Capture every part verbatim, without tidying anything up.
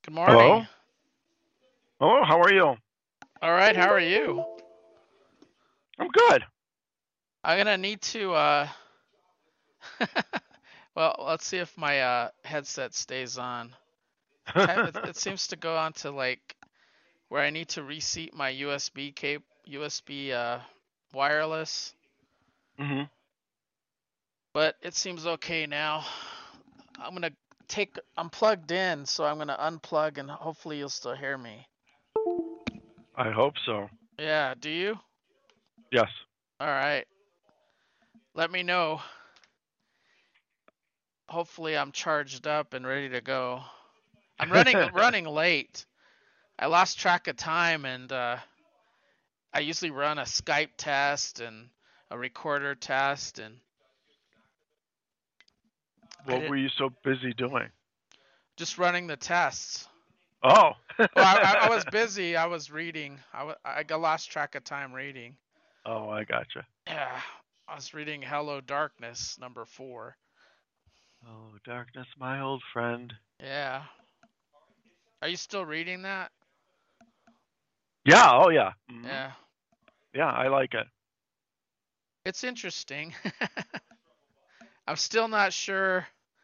Good Hello? morning. Hello, how are you? All right, how are you? I'm good. I'm gonna need to uh well, let's see if my uh headset stays on. Type it, it seems to go on to like where I need to reseat my U S B cable U S B uh wireless, hmm but it seems okay now. I'm gonna take I'm plugged in, so I'm gonna unplug and hopefully you'll still hear me. I hope so. Yeah, do you? Yes. All right. Let me know. Hopefully I'm charged up and ready to go. I'm running running late. I lost track of time, and uh, I usually run a Skype test and a recorder test, and I What did were you so busy doing? just running the tests. Oh. Well, I, I was busy. I was reading. I, I got lost track of time reading. oh, I gotcha. Yeah, I was reading Hello Darkness number four. Oh, darkness, my old friend. Yeah. Are you still reading that? Yeah, oh yeah. hmm Yeah. Yeah, I like it. It's interesting. I'm still not sure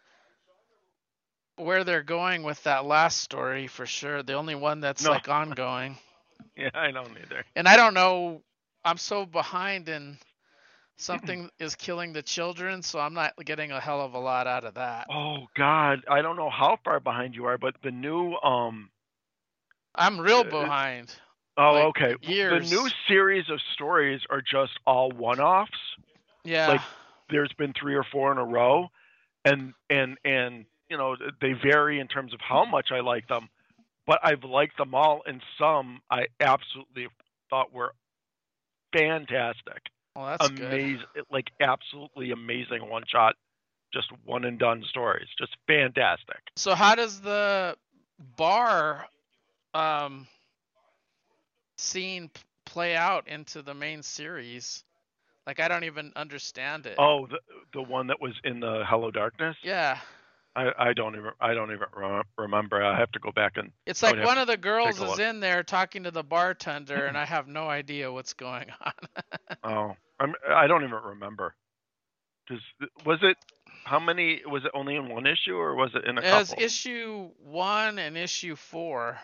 where they're going with that last story for sure. The only one that's No, like ongoing. yeah, I don't either. And I don't know. I'm so behind in something is killing the children, so I'm not getting a hell of a lot out of that. Oh God, I don't know how far behind you are, but the new um I'm real uh, behind. oh Like okay, the new years. series of stories are just all one-offs. Yeah. Like there's been three or four in a row, and and and you know they vary in terms of how much I like them, but I've liked them all, and some I absolutely thought were fantastic, Well, that's good. amazing, like absolutely amazing one shot, just one and done stories, just fantastic. So how does the bar um scene p- play out into the main series? Like I don't even understand it. Oh, the the one that was in the Hello Darkness. Yeah. I, I don't even I don't even remember. I have to go back and It's I like would have one to of the take girls a is look. in there talking to the bartender and I have no idea what's going on. Oh, I'm I don't even remember. Because was it how many? Was it only in one issue or was it in a As couple? issue one and issue four.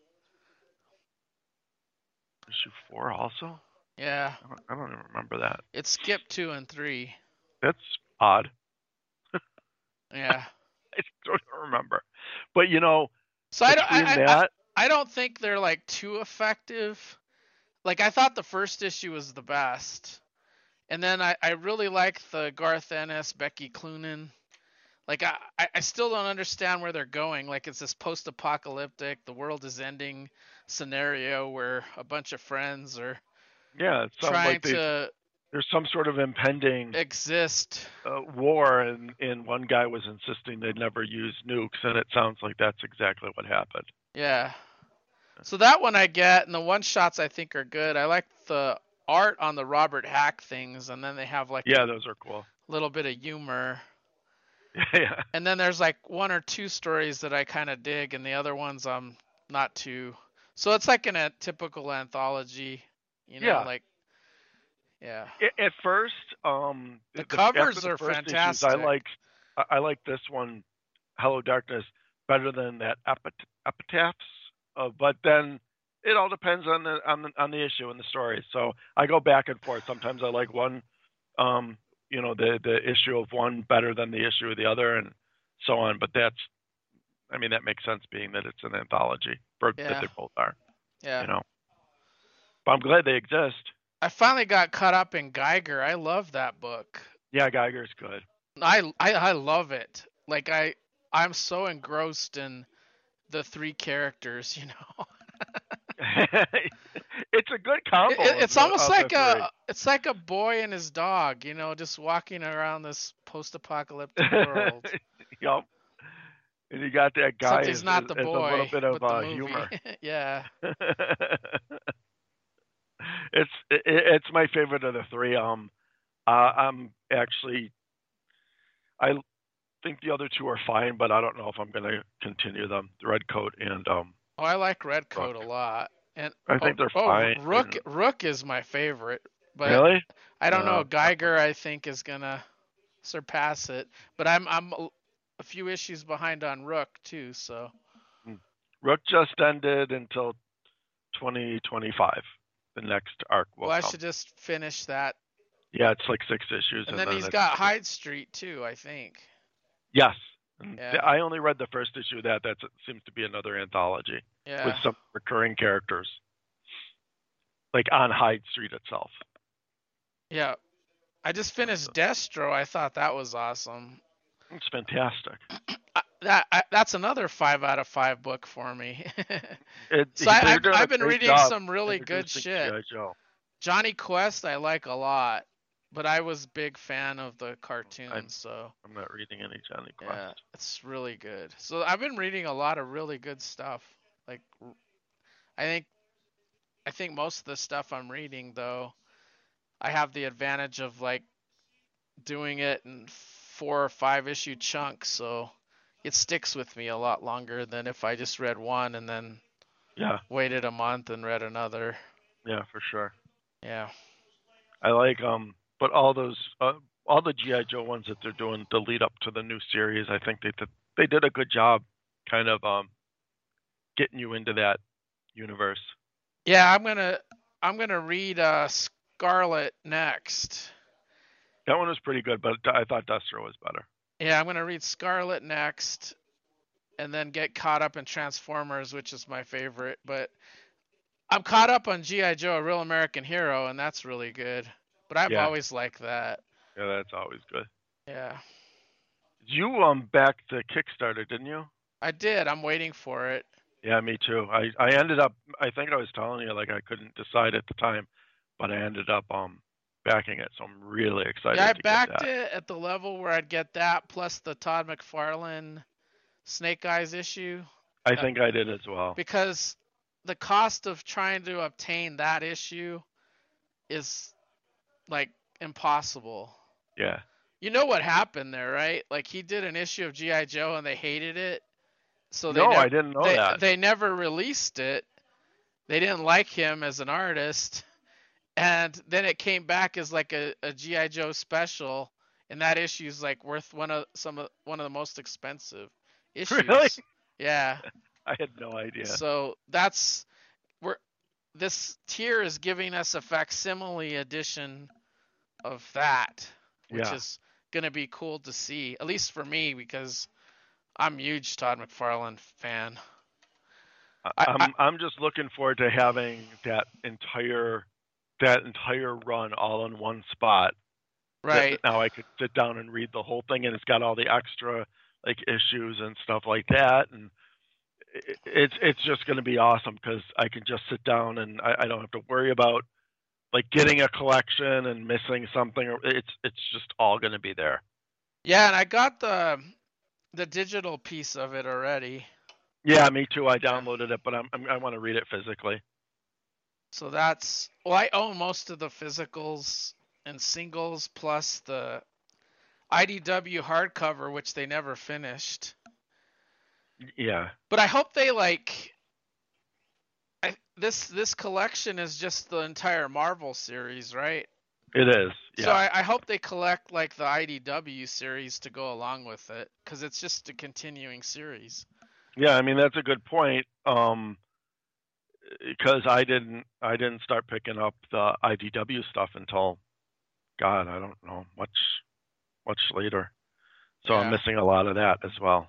Issue four also? Yeah. I don't, I don't even remember that. It skipped two and three. That's odd. Yeah. I don't even remember. But you know, So I don't between I, I that, I don't think they're like too effective. Like I thought the first issue was the best. And then I, I really like the Garth Ennis, Becky Cloonan. Like I, I still don't understand where they're going. Like it's this post apocalyptic, the world is ending scenario where a bunch of friends are yeah, it sounds trying like they to there's some sort of impending exist. uh, war, and and one guy was insisting they'd never use nukes, and it sounds like that's exactly what happened. Yeah. So that one I get, and the one shots I think are good. I like the art on the Robert Hack things, and then they have like a Yeah, those are cool. little bit of humor. yeah, And then there's like one or two stories that I kind of dig, and the other ones I'm not too. So it's like in a typical anthology, you know, yeah. like yeah. At first, um, The the after covers the are first issues, I fantastic. liked I, I liked this one, Hello Darkness, better than that epit- epitaphs. Uh, but then it all depends on the on the on the issue and the story. So I go back and forth. Sometimes I like one, um, you know, the the issue of one better than the issue of the other, and so on. But that's, I mean, that makes sense being that it's an anthology, for that Yeah, they both are, yeah. you know. But I'm glad they exist. I finally got caught up in Geiger. I love that book. Yeah, Geiger's good. I I, I love it. Like I I'm so engrossed in the three characters, you know. it's a good It, combo of it's the almost of the like three. a it's like a boy and his dog, you know, just walking around this post-apocalyptic world. Yup. And you got that guy Except as, he's not the as, as a little boy, bit of but the uh, movie. humor. Yeah. it's it, it's my favorite of the three. Um, uh, I'm actually I think the other two are fine, but I don't know if I'm going to continue them. The Redcoat and um, Oh, I like Rook. Redcoat a lot. And I oh, think they're oh, fine. Rook Rook is my favorite, but Really? I don't know. No. Geiger, I think, is gonna surpass it. But I'm I'm a a few issues behind on Rook too. So Rook just ended until twenty twenty-five. The next arc will well, I come. should just finish that. Yeah, it's like six issues, And and then then he's it's, got Hyde Street too, I think. yes. And Yeah. I only read the first issue of that. That seems to be another anthology Yeah. with some recurring characters, like on Hyde Street itself. Yeah. I just finished Destro. I thought that was awesome. It's fantastic. I, that I, that's another five out of five book for me. It, so I, they're I've, doing a I've been great reading job some really good introducing shit. G I. Joe. Johnny Quest I like a lot, but I was a big fan of the cartoons, I'm- so I'm not reading any Johnny Quest. yeah, it's really good. So I've been reading a lot of really good stuff. Like I think I think most of the stuff I'm reading though, I have the advantage of like doing it in four or five issue chunks, so it sticks with me a lot longer than if I just read one and then Yeah, waited a month and read another. yeah, for sure. Yeah. I like um, but all those uh, all the G I. Joe ones that they're doing the lead up to the new series, I think they did, they did a good job, kind of um, getting you into that universe. Yeah, I'm gonna I'm gonna read uh, Scarlet next. That one was pretty good, but I thought Duster was better. Yeah, I'm gonna read Scarlet next, and then get caught up in Transformers, which is my favorite. But I'm caught up on G I. Joe, A Real American Hero, and that's really good. But I've Yeah. always liked that. Yeah, that's always good. Yeah, You um backed the Kickstarter, didn't you? I did. I'm waiting for it. Yeah, me too. I I ended up. I think I was telling you like I couldn't decide at the time, but I ended up um backing it, so I'm really excited. Yeah, I to backed get that. it at the level where I'd get that plus the Todd McFarlane Snake Eyes issue. I think I did as well. Because the cost of trying to obtain that issue is like impossible. Yeah. You know what happened there, right? Like he did an issue of G I. Joe and they hated it. So they no, nev- I didn't know they, that. They never released it. They didn't like him as an artist. And then it came back as like a, a G I. Joe special, and that issue is like worth one of some of one of the most expensive issues. Really? Yeah. I had no idea. So that's we're this tier is giving us a facsimile edition of that, which Yeah. is gonna be cool to see, at least for me, because I'm a huge Todd McFarlane fan. I, I'm I'm just looking forward to having that entire that entire run all in one spot. Right. Now I could sit down and read the whole thing, and it's got all the extra like issues and stuff like that, and it, it's it's just going to be awesome because I can just sit down and I, I don't have to worry about like getting a collection and missing something. It's it's just all going to be there. Yeah, and I got the the digital piece of it already. Yeah, me too. I downloaded it, but I'm, I'm I want to read it physically. So that's well, I own most of the physicals and singles plus the I D W hardcover, which they never finished. Yeah. But I hope they like. I, this this collection is just the entire Marvel series, right? It is. Yeah. So I, I hope they collect like the I D W series to go along with it, because it's just a continuing series. Yeah, I mean that's a good point. Um, because I didn't I didn't start picking up the I D W stuff until, God, I don't know, much much later. So Yeah. I'm missing a lot of that as well.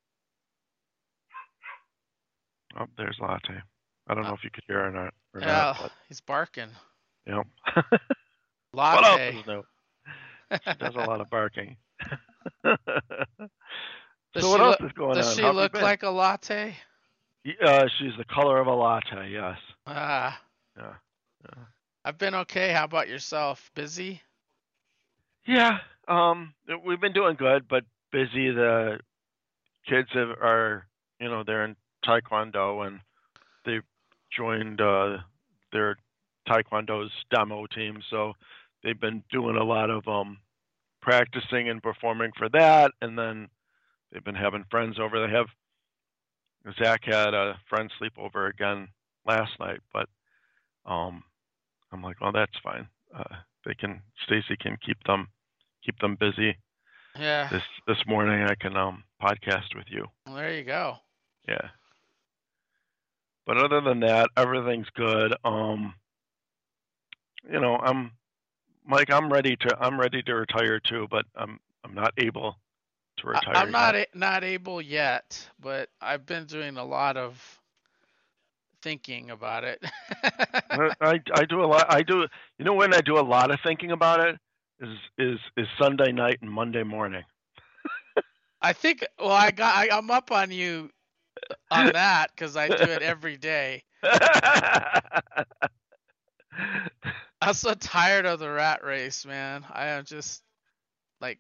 Oh, there's Latte. I don't know if you could hear it or not. Or Yeah, not but, he's barking. yeah. Latte. What else is new? She does a lot of barking. Does so what she else look, is going does on? she How have you look been? like a latte? Uh, she's the color of a latte. Yes. Ah, Yeah. Yeah. I've been okay. How about yourself? Busy? Yeah, um, we've been doing good, but busy. The kids have, are, you know, they're in Taekwondo and they've joined uh, their Taekwondo's demo team, so they've been doing a lot of um, practicing and performing for that, and then they've been having friends over. They have Zach had a friend sleep over again last night, but um, I'm like, well, that's fine. Uh, they can Stacy can keep them keep them busy. Yeah. This this morning I can um podcast with you. Well, there you go. Yeah. But other than that, everything's good. Um, you know, I'm Mike. I'm ready to I'm ready to retire too, but I'm I'm not able to I, retire I'm not yet. a, not able yet, but I've been doing a lot of thinking about it. I, I I do a lot. I do. You know when I do a lot of thinking about it is is is Sunday night and Monday morning. I think. Well, I got. I, I'm up on you on that because I do it every day. I'm so tired of the rat race, man. I am just like,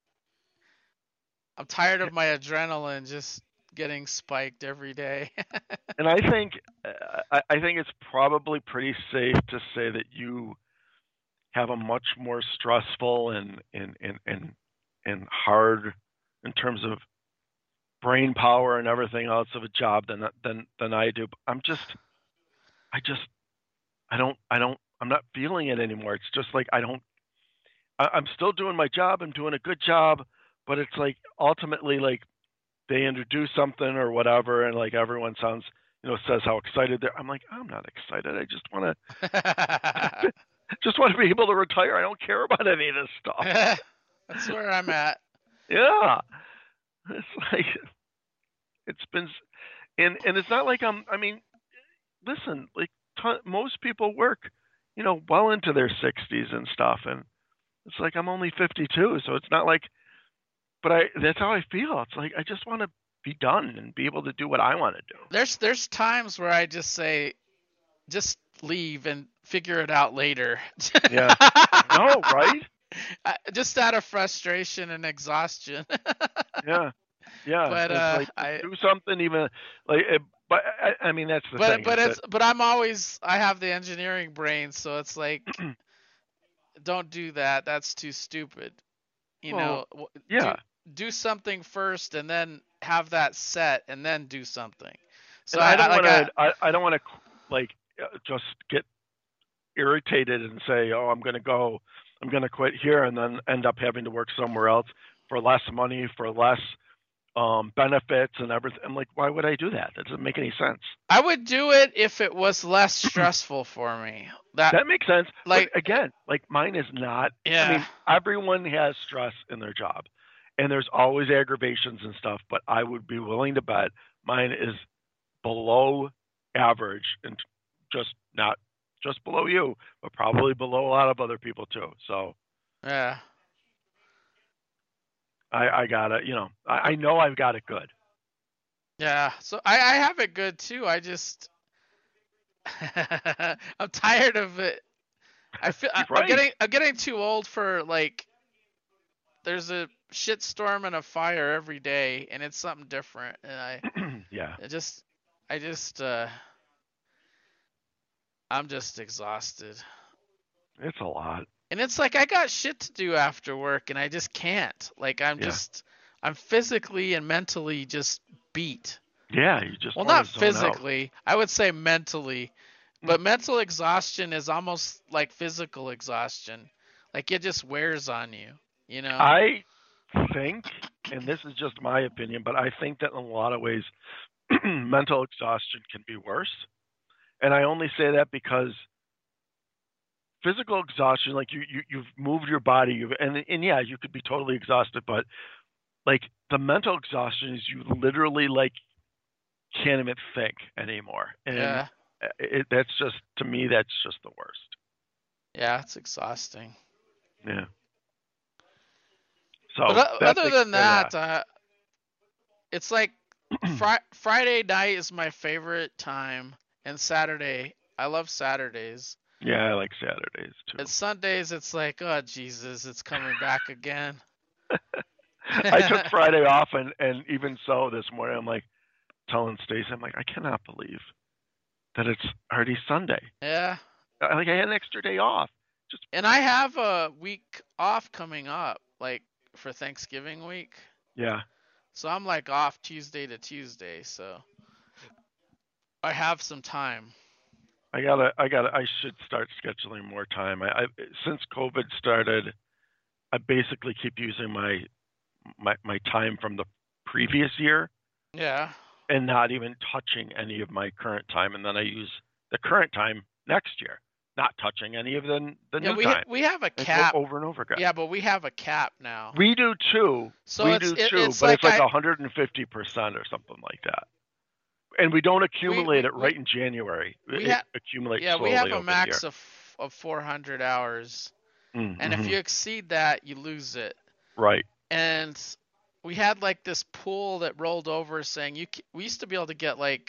I'm tired of my adrenaline just getting spiked every day. And I think I, I think it's probably pretty safe to say that you have a much more stressful and and and and, and hard in terms of brain power and everything else of a job than than than I do. I'm just I just I don't I don't I'm not feeling it anymore. It's just like I don't I, I'm still doing my job. I'm doing a good job, but it's like ultimately like they introduce something or whatever, and like everyone sounds you know says how excited they're. I'm like I'm not excited. I just want to just want to be able to retire. I don't care about any of this stuff. That's where I'm at. Yeah, it's like it's been and and it's not like I'm. I mean, listen, like ton, most people work, you know, well into their sixties and stuff, and it's like I'm only fifty-two, so it's not like. But I that's how I feel. It's like I just want to be done and be able to do what I want to do. There's there's times where I just say, just leave and figure it out later. Yeah. No, right? Just out of frustration and exhaustion. Yeah. Yeah. But It's uh, like I. do something even like. It, but I, I mean that's the But thing. but Is it's but I'm always I have the engineering brain, so it's like, don't do that. That's too stupid. You well, know, yeah. do do something first and then have that set and then do something. So And I don't I, like want to. I, I, I don't want to like just get irritated and say, oh, I'm going to go. I'm going to quit here and then end up having to work somewhere else for less money, for less um, benefits and everything. I'm like, why would I do that? That doesn't make any sense. I would do it if it was less stressful for me. That that makes sense. like But again, like mine is not. yeah. I mean, everyone has stress in their job, and there's always aggravations and stuff. But I would be willing to bet mine is below average and just not just below you, but probably below a lot of other people too. So Yeah. I, I got it. You know, I, I know I've got it good. Yeah. So I, I have it good too. I just I'm tired of it. I feel I, right. I'm getting I'm getting too old for like. There's a shit storm and a fire every day, and it's something different. And I yeah. it just I just uh I'm just exhausted. It's a lot. And it's like I got shit to do after work and I just can't. Like I'm yeah. just I'm physically and mentally just beat. Yeah, you just well, want not to zone physically. out. I would say mentally. But mental exhaustion is almost like physical exhaustion. Like it just wears on you, you know. I think, and this is just my opinion, but I think that in a lot of ways mental exhaustion can be worse. And I only say that because physical exhaustion, like you, you you've moved your body, you've and and yeah, you could be totally exhausted, but like the mental exhaustion is you literally like can't even think anymore, and Yeah. it, that's just to me that's just the worst. Yeah, it's exhausting. Yeah. So, but uh, other than that, that. Uh, it's like fri- Friday night is my favorite time, and Saturday. I love Saturdays. Yeah, I like Saturdays too. And Sundays, it's like, oh Jesus, it's coming back again. I took Friday off, and and even so, this morning I'm like telling Stacey, I'm like, I cannot believe that it's already Sunday. Yeah. Like I had an extra day off. Just and I have a week off coming up, like for Thanksgiving week. Yeah. So I'm like off Tuesday to Tuesday, so I have some time. I gotta, I gotta, I should start scheduling more time. I, I since COVID started, I basically keep using my my my time from the previous year Yeah. and not even touching any of my current time, and then I use the current time next year, not touching any of the the Yeah, new we ha- time, we have a and go cap. over and over again. Yeah, but we have a cap now. We do too. So We it's do it, too, it's but it's like like I one hundred fifty percent or something like that. And we don't we accumulate we it right we, in January. we It have accumulates yeah, we have slowly a over the year. max of of four hundred hours. And if Mm-hmm. you exceed that, you lose it. Right. And we had like this pool that rolled over saying you c- we used to be able to get like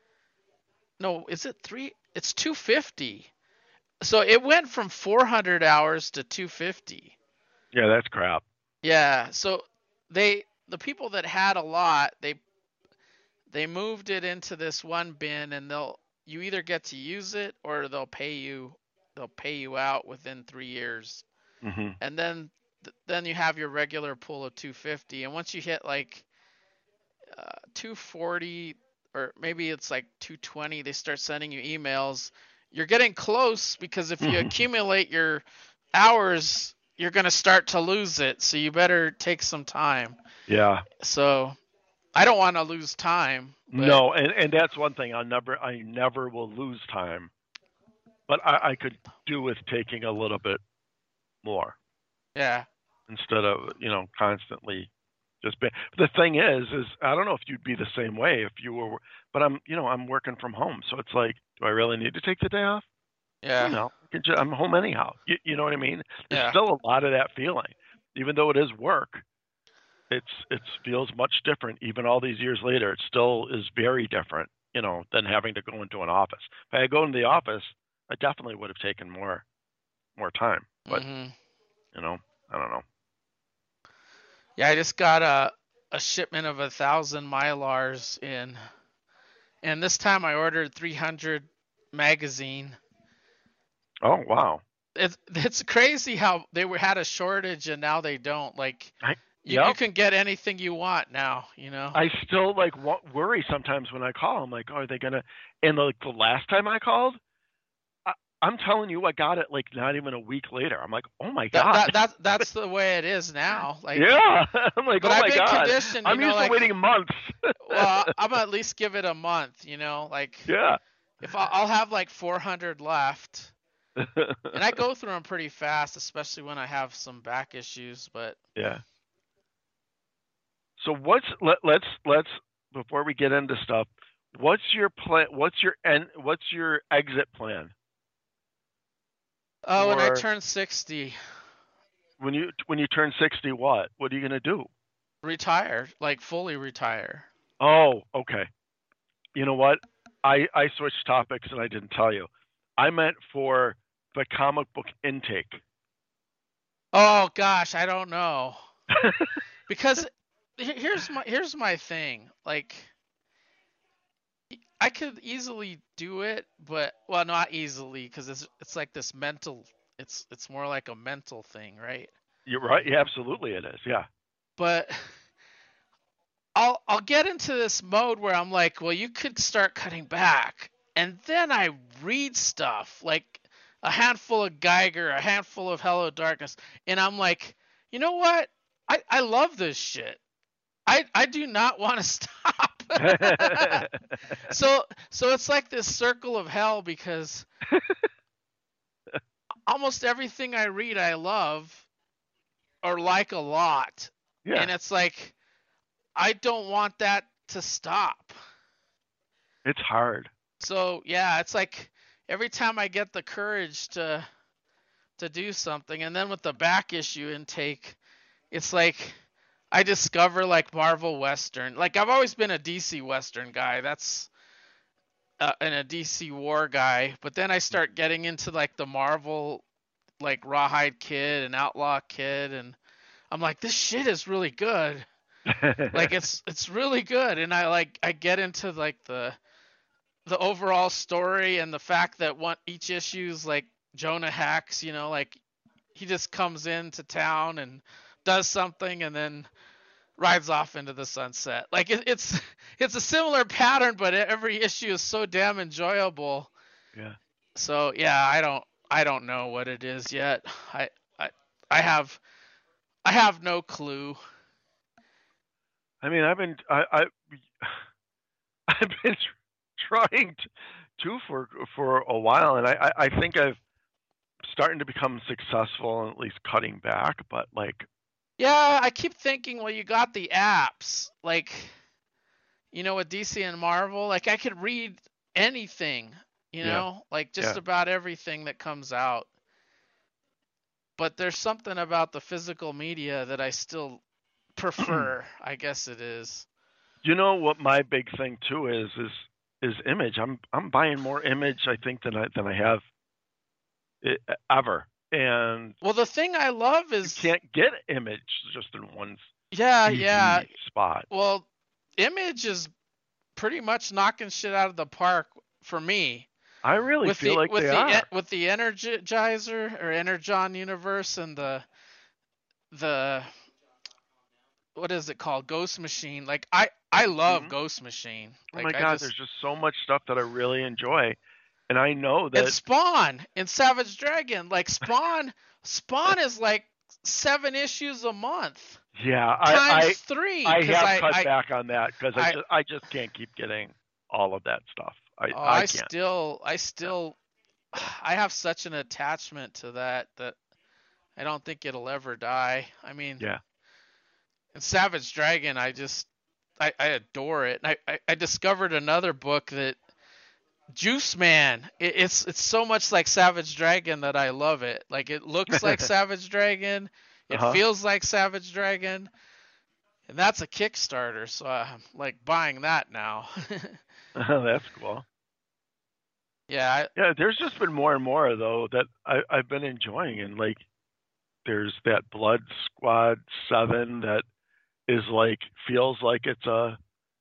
no, is it three? It's two hundred fifty. So it went from four hundred hours to two hundred fifty. Yeah, that's crap. Yeah, so they the people that had a lot, they they moved it into this one bin and they'll you either get to use it or they'll pay you they'll pay you out within three years. Mm-hmm. And then then you have your regular pool of two hundred fifty, and once you hit like uh, two hundred forty or maybe it's like two hundred twenty, they start sending you emails. You're getting close because if you accumulate your hours, you're going to start to lose it. So you better take some time. Yeah. So I don't want to lose time. But No, and, and that's one thing. I never I never will lose time, but I, I could do with taking a little bit more yeah. instead of you know constantly just be, the thing is is I don't know if you'd be the same way if you were, but I'm you know I'm working from home, so it's like, do I really need to take the day off? Yeah. You know, I can just, I'm home anyhow. You, you know what I mean? There's Yeah. still a lot of that feeling, even though it is work. It's it feels much different. Even all these years later, it still is very different. You know, than having to go into an office. If I had go into the office, I definitely would have taken more more time. But hmm you know, I don't know. Yeah, I just got a a shipment of a thousand Mylars in, and this time I ordered three hundred magazine. Oh wow. It's it's crazy how they were had a shortage and now they don't. Like I, you, yep. you can get anything you want now, you know. I still like w- worry sometimes when I call. I'm like, oh, are they gonna? And like the last time I called, I, I'm telling you, I got it like not even a week later. I'm like, oh my That god. that that that's the way it is now. Like yeah. I'm like, but oh I've my been god. conditioned, you I'm know, used like to waiting months. well, I'm gonna at least give it a month, you know, like yeah. if I, I'll have like four hundred left. And I go through them pretty fast, especially when I have some back issues, but yeah. So what's let, let's let's before we get into stuff, what's your plan? What's your end? What's your exit plan? oh, when I Or turn sixty, when you when you turn sixty, what? What are you gonna do? retire, like fully retire. Oh, okay. You know what? I I switched topics and I didn't tell you. I meant for the comic book intake. Oh gosh, I don't know. Because here's my here's my thing. Like I could easily do it, but well, not easily because it's it's like this mental. It's it's more like a mental thing, right? You're right. Yeah, absolutely, it is. Yeah. But I'll I'll get into this mode where I'm like, well, you could start cutting back, and then I read stuff like a handful of Geiger, a handful of Hello Darkness, and I'm like, you know what? I I love this shit. I I do not want to stop. so so it's like this circle of hell because almost everything I read I love or like a lot. yeah. And it's like I don't want that to stop. It's hard. So yeah, it's like every time I get the courage to to do something, and then with the back issue intake, it's like I discover like Marvel Western. Like I've always been a D C Western guy. That's uh, and a D C War guy. But then I start getting into like the Marvel, like Rawhide Kid and Outlaw Kid, and I'm like, this shit is really good. Like it's it's really good, and I like I get into like the the overall story and the fact that one each issue's like Jonah Hex, you know, like he just comes into town and does something, and then rides off into the sunset. Like it, it's it's a similar pattern, but every issue is so damn enjoyable. Yeah. So yeah, I don't I don't know what it is yet. I I I have I have no clue. I mean, I've been I, I I've been trying to, to for for a while, and I, I I think I've starting to become successful in at least cutting back. But like, Yeah, I keep thinking, well, you got the apps, like, you know, with D C and Marvel, like I could read anything, you yeah, know, like just yeah. about everything that comes out. But there's something about the physical media that I still prefer, I guess it is. You know what my big thing too is is is Image. I'm I'm buying more Image I think than I than I have it, ever, and Well, the thing I love you is, can't get Image just in one yeah, yeah. easy spot. Well, Image is pretty much knocking shit out of the park for me. I really With feel the like with they the are. with the Energizer or Energon universe and the the what is it called? Ghost Machine. Like I I love Hmm. Ghost Machine. Oh my Like I God, just there's just so much stuff that I really enjoy, and I know and that. Spawn and Savage Dragon. Like Spawn Spawn is like seven issues a month Yeah, I times I three I because have I cut I back on that because I I just I just can't keep getting all of that stuff. I oh I I can't. still I Yeah. still I have such an attachment to that that I don't think it'll ever die. I mean, Yeah. and Savage Dragon, I just I, I adore it. I, I, I discovered another book that Juice Man. It, it's it's so much like Savage Dragon that I love it. Like it looks like Savage Dragon, it Uh-huh. feels like Savage Dragon, and that's a Kickstarter. So I'm like buying that now. That's cool. yeah, I, Yeah, there's just been more and more though that I I've been enjoying, and like there's that Blood Squad seven that is like feels like it's a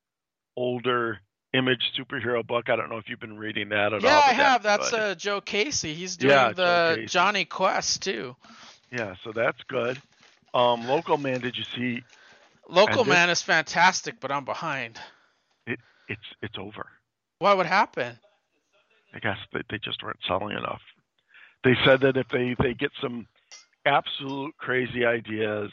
older Image superhero book. I don't know if you've been reading that at yeah, all, I but that's have. That's good. uh, Joe Casey. He's Yeah, doing Joe the Casey. Johnny Quest too. Yeah, so that's good. Um, Local Man, did you see Local Ended? Man is fantastic, but I'm behind. It it's it's over. What would happen? I guess they, they just weren't selling enough. They said that if they, they get some absolute crazy ideas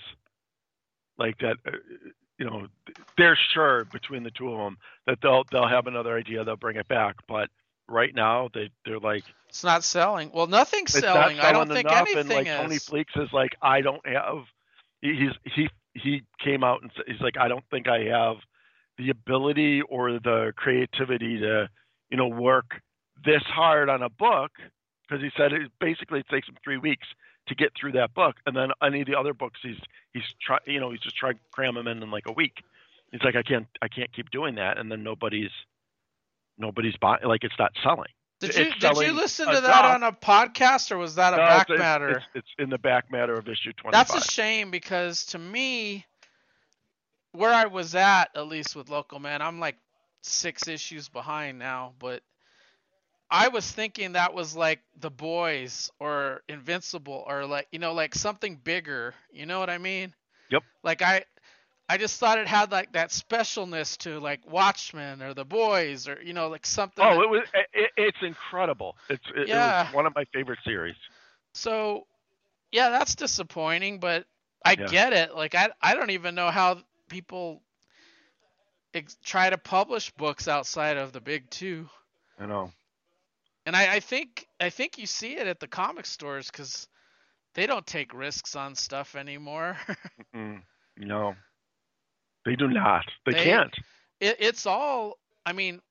like that, uh, you know, they're sure between the two of them that they'll they'll have another idea, they'll bring it back. But right now they they're like It's not selling. Well, nothing's it's not selling. I don't selling think enough, and anything like Tony is. Fleeks is like I don't have. He's he he came out and he's like I don't think I have the ability or the creativity to you know work this hard on a book because he said it basically it takes him three weeks to get through that book, and then any of the other books he's he's try you know he's just trying to cram them in in like a week. He's like I can't I can't keep doing that, and then nobody's nobody's buying like it's not selling. Did you It's did you selling listen to that enough. on a podcast or was that a No, back it's, it's matter? it's it's in the back matter of issue That's twenty-five. a shame because to me, where I was at, at least with Local Man, I'm like six issues behind now, but I was thinking that was like The Boys or Invincible or like you know like something bigger. You know what I mean? Yep. Like I I just thought it had like that specialness to like Watchmen or The Boys or you know like something. Oh, that, it was it, it's incredible. It's it, it was yeah. one of my favorite series. So yeah, that's disappointing, but I Yeah, get it. Like I I don't even know how people ex- try to publish books outside of the big two. I know. And I, I think I think you see it at the comic stores because they don't take risks on stuff anymore. Mm-mm. No, they do not. They they can't. it, it's all I mean,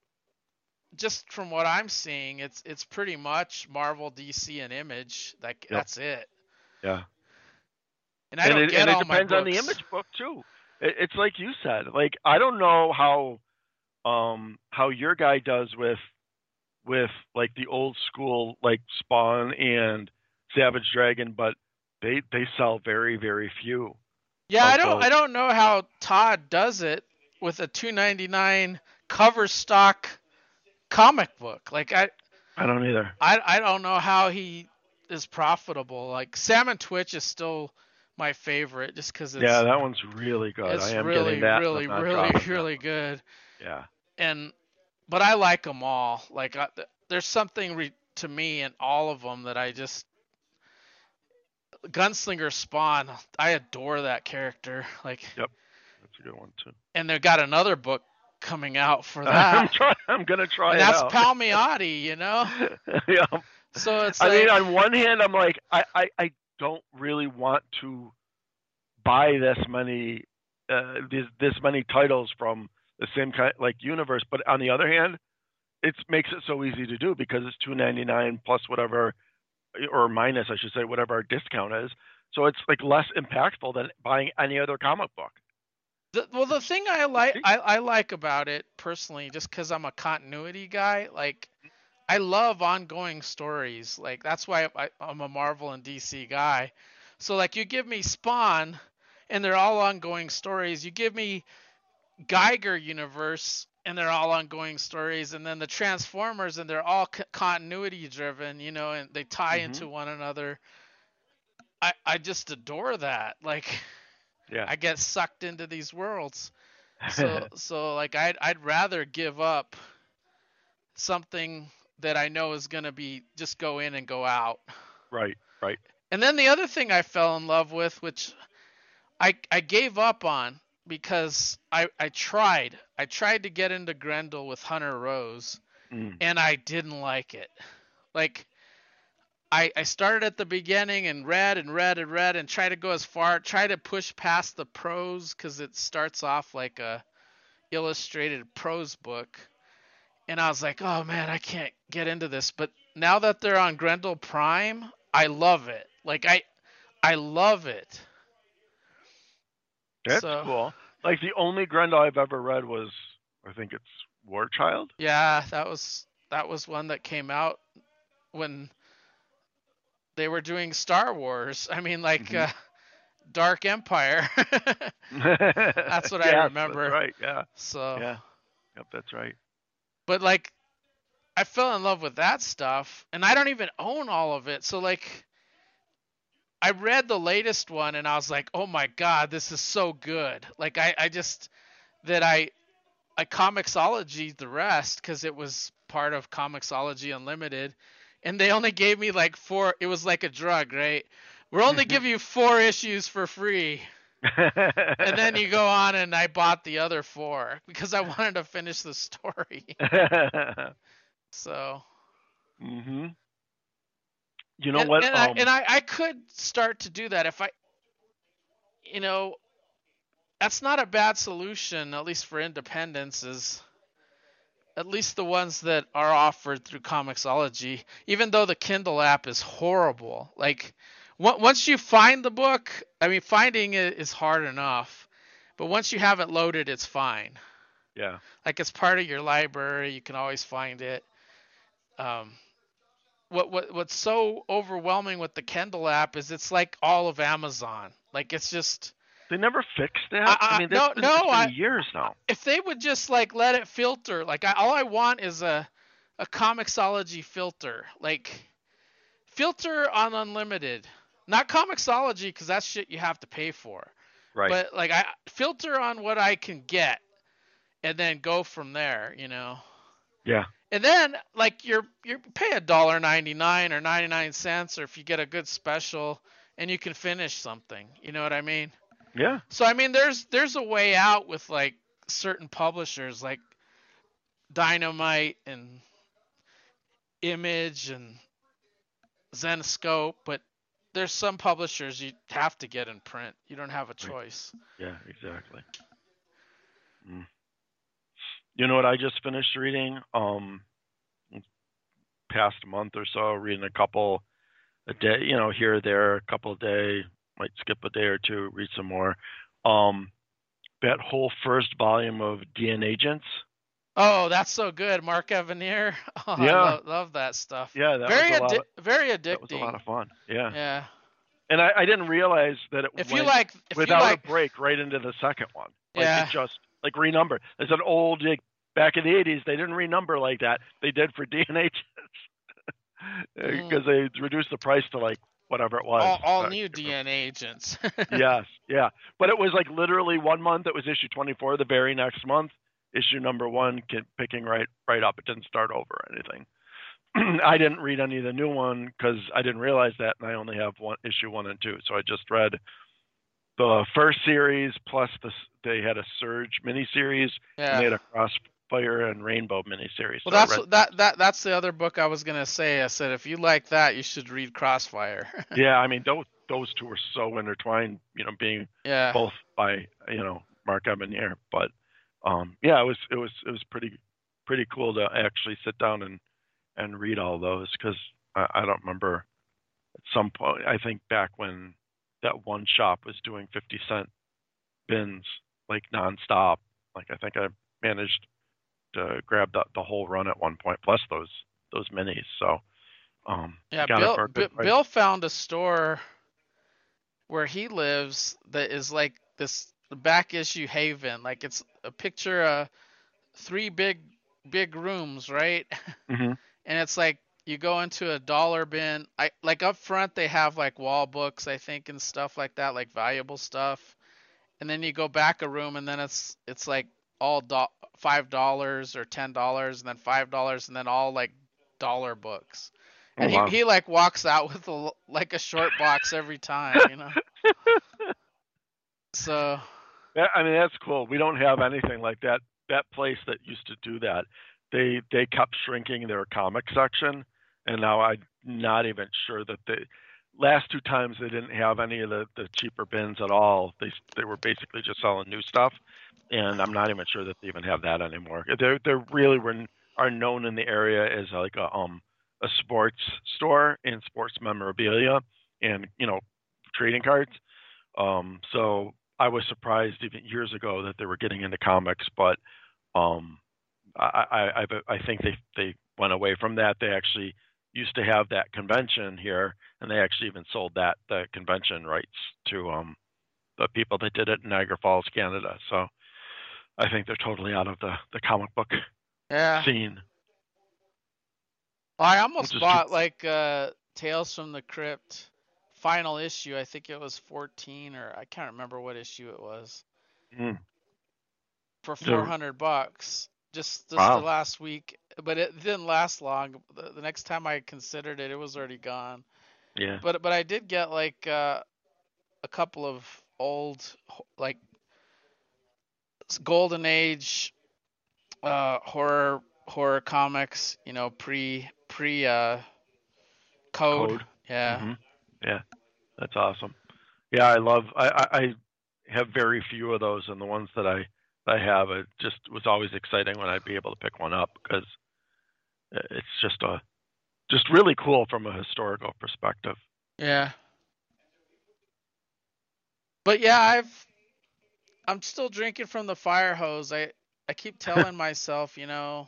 just from what I'm seeing, it's it's pretty much Marvel, D C, and Image. Like Yep. that's it. Yeah. And I And don't it get and it all my depends on the books. Image book too. It, it's like you said. Like I don't know how um how your guy does with with like the old school like Spawn and Savage Dragon, but they they sell very very few Yeah, I of don't those. I don't know how Todd does it with a two ninety-nine cover stock comic book. Like I I don't either. I I don't know how he is profitable. Like Sam and Twitch is still my favorite, just because it's Yeah, that one's really good. it's I am really, getting that. really, I'm not really, dropping really that. good. Yeah. And but I like them all. Like I, there's something re- to me in all of them that I just Gunslinger Spawn. I adore that character. Like, Yep. That's a good one too. and they've got another book coming out for I'm that, trying. I'm gonna try and it that's out. Palmiotti. You know, Yeah. so it's I like, mean, on one hand, I'm like, I, I, I don't really want to buy this many, uh, this, this many titles from the same kind, like universe. But on the other hand, it makes it so easy to do because it's two ninety-nine plus whatever, or minus, I should say, whatever our discount is. So it's like less impactful than buying any other comic book. the, well, the thing I like, I, I like about it personally, just because I'm a continuity guy. Like, I love ongoing stories. Like that's why I, I'm a Marvel and D C guy. So like you give me Spawn, and they're all ongoing stories. You give me Geiger universe, and they're all ongoing stories. And then the Transformers, and they're all c- continuity driven. You know, and they tie Mm-hmm. into one another. I I just adore that. Like Yeah. I get sucked into these worlds. So so like I'd I'd rather give up something that I know is going to be just go in and go out. Right, right. And then the other thing I fell in love with, which I I gave up on because I I tried. I tried to get into Grendel with Hunter Rose, Mm. and I didn't like it. Like I I started at the beginning and read and read and read and tried to go as far, try to push past the prose cuz it starts off like a illustrated prose book. And I was like, oh man, I can't get into this. But now that they're on Grendel Prime, I love it. Like I, I love it. That's So cool. Like the only Grendel I've ever read was, I think it's War Child. yeah, that was that was one that came out when they were doing Star Wars. I mean, like Mm-hmm. uh, Dark Empire. That's what I Yes, remember. that's right. Yeah. So Yeah. Yep, that's right. but like I fell in love with that stuff, and I don't even own all of it. So like I read the latest one and I was like, oh my god, this is so good. Like I, I just that I I Comixology the rest because it was part of Comixology Unlimited, and they only gave me like four. It was like a drug, right? We're only giving you four issues for free, and then you go on and I bought the other four because I wanted to finish the story. So. Mm-hmm. You know And, what? and I Um, and I, I could start to do that if I, you know, that's not a bad solution, at least for independents, is at least the ones that are offered through Comixology, even though the Kindle app is horrible. Like, once you find the book, I mean, finding it is hard enough, but once you have it loaded, it's fine. yeah. Like, it's part of your library, you can always find it. Um, what what what's so overwhelming with the Kindle app is it's like all of Amazon. Like, it's just They never fixed that. I, I, I mean, that's no been, no it's been I years now. if they would just like let it filter, like I, all I want is a a Comixology filter, like filter on unlimited, not Comixology because that's shit you have to pay for, Right. but like I filter on what I can get, and then go from there, you know. Yeah. And then like you're you pay a dollar ninety nine or ninety nine cents, or if you get a good special, and you can finish something, you know what I mean? Yeah. So I mean, there's there's a way out with like certain publishers like Dynamite and Image and Zenescope, but there's some publishers you have to get in print. You don't have a choice. Yeah, exactly. Mm. You know what I just finished reading? Um, past month or so, reading a couple a day, you know, here or there, a couple a day, might skip a day or two, read some more. Um, that whole first volume of D N Agents. Oh, that's so good, Mark Evanier. Oh, Yeah. I love, love that stuff. Yeah, that very was a lot addi- of, very addicting. That was a lot of fun. Yeah. Yeah. And I, I didn't realize that it If went you like, if without you like, a break right into the second one. Like yeah. it just like renumber. It's an old like, back in the eighties. They didn't renumber like that. They did for D N Agents because mm. they reduced the price to like whatever it was. All all Uh, new D N A agents. yes, yeah. But it was like literally one month it was issue twenty-four. The very next month, issue number one, picking right right up. It didn't start over or anything. I didn't read any of the new one because I didn't realize that, and I only have one issue one and two. So I just read the first series plus the they had a Surge miniseries, and they Yeah. had a Crossfire and Rainbow miniseries. Well, So I that's read. that that that's the other book I was gonna say. I said if you like that, you should read Crossfire. Yeah, I mean those those two are so intertwined. You know, being Yeah. both by you know Mark Evanier, but um, yeah, it was it was it was pretty pretty cool to actually sit down and and read all those because I, I don't remember at some point. I think back when that one shop was doing fifty cent bins like nonstop. Like I think I managed to grab the the whole run at one point, plus those those minis. So um, Yeah. got it Bill for a B- good price. Bill found a store where he lives that is like this back issue haven. Like it's a picture of three big big rooms, right? Mm-hmm. And it's like you go into a dollar bin. I like up front they have like wall books, I think, and stuff like that, like valuable stuff. And then you go back a room, and then it's it's like all do- five dollars or ten dollars, and then five dollars, and then all like dollar books. Oh And he wow. he like walks out with a like a short box every time, you know. So I mean that's cool. We don't have anything like that. That place that used to do that, they they kept shrinking their comic section, and now I'm not even sure that they. Last two times they didn't have any of the, the cheaper bins at all. They they were basically just selling new stuff, and I'm not even sure that they even have that anymore. They they really were are known in the area as like a um a sports store and sports memorabilia and you know trading cards. Um, so I was surprised even years ago that they were getting into comics, but um, I, I, I, I think they they went away from that. They actually used to have that convention here, and they actually even sold that the convention rights to um, the people that did it in Niagara Falls, Canada. So I think they're totally out of the, the comic book yeah, scene, I which almost is too. bought like uh Tales from the Crypt final issue. I think it was fourteen, or I can't remember what issue it was, Mm, for the, four hundred bucks just just the wow. last week, but it didn't last long. The, the next time I considered it, it was already gone. Yeah. But but I did get like uh, a couple of old like golden age uh horror horror comics, you know, pre pre uh code. Code. Yeah. Hmm. Yeah. That's awesome. Yeah, I love. I, I, I have very few of those, and the ones that I I have, it just was always exciting when I'd be able to pick one up because it's just a just really cool from a historical perspective. Yeah. But yeah, I've I'm still drinking from the fire hose. I I keep telling myself, you know,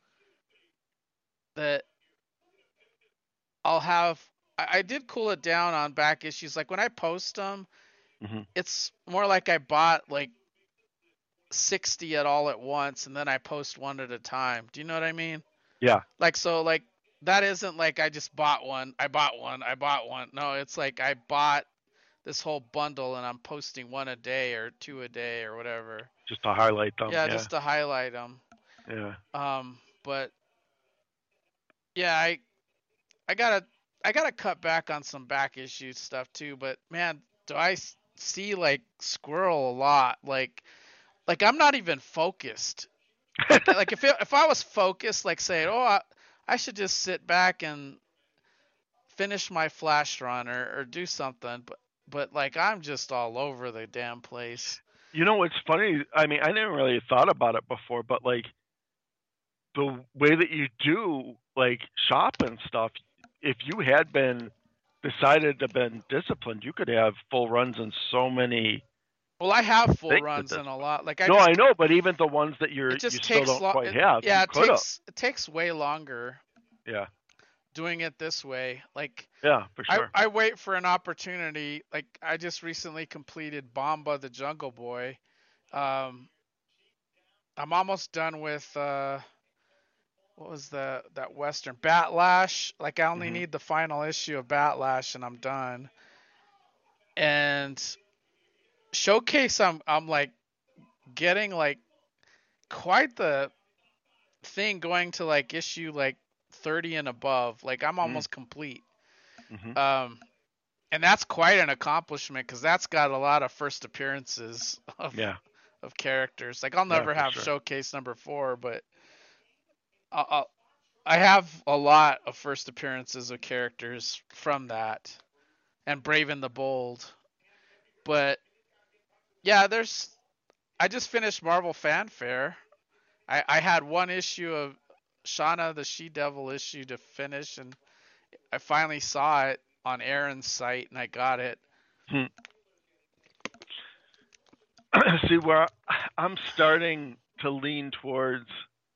that I'll have I, I did cool it down on back issues. Like when I post them, Hmm. it's more like I bought like sixty at all at once, and then I post one at a time. Do you know what I mean? Yeah, Like so like that isn't like I just bought one, I bought one, I bought one. No, it's like I bought this whole bundle and I'm posting one a day or two a day or whatever. just to highlight them. Yeah, Yeah, just to highlight them. yeah. Um, but yeah, I I gotta I gotta cut back on some back issue stuff too. But man, do I see like Squirrel a lot? Like like I'm not even focused. Like like if it, if I was focused, like saying, oh, I, I should just sit back and finish my flash run or, or do something, but but like I'm just all over the damn place. You know what's funny? I mean, I never really thought about it before, but like the way that you do like shop and stuff, if you had been decided to been disciplined, you could have full runs in so many Well, I have full things at runs this in a point. lot. Like I No, I just know, but even the ones that you're it you just still takes don't lo- quite it, have, you yeah, it could have. takes it takes way longer Yeah, doing it this way. Like yeah, for I sure. I wait for an opportunity. Like I just recently completed Bomba the Jungle Boy. Um I'm almost done with uh what was the that Western Batlash? Like I only Mhm. need the final issue of Batlash and I'm done. And Showcase, I'm I'm like getting like quite the thing going to like issue like thirty and above. Like I'm Mm. almost complete. Mhm. Um, and that's quite an accomplishment because that's got a lot of first appearances of Yeah. of characters. Like I'll Yeah, never for have sure. Showcase number four, but I'll, I'll, I have a lot of first appearances of characters from that, and Brave and the Bold. But yeah, there's. I just finished Marvel Fanfare. I I had one issue of Shauna the She Devil issue to finish, and I finally saw it on Aaron's site, and I got it. Hmm. See, where I'm starting to lean towards,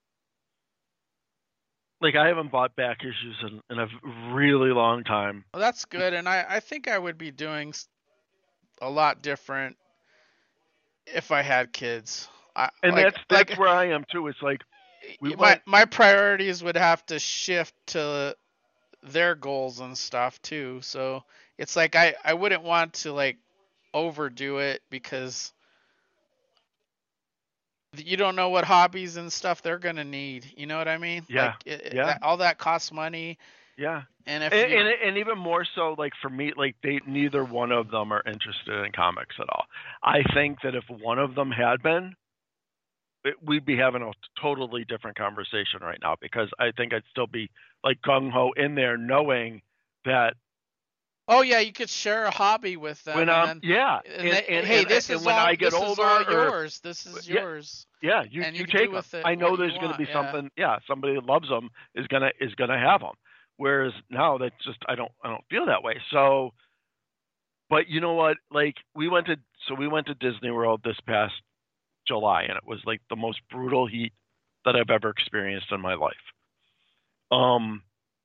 like, I haven't bought back issues in, in a really long time. Well, that's good, and I I think I would be doing a lot different if I had kids. I And like that's that's like where I am too. It's like we my went. my priorities would have to shift to their goals and stuff too. So it's like I I wouldn't want to like overdo it because you don't know what hobbies and stuff they're gonna need. You know what I mean? Yeah, Like it, it- yeah, that, all that costs money, yeah. and if And, you and and even more so, like for me, like they neither one of them are interested in comics at all. I think that if one of them had been, it, we'd be having a totally different conversation right now because I think I'd still be like gung ho in there, knowing that oh yeah, you could share a hobby with them, when and I'm then yeah, and and they, and hey, and, this and is when all I get this is older, all or yours. This is yeah, yours, yeah, you and you you can take do them. with it I know what you there's going to want. be Yeah. something. Yeah, somebody that loves them is gonna is gonna have them. Whereas now that's just I don't I don't feel that way. So, but you know what? Like we went to so we went to Disney World this past July, and it was like the most brutal heat that I've ever experienced in my life. Um,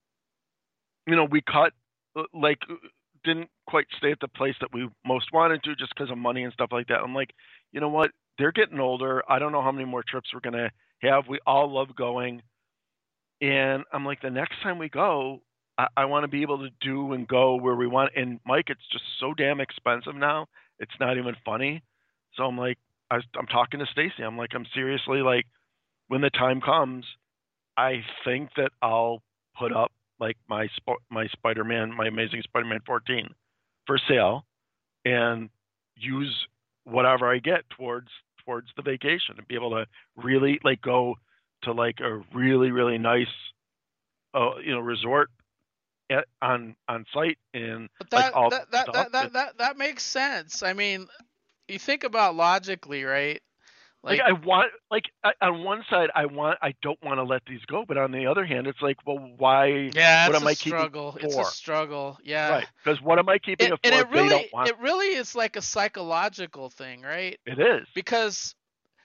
you know, we cut like didn't quite stay at the place that we most wanted to just because of money and stuff like that. I'm like, you know what? They're getting older. I don't know how many more trips we're gonna have. We all love going, and I'm like, the next time we go, I, I want to be able to do and go where we want. And Mike, it's just so damn expensive now. It's not even funny. So I'm like, I, I'm talking to Stacy. I'm like, I'm seriously like, when the time comes, I think that I'll put up like my my Spider-Man, my Amazing Spider-Man fourteen for sale, and use whatever I get towards towards the vacation and be able to really like go to like a really really nice uh, you know resort at, on on site and But like that all that, the that stuff that that that that that makes sense. I mean, you think about logically, right? like Like I want like I, on one side I want I don't want to let these go, but on the other hand it's like, well, why, yeah, what it's am a I keeping struggle. it It's a for? struggle. Yeah. Right, because what am I keeping It it and for it if they don't really want it really is like a psychological thing, right? it? It is. Because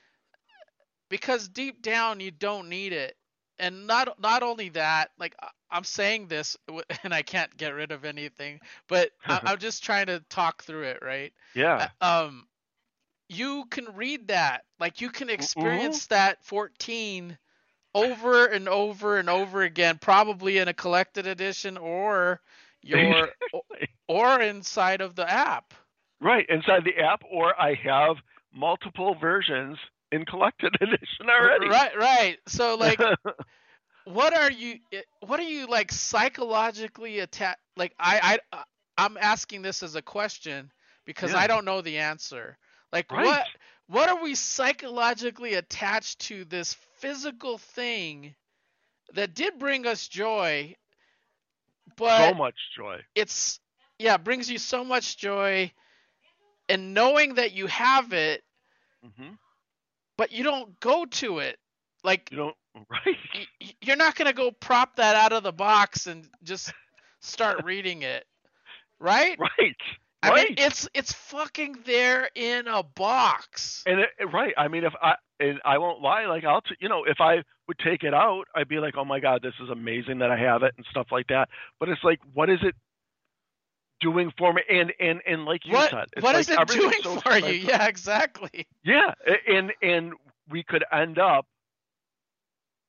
because deep down you don't need it. And not not only that, like I- I'm saying this and I can't get rid of anything, but I, I'm just trying to talk through it, right? Uh, Yeah. Um, you can read that, like you can Mm-hmm. experience that fourteen over and over and over again, probably in a collected edition or your or inside of the app. Right, inside the app, or I have multiple versions in collected edition R- already. Right, right. So like what are you what are you like psychologically attached, like I I I'm asking this as a question because I Yeah, don't know the answer. Like right. what what are we psychologically attached to this physical thing that did bring us joy, So but much joy. it's yeah, brings you so much joy, and knowing that you have it, Hmm. but you don't go to it. Like You don't, right? y- you're not going to go prop that out of the box and just start reading it, right? Right, I mean, right. it's it's fucking there in a box. And it, right, I mean, if I and I won't lie, like I'll, t- you know, if I would take it out, I'd be like, oh my god, this is amazing that I have it and stuff like that. But it's like, what is it doing for me? And and and like you What said, it's what like is it everything's doing so for you? expensive. Yeah, exactly. Yeah, a- and and we could end up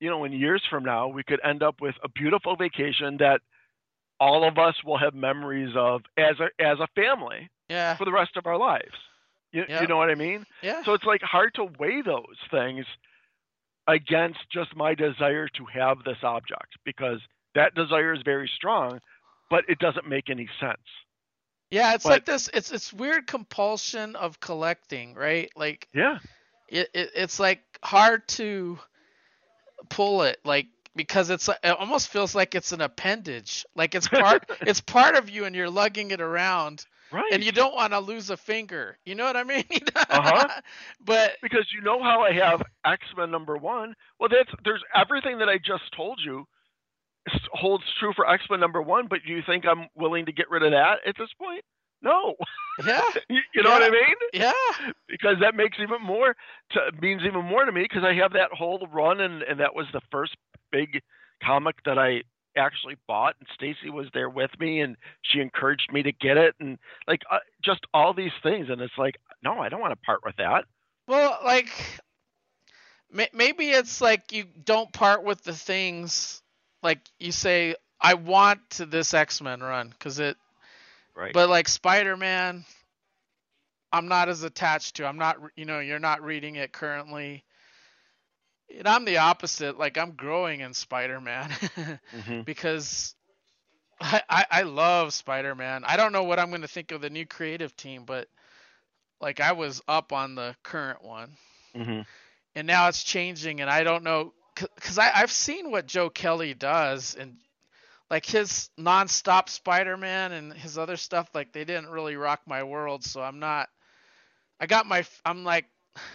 you know, in years from now, we could end up with a beautiful vacation that all of us will have memories of as a as a family Yeah. for the rest of our lives. You, Yep. you know what I mean? Yeah. So it's like hard to weigh those things against just my desire to have this object, because that desire is very strong, but it doesn't make any sense. Yeah, it's But like this. It's it's weird compulsion of collecting, right? Like yeah, it, it it's like hard to pull it, like because it's it almost feels like it's an appendage, like it's part it's part of you, and you're lugging it around, right. and you don't want to lose a finger. You know what I mean? Uh-huh. But Because you know how I have X-Men number one. Well, that's there's everything that I just told you s- holds true for X-Men number one. But you think I'm willing to get rid of that at this point? No. yeah, you, you know yeah, what I mean? yeah, Because that makes even more to, means even more to me, because I have that whole run, and, and that was the first big comic that I actually bought, and Stacy was there with me, and she encouraged me to get it, and like uh, just all these things, and it's like, no, I don't want to part with that. Well, like may- maybe it's like you don't part with the things, like you say, I want to this X-Men run because it, Right. but like Spider-Man, I'm not as attached to. I'm not, you know, you're not reading it currently. And I'm the opposite. Like I'm growing in Spider-Man Mm-hmm. because I, I I love Spider-Man. I don't know what I'm going to think of the new creative team, but like I was up on the current one, Mm-hmm. and now it's changing, and I don't know because I've seen what Joe Kelly does, and like his nonstop Spider-Man and his other stuff, like they didn't really rock my world. So I'm not. I got my. I'm like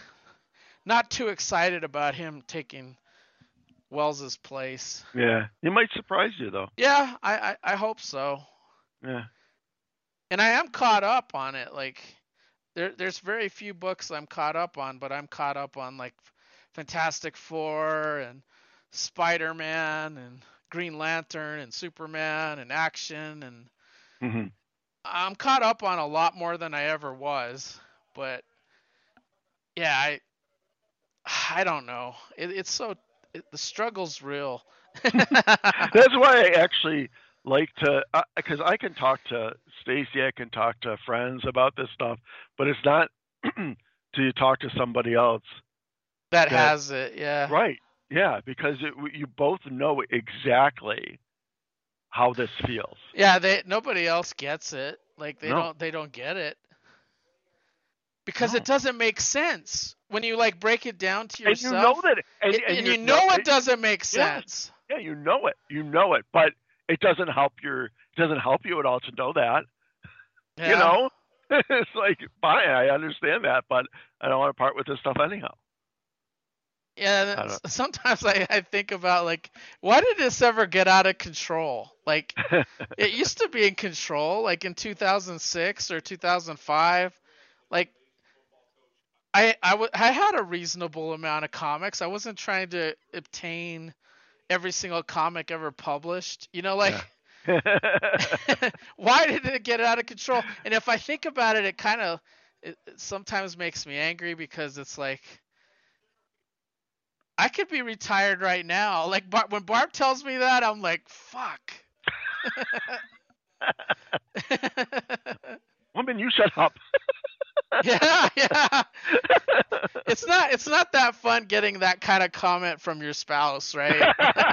not too excited about him taking Wells's place. Yeah, it might surprise you though. Yeah, I, I I hope so. Yeah. And I am caught up on it. Like there there's very few books I'm caught up on, but I'm caught up on like Fantastic Four and Spider-Man and Green Lantern and Superman and Action, and Mm-hmm. I'm caught up on a lot more than I ever was. But yeah, I I don't know. It, it's so it, the struggle's real. That's why I actually like to, because I can talk to Stacy, I can talk to friends about this stuff, but it's not till you talk to somebody else that that, has it, yeah. right? Yeah, because it, you both know exactly how this feels. Yeah, they nobody else gets it. Like they No, don't they don't get it because no, it doesn't make sense when you like break it down to and you yourself. know that, and, It, and and you you know it it, doesn't make yeah, sense. yeah, you know it, you know it, but it doesn't help your, it doesn't help you at all to know that. Yeah. You know, it's like, fine, I understand that, but I don't want to part with this stuff anyhow. Yeah, I don't. sometimes I, I think about like, why did this ever get out of control? Like, it used to be in control, like in two thousand six or two thousand five. Like, I, I, w- I had a reasonable amount of comics. I wasn't trying to obtain every single comic ever published. You know, like, Yeah. why did it get out of control? And if I think about it, it kind of it, it sometimes makes me angry because it's like, I could be retired right now. Like Bar- when Barb tells me that, I'm like, fuck. Woman, you shut up. yeah, yeah. It's not it's not that fun getting that kind of comment from your spouse, right?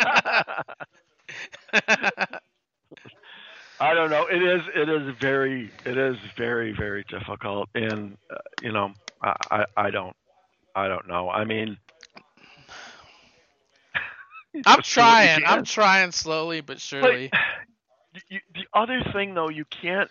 I don't know. It is. It is very. It is very, very difficult, and uh, you know, I, I, I don't. I don't know. I mean, I'm just do what you trying. can. I'm trying slowly but surely. But you, the other thing, though, you can't.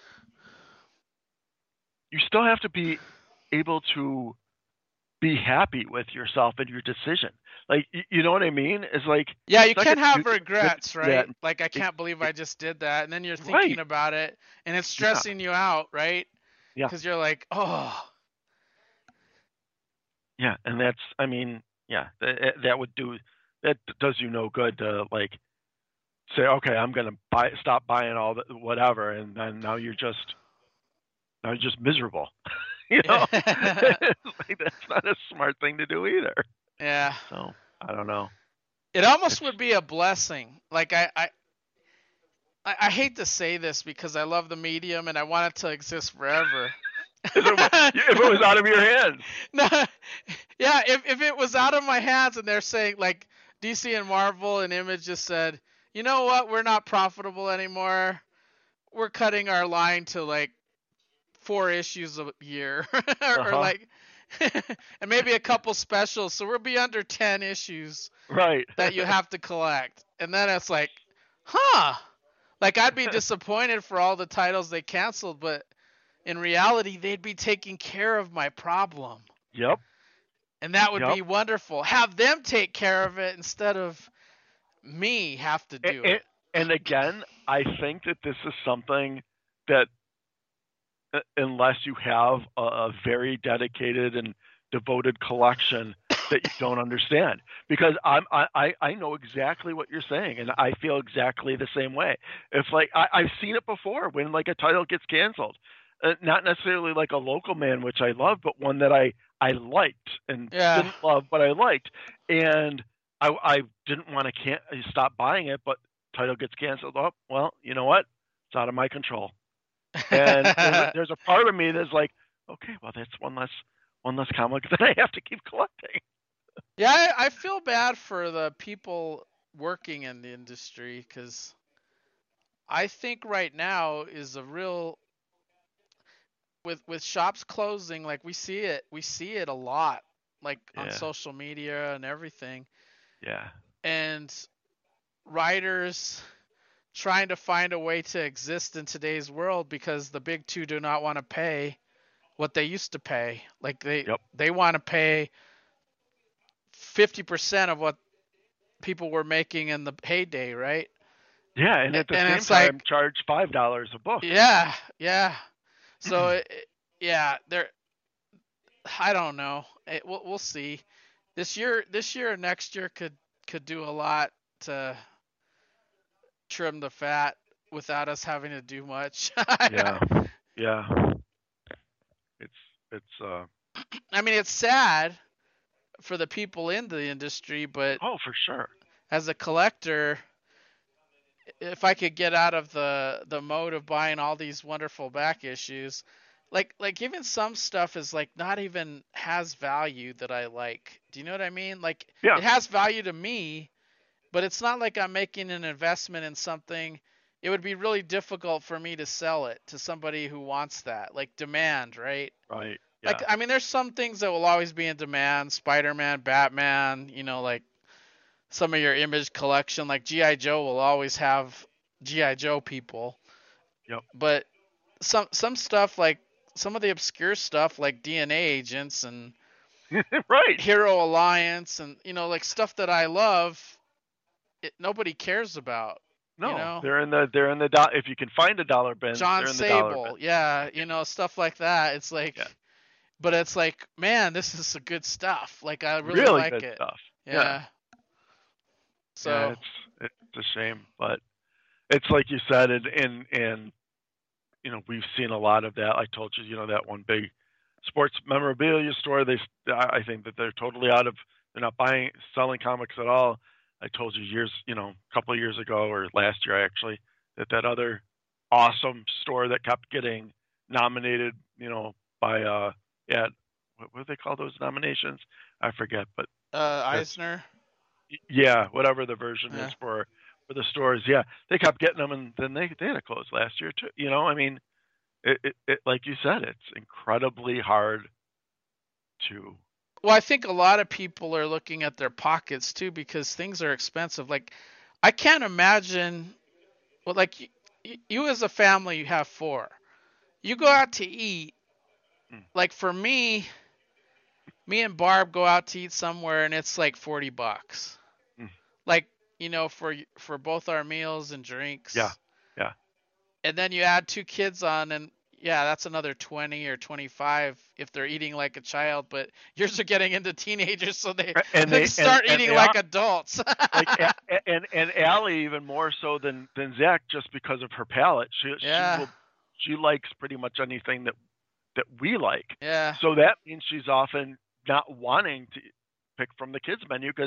You still have to be able to be happy with yourself and your decision. Like, you, you know what I mean? It's like, Yeah, you it's not can't gonna have do regrets, that- right? that- Like I it- can't believe it- I just did that, and then you're thinking Right. about it, and it's stressing you out, right? Yeah. Because you're like, oh, Yeah, and that's, I mean, yeah, that, that would do, that does you no good to like say, okay, I'm gonna buy, stop buying all the whatever, and then now you're just, now you're just miserable. You know, It's like, that's not a smart thing to do either. yeah. So I don't know. It almost It's would be a blessing. Like I, I, I I hate to say this because I love the medium and I want it to exist forever. if it, wa- if it was out of your hands. No, yeah, if if it was out of my hands and they're saying like D C and Marvel and Image just said, you know what, we're not profitable anymore. We're cutting our line to like four issues a year, or, or Uh-huh. like, and maybe a couple specials. So we'll be under ten issues Right. that you have to collect, and then it's like, huh? Like I'd be disappointed for all the titles they canceled, but in reality, they'd be taking care of my problem. Yep. And that would Yep. be wonderful. Have them take care of it instead of me have to do And, it. and again, I think that this is something that, uh, unless you have a, a very dedicated and devoted collection, that you don't understand. Because I'm, I, I know exactly what you're saying, and I feel exactly the same way. If like I, I've seen it before when like a title gets canceled, uh, not necessarily like a Local Man, which I love, but one that I I liked and Yeah. didn't love, but I liked, and I I didn't want to can't stop buying it, but title gets canceled. Oh well, you know what? It's out of my control. And there's a, there's a part of me that's like, okay, well that's one less one less comic that I have to keep collecting. Yeah, I, I feel bad for the people working in the industry because I think right now is a real with with shops closing. Like we see it, we see it a lot, like on Yeah, social media and everything, yeah, and writers trying to find a way to exist in today's world because the big two do not want to pay what they used to pay. Like they yep, they want to pay fifty percent of what people were making in the heyday, right? yeah. And at the And same it's like, time, charge five dollars a book. yeah, yeah. So it, yeah, there. I don't know. It, we'll, we'll see. This year, this year, or next year could could do a lot to trim the fat without us having to do much. Yeah, yeah. It's it's uh I mean, it's sad for the people in the industry, but oh for sure. as a collector, if I could get out of the the mode of buying all these wonderful back issues, like like even some stuff is like not even has value that I like. Do you know what I mean? Like Yeah, it has value to me, but it's not like I'm making an investment in something. It would be really difficult for me to sell it to somebody who wants that, like demand, right? right. Yeah, Like I mean, there's some things that will always be in demand: Spider-Man, Batman, you know, like some of your Image collection, like G I. Joe will always have G I. Joe people. yep. But some some stuff like some of the obscure stuff like D N A agents and Right. Hero Alliance and you know like stuff that I love, it, nobody cares about. You No, know, they're in the they're in the do- if you can find a dollar bin, John they're in the dollar bin. Sable, yeah, you know stuff like that. It's like, Yeah, but it's like, man, this is some good stuff. Like I really really like good it. stuff. Yeah, Yeah. yeah. So It's it's a shame, but it's like you said, and and and you know we've seen a lot of that. I told you, you know, that one big sports memorabilia store. They I think that they're totally out of. They're not buying selling comics at all. I told you years, you know, a couple of years ago or last year actually, that that other awesome store that kept getting nominated, you know, by uh, yeah, what, what do they call those nominations? I forget, but uh, that's Eisner. yeah, whatever the version is Yeah. for for the stores. Yeah, they kept getting them, and then they they had to close last year too. You know, I mean, it, it, it like you said, it's incredibly hard to. Well, I think a lot of people are looking at their pockets too because things are expensive. Like, I can't imagine. Well, like you, you as a family, you have four. You go out to eat. Mm, Like for me, me and Barb go out to eat somewhere, and it's like forty bucks. mm, Like you know, for for both our meals and yeah, drinks, yeah, and then you add two kids on, and yeah, that's another twenty or twenty-five if they're eating like a child, but yours are getting into teenagers so they, and they they and start and eating they like are adults. like and and Allie even more so than than Zach just because of her palate. She she Yeah, will she likes pretty much anything that that we like. yeah, So that means she's often not wanting to pick from the kids menu because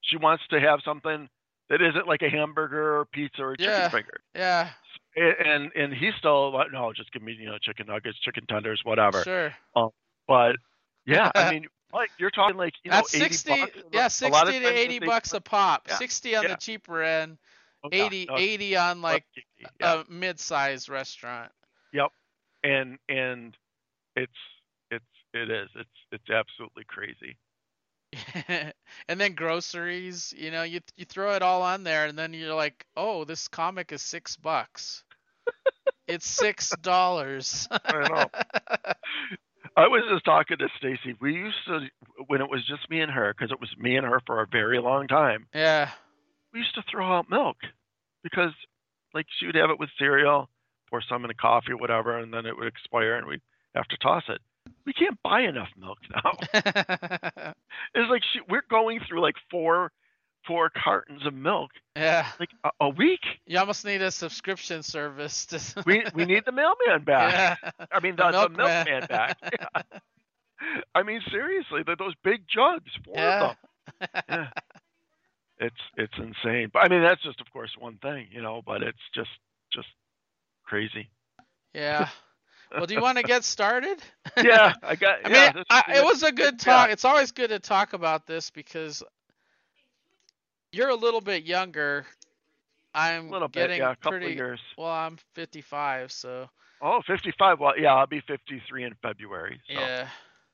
she wants to have something that isn't like a hamburger or pizza or chicken Yeah. finger. Yeah. And and he's still like, no, just give me, you know, chicken nuggets, chicken tenders, whatever. Sure. Um, but yeah, I mean, like you're talking like, you know, That's eighty sixty. bucks. Yeah, A lot of sixty to times eighty they, bucks a pop. yeah, sixty on yeah. the cheaper end. Oh, yeah. eighty, No, eighty on like yeah. a mid-sized restaurant. Yep. And and it's it's it is it's it's absolutely crazy. And then groceries, you know, you you throw it all on there, and then you're like, oh, this comic is six bucks. It's six dollars. I know. I was just talking to Stacy. We used to, when it was just me and her, because it was me and her for a very long time. Yeah. We used to throw out milk because, like, she would have it with cereal, pour some in a coffee or whatever, and then it would expire, and we'd have to toss it. We can't buy enough milk now. It's like she, we're going through like four, four cartons of milk. Yeah. Like a, a week. You almost need a subscription service. To... we we need the mailman back. Yeah. I mean, the, the, the milkman, milkman back. Yeah. I mean, seriously, they're those big jugs, four yeah. of them. Yeah. It's it's insane. But I mean, that's just, of course, one thing, you know. But it's just just crazy. Yeah. Well, do you want to get started? Yeah, I got. I yeah, mean, I, it was a good talk. Yeah. It's always good to talk about this because you're a little bit younger. I'm a little getting bit, yeah, a couple pretty. Of years. Well, I'm fifty-five, so. Oh, fifty-five. Well, yeah, I'll be fifty-three in February. So. Yeah.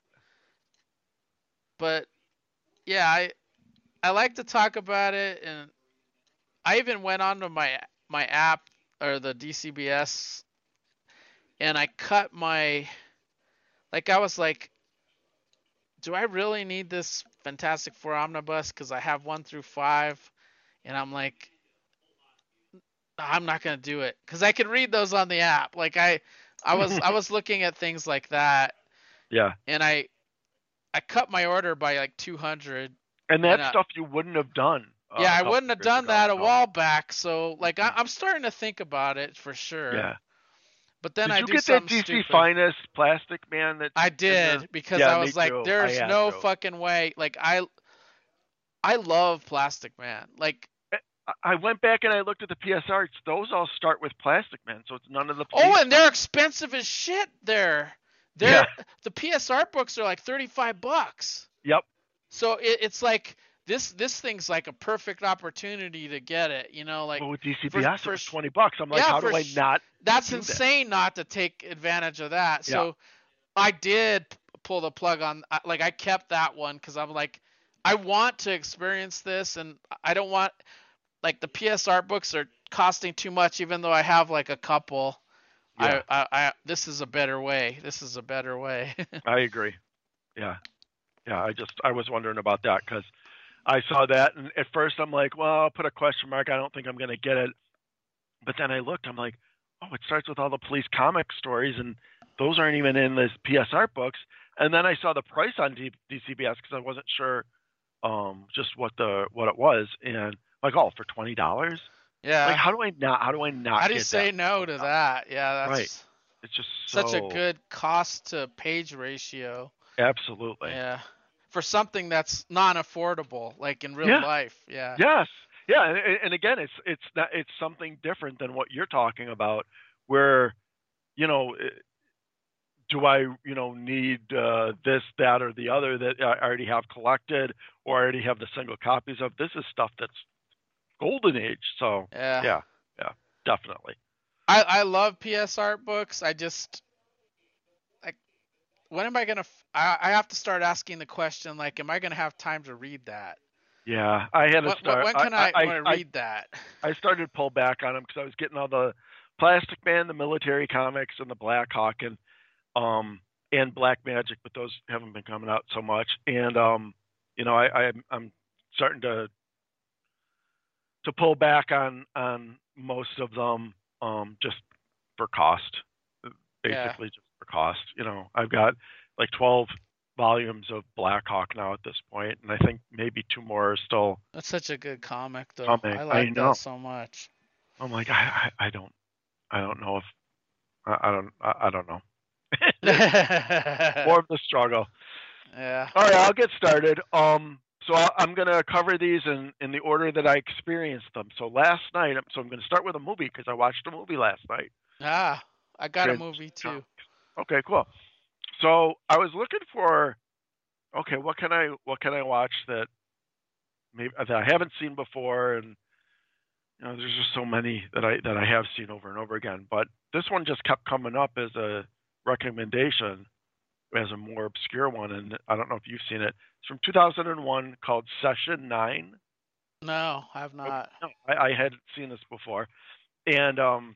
But yeah, I I like to talk about it, and I even went onto my my app or the D C B S. And I cut my, like I was like, do I really need this Fantastic Four omnibus? Because I have one through five, and I'm like, I'm not gonna do it because I can read those on the app. Like I, I was I was looking at things like that. Yeah. And I, I cut my order by like two hundred. And that's and, uh, stuff you wouldn't have done. Uh, yeah, I wouldn't have done ago, that a no. while back. So like I, I'm starting to think about it for sure. Yeah. But then did I you do get that D C stupid. Finest Plastic Man? That I did the... because yeah, I was like, too. "There's no to. fucking way!" Like I, I love Plastic Man. Like I went back and I looked at the P S Rs. Those all start with Plastic Man, so it's none of the. Oh, and they're expensive as shit. There, they're yeah. the P S R books are like thirty-five bucks. Yep. So it, it's like. This this thing's like a perfect opportunity to get it, you know, like well, with D C B S for, for twenty bucks. I'm like, yeah, how do I not? That's do insane that? not to take advantage of that. Yeah. So I did pull the plug on, like I kept that one because I'm like, I want to experience this, and I don't want like the P S R books are costing too much, even though I have like a couple. Yeah. I, I, I this is a better way. This is a better way. I agree. Yeah, yeah. I just I was wondering about that because. I saw that, and at first I'm like, well, I'll put a question mark. I don't think I'm going to get it. But then I looked. I'm like, oh, it starts with all the police comic stories, and those aren't even in the P S R books. And then I saw the price on D- DCBS because I wasn't sure um, just what the what it was, and like, oh, for twenty dollars. Yeah. Like, how do I not? How do I not? How do you get say that? no to that? Yeah, that's right. It's just so... such a good cost to page ratio. Absolutely. Yeah. For something that's non-affordable, like in real yeah. life, yeah. Yes, yeah, and, and again, it's it's not it's something different than what you're talking about, where, you know, do I you know need uh, this, that, or the other that I already have collected or already have the single copies of? This is stuff that's golden age. So yeah, yeah, yeah, definitely. I I love P S R books. I just. When am I gonna? F- I I have to start asking the question like, am I gonna have time to read that? Yeah, I had to when, start. When can I, I, I, I read that? I started to pull back on them because I was getting all the Plastic Man, the military comics, and the Black Hawk, and um and Black Magic, but those haven't been coming out so much. And um, you know, I, I I'm starting to to pull back on on most of them, um, just for cost, basically. Yeah. Just cost. You know, I've got like twelve volumes of Black Hawk now at this point, and I think maybe two more are still. That's such a good comic, though. Comic. I like I know. that so much. I'm like, I, I, I don't, I don't know if, I, I don't, I, I don't know. More of the struggle. Yeah. All right, I'll get started. Um, so I'm going to cover these in, in the order that I experienced them. So last night, so I'm going to start with a movie because I watched a movie last night. Ah, I got a Trans- movie too. Okay, cool. So I was looking for, okay, what can I what can I watch that maybe that I haven't seen before, and you know, there's just so many that I that I have seen over and over again. But this one just kept coming up as a recommendation, as a more obscure one, and I don't know if you've seen it. It's from two thousand one, called Session Nine. No, I have Nope, not. no, I, I hadn't seen this before, and um,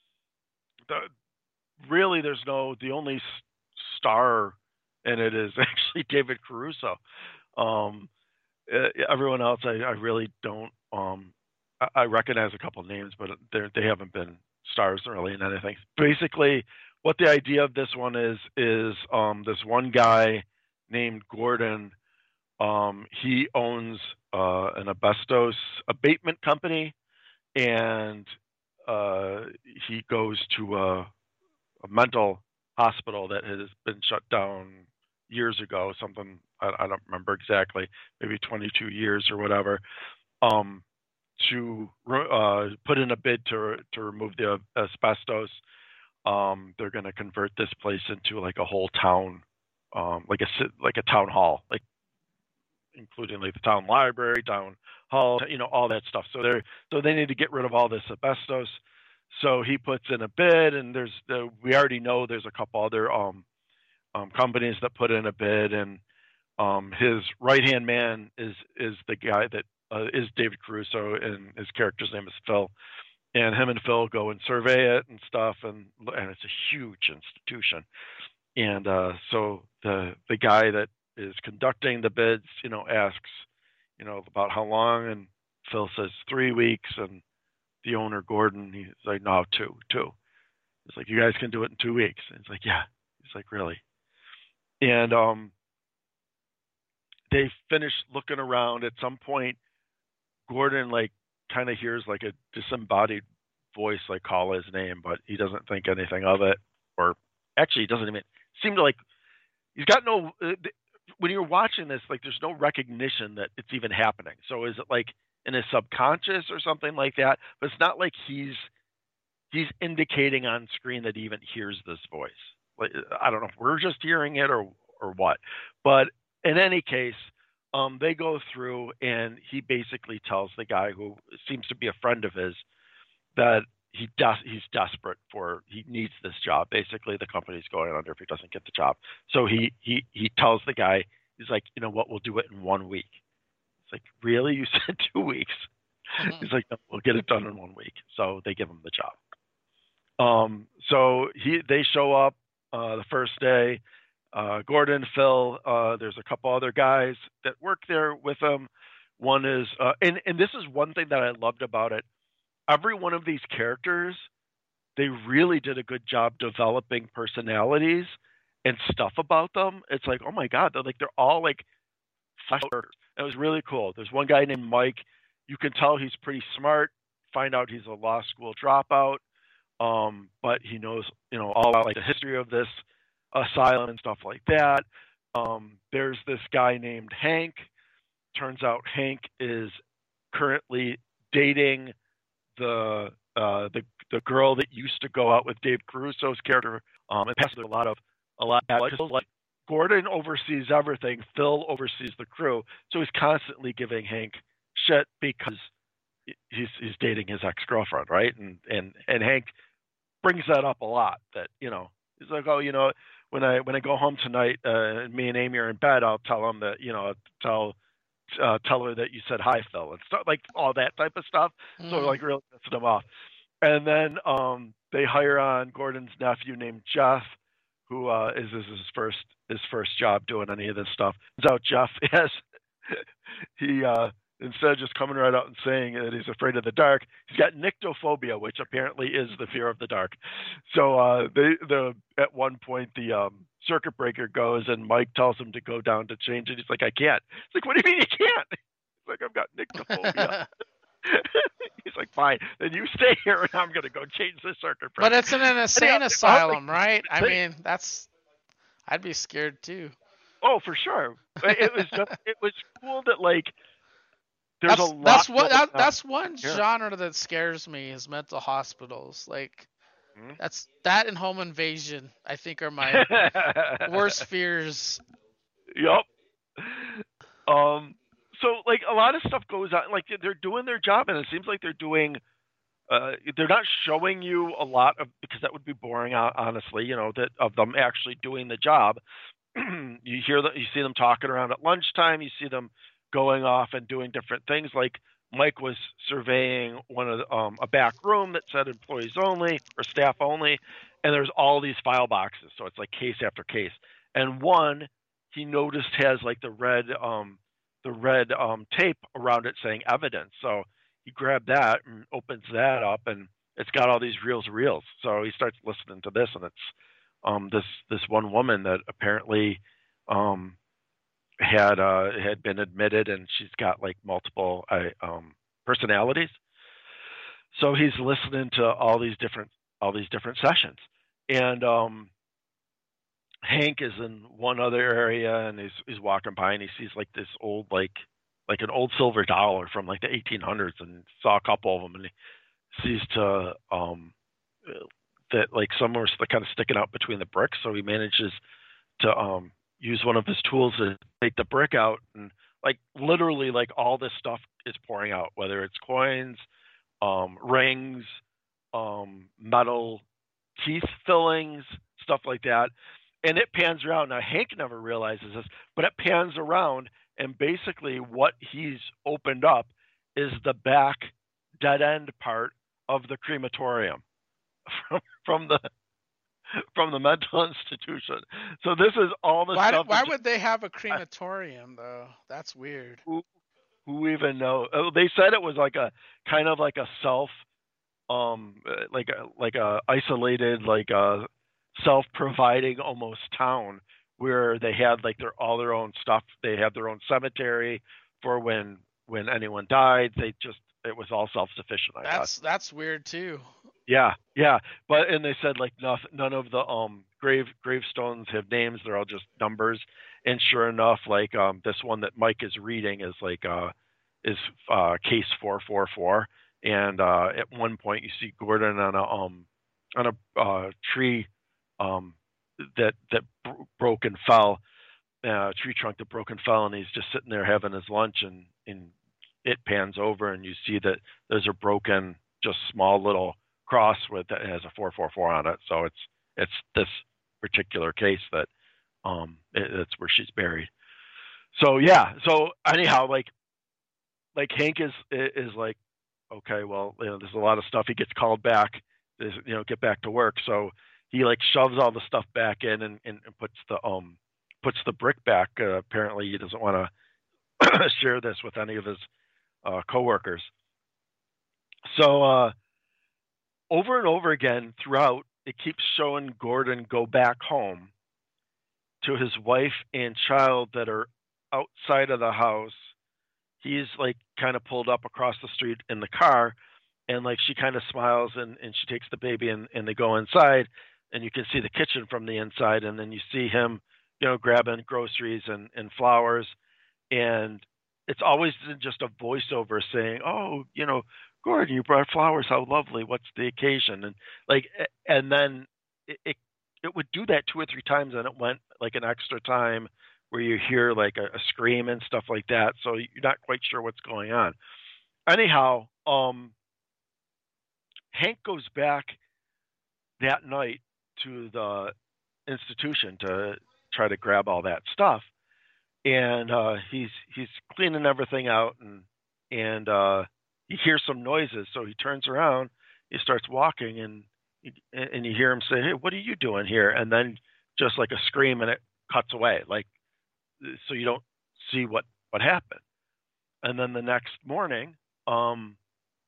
the, really, there's no the only star in it is actually David Caruso. Um, everyone else, I, I really don't. Um, I, I recognize a couple of names, but they they haven't been stars really in anything. Basically, what the idea of this one is is um, this one guy named Gordon. Um, he owns uh, an asbestos abatement company, and uh, he goes to a, a mental hospital that has been shut down years ago. Something I, I don't remember exactly, maybe twenty-two years or whatever. Um, to uh, put in a bid to to remove the asbestos. Um, they're going to convert this place into like a whole town, um, like a like a town hall, like including like the town library, town hall, you know, all that stuff. So they're so they need to get rid of all this asbestos. So he puts in a bid, and there's the, we already know there's a couple other um, um, companies that put in a bid, and um, his right hand man is is the guy that uh, is David Caruso, and his character's name is Phil. And him and Phil go and survey it and stuff, and and it's a huge institution. And uh, so the the guy that is conducting the bids, you know, asks, you know, about how long, and Phil says three weeks, and the owner Gordon, he's like, no, two, two. He's like, you guys can do it in two weeks. And he's like, yeah. He's like, really? And um, they finish looking around. At some point, Gordon like kind of hears like a disembodied voice like call his name, but he doesn't think anything of it, or actually he doesn't even seem to like. He's got no. Uh, when you're watching this, like there's no recognition that it's even happening. So is it like in his subconscious or something like that? But it's not like he's he's indicating on screen that he even hears this voice. Like, I don't know if we're just hearing it or or what. But in any case, um, they go through, and he basically tells the guy, who seems to be a friend of his, that he does he's desperate for he needs this job. Basically, the company's going under if he doesn't get the job. So he he he tells the guy, he's like, you know what, we'll do it in one week. It's like, really? You said two weeks? Mm-hmm. He's like, no, we'll get it done in one week. So they give him the job. Um, so he they show up uh, the first day. Uh, Gordon, Phil, uh, there's a couple other guys that work there with him. One is, uh, and, and this is one thing that I loved about it. Every one of these characters, they really did a good job developing personalities and stuff about them. It's like, oh my God, they're like, they're all like flesh characters. It was really cool. There's one guy named Mike. You can tell he's pretty smart. Find out he's a law school dropout. Um, but he knows, you know, all about like the history of this asylum and stuff like that. Um, there's this guy named Hank. Turns out Hank is currently dating the uh, the the girl that used to go out with Dave Caruso's character. Um, and passes a lot of a lot of like, like Gordon oversees everything. Phil oversees the crew, so he's constantly giving Hank shit because he's he's dating his ex girlfriend, right? And and and Hank brings that up a lot. That, you know, he's like, oh, you know, when I when I go home tonight, uh, and me and Amy are in bed, I'll tell him that, you know, tell uh, tell her that you said hi, Phil, and stuff like all that type of stuff. Mm. So like really pissing him off. And then um, they hire on Gordon's nephew named Jeff, who uh, is, is his first his first job doing any of this stuff. Turns out Jeff has he uh, instead of just coming right out and saying that he's afraid of the dark, he's got nyctophobia, which apparently is the fear of the dark. So uh, they the at one point the um, circuit breaker goes, and Mike tells him to go down to change it. He's like, I can't. It's like, what do you mean you can't? He's like, I've got nyctophobia. He's like, fine, then you stay here, and I'm going to go change the circuit breaker. But it's in an insane asylum, right? I mean, that's, I'd be scared too. Oh, for sure. It was just it was cool that like there's a That's lot that's what going that, on that's one here. genre that scares me is mental hospitals. Like Mhm. that's that and home invasion. I think are my worst fears. Yep. Um. So like a lot of stuff goes on. Like they're doing their job, and it seems like they're doing. Uh, they're not showing you a lot of because that would be boring, honestly. You know that of them actually doing the job. You hear that, you see them talking around at lunchtime. You see them going off and doing different things. Like Mike was surveying one of the, um, a back room that said employees only or staff only, and there's all these file boxes. So it's like case after case. And one he noticed has like the red um, the red um, tape around it saying evidence. So he grabbed that and opens that up, and it's got all these reels of reels. So he starts listening to this, and it's um, this this one woman that apparently um, had uh, had been admitted, and she's got like multiple uh, um, personalities. So he's listening to all these different all these different sessions, and um, Hank is in one other area, and he's he's walking by, and he sees like this old like like an old silver dollar from like the eighteen hundreds, and saw a couple of them, and he sees to um, that like some are kind of sticking out between the bricks, so he manages to um, use one of his tools to take the brick out, and like literally like all this stuff is pouring out, whether it's coins, um, rings, um, metal teeth fillings, stuff like that. And it pans around. Now Hank never realizes this, but it pans around, and basically what he's opened up is the back dead end part of the crematorium from, from the from the mental institution. So this is all the Why stuff why that would they have a crematorium though? That's weird. who, who even know? Oh, they said it was like a kind of like a self, um, like a like a isolated, like a self-providing almost town where they had like their all their own stuff. They had their own cemetery for when when anyone died. They just it was all self-sufficient, I guess. That's that's weird too. Yeah, yeah, but and they said like nothing, none of the um grave gravestones have names; they're all just numbers. And sure enough, like um this one that Mike is reading is like uh is uh case four four four, and uh at one point you see Gordon on a um on a uh tree um that that br- broke and fell, uh, tree trunk that broke and fell, and he's just sitting there having his lunch, and and it pans over, and you see that there's a broken, just small little cross with that has a four four four on it. So it's it's this particular case that um it, it's where she's buried. So yeah. So anyhow, like like Hank is is like, okay, well, you know, there's a lot of stuff. He gets called back, there's, you know, get back to work. So he like shoves all the stuff back in, and, and, and puts the um puts the brick back. Uh, apparently, he doesn't want to share this with any of his uh, coworkers. So uh, over and over again throughout, it keeps showing Gordon go back home to his wife and child that are outside of the house. He's like kind of pulled up across the street in the car, and like she kind of smiles, and, and she takes the baby, and, and they go inside, and you can see the kitchen from the inside, and then you see him, you know, grabbing groceries and, and flowers, and it's always just a voiceover saying, "Oh, you know, Gordon, you brought flowers. How lovely. What's the occasion?" And like, and then it, it it would do that two or three times, and it went like an extra time where you hear like a, a scream and stuff like that. So you're not quite sure what's going on. Anyhow, um, Hank goes back that night to the institution to try to grab all that stuff, and uh, he's he's cleaning everything out, and and uh, he hears some noises, so he turns around, he starts walking, and and you hear him say, "Hey, what are you doing here?" And then just like a scream, and it cuts away, like so you don't see what what happened. And then the next morning, um,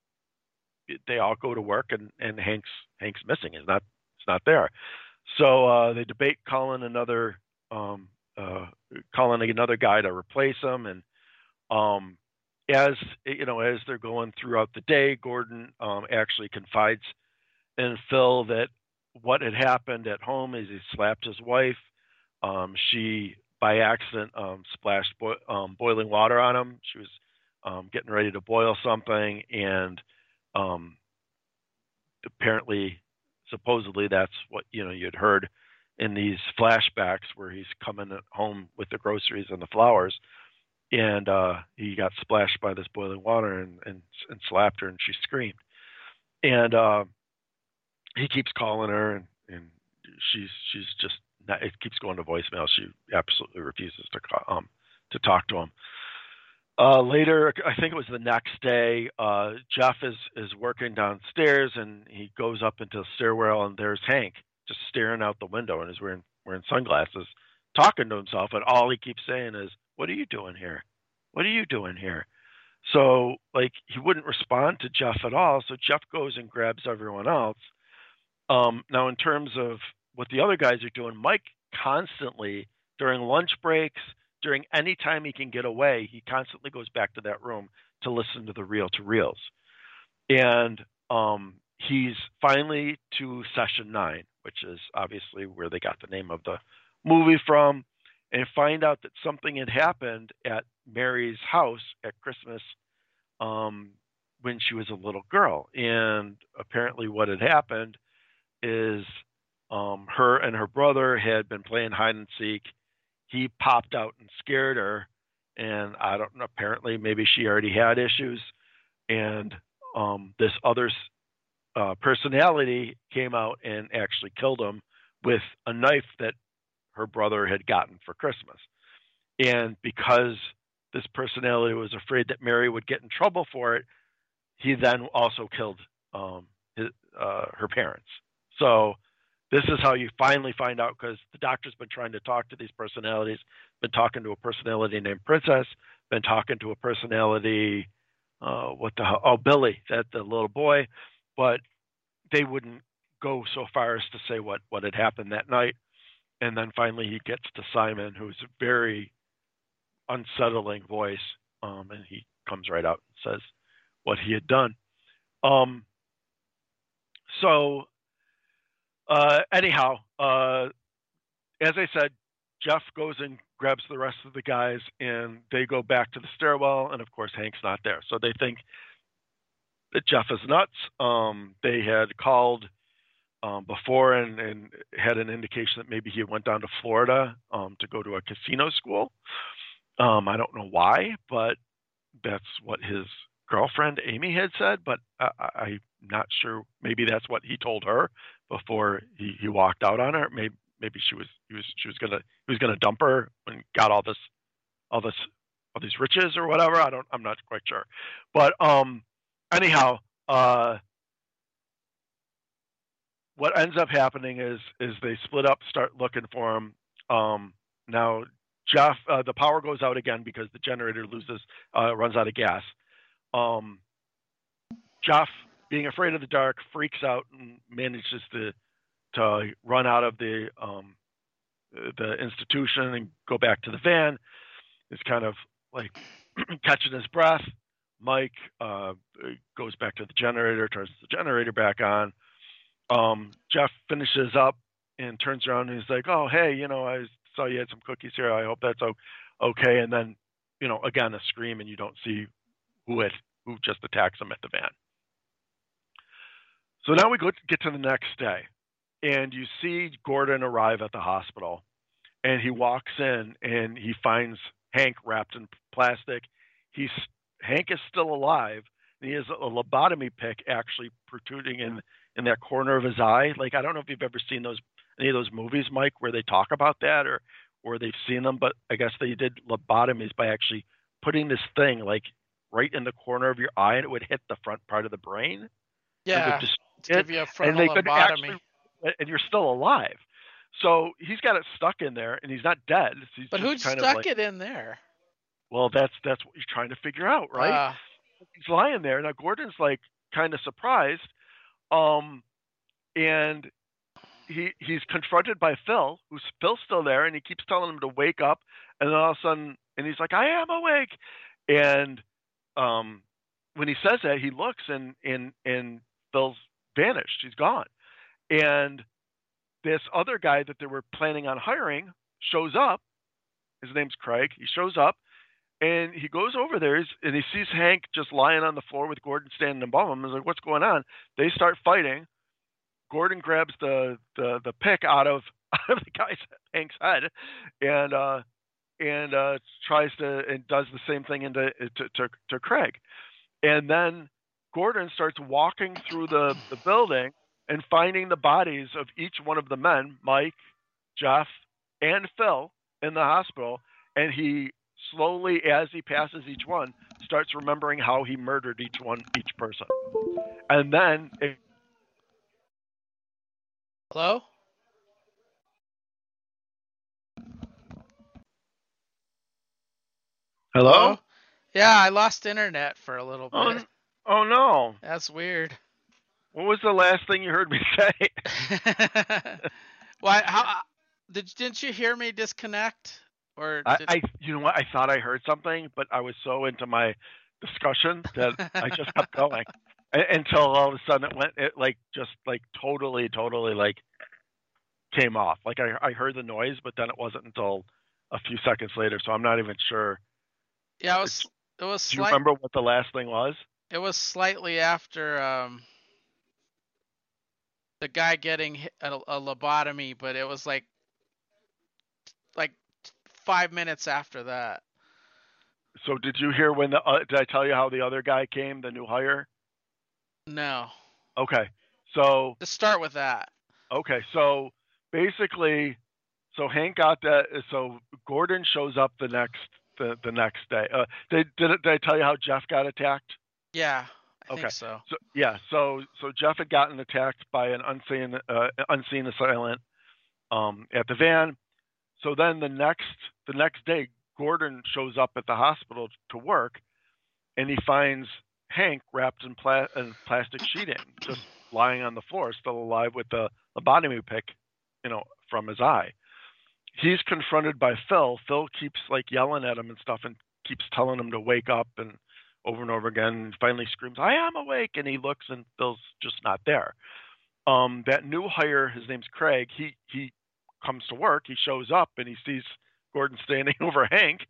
they all go to work, and and Hank's Hank's missing. He's not he's not there. So uh, they debate calling another um, uh, calling another guy to replace him. And um, as you know, as they're going throughout the day, Gordon um, actually confides in Phil that what had happened at home is he slapped his wife. Um, she by accident um, splashed bo- um, boiling water on him. She was um, getting ready to boil something, and um, apparently, supposedly, that's what you know you'd heard in these flashbacks where he's coming home with the groceries and the flowers, and uh, he got splashed by this boiling water and, and, and slapped her, and she screamed. And uh, he keeps calling her, and, and she's she's just not, it keeps going to voicemail. She absolutely refuses to call, um to talk to him. Uh, later, I think it was the next day, uh, Jeff is, is working downstairs, and he goes up into the stairwell, and there's Hank just staring out the window, and he's wearing wearing sunglasses, talking to himself, and all he keeps saying is, "What are you doing here? What are you doing here?" So, like, he wouldn't respond to Jeff at all. So Jeff goes and grabs everyone else. Um, now, in terms of what the other guys are doing, Mike constantly, during lunch breaks, during any time he can get away, he constantly goes back to that room to listen to the reel-to-reels. And um, he's finally to session nine, which is obviously where they got the name of the movie from, and find out that something had happened at Mary's house at Christmas um, when she was a little girl. And apparently what had happened is um, her and her brother had been playing hide and seek. He popped out and scared her, and I don't know, apparently maybe she already had issues, and um, this other uh, personality came out and actually killed him with a knife that her brother had gotten for Christmas. And because this personality was afraid that Mary would get in trouble for it, he then also killed um, his, uh, her parents. So this is how you finally find out, because the doctor's been trying to talk to these personalities, been talking to a personality named Princess, been talking to a personality, uh, what the hell, oh, Billy, that the little boy, but they wouldn't go so far as to say what, what had happened that night. And then finally he gets to Simon, who's a very unsettling voice, um, and he comes right out and says what he had done. Um, so Uh, anyhow, uh, as I said, Jeff goes and grabs the rest of the guys, and they go back to the stairwell, and of course Hank's not there. So they think that Jeff is nuts. Um, they had called um, before and, and had an indication that maybe he went down to Florida um, to go to a casino school. Um, I don't know why, but that's what his girlfriend Amy had said, but I, I, I'm not sure. Maybe that's what he told her before he, he walked out on her. Maybe maybe she was he was she was gonna he was gonna dump her and got all this all this all these riches or whatever. I don't I'm not quite sure. But um anyhow, uh what ends up happening is is they split up, start looking for him. Um now Jeff uh, the power goes out again because the generator loses uh runs out of gas. Um Jeff, being afraid of the dark, freaks out and manages to to run out of the um, the institution and go back to the van. Is kind of like catching his breath. Mike uh, goes back to the generator, turns the generator back on. Um, Jeff finishes up and turns around and he's like, "Oh, hey, you know, I saw you had some cookies here. I hope that's okay." And then, you know, again a scream, and you don't see who it who just attacks him at the van. So now we go to get to the next day, and you see Gordon arrive at the hospital, and he walks in and he finds Hank wrapped in plastic. He's Hank is still alive, and he has a lobotomy pick actually protruding in in that corner of his eye. Like, I don't know if you've ever seen those any of those movies, Mike, where they talk about that, or or they've seen them, but I guess they did lobotomies by actually putting this thing like right in the corner of your eye, and it would hit the front part of the brain. Yeah, just, to give you a frontal and they could lobotomy. actually, and you're still alive. So he's got it stuck in there, and he's not dead. He's but who stuck like, it in there? Well, that's that's what you're trying to figure out, right? Uh, he's lying there. Now Gordon's like kind of surprised, um, and he he's confronted by Phil, who's Phil's still there, and he keeps telling him to wake up, and then all of a sudden, and he's like, "I am awake," and um, when he says that, he looks, and and and Phil's vanished. He's gone, and this other guy that they were planning on hiring shows up, his name's Craig. He shows up and he goes over there and he sees Hank just lying on the floor with Gordon standing above him. He's like, "What's going on?" They start fighting. Gordon grabs the the, the pick out of out of the guy's Hank's head, and uh, and uh, tries to and does the same thing into to, to to Craig, and then Gordon starts walking through the, the building and finding the bodies of each one of the men, Mike, Jeff, and Phil, in the hospital, and he slowly, as he passes each one, starts remembering how he murdered each one, each person, and then. It, Hello? Hello? Hello? Yeah, I lost internet for a little Oh, bit. oh no. That's weird. What was the last thing you heard me say? Why? How? Did didn't you hear me disconnect? Or I, did... I, you know what? I thought I heard something, but I was so into my discussion that I just kept going until all of a sudden it went, it like just like totally, totally like came off. Like I, I heard the noise, but then it wasn't until a few seconds later. So I'm not even sure. Yeah, it was. It was. Do you Slight... remember what the last thing was? It was slightly after um, the guy getting a, a lobotomy, but it was like like five minutes after that. So did you hear when the? Uh, did I tell you how the other guy came, the new hire? No. Okay, so Let's start with that. Okay, so basically, so Hank got that. So Gordon shows up the next the, the next day. Uh, did, did did I tell you how Jeff got attacked? Yeah, I okay. think so. So yeah, so so Jeff had gotten attacked by an unseen uh, unseen assailant um, at the van. So then the next the next day, Gordon shows up at the hospital to work, and he finds Hank wrapped in, pla- in plastic sheeting, just lying on the floor, still alive with the lobotomy pick, you know, from his eye. He's confronted by Phil. Phil keeps like yelling at him and stuff, and keeps telling him to wake up, and over and over again. And finally screams, "I am awake!" And he looks, and Phil's just not there. Um, that new hire, his name's Craig. He he comes to work. He shows up, and he sees Gordon standing over Hank,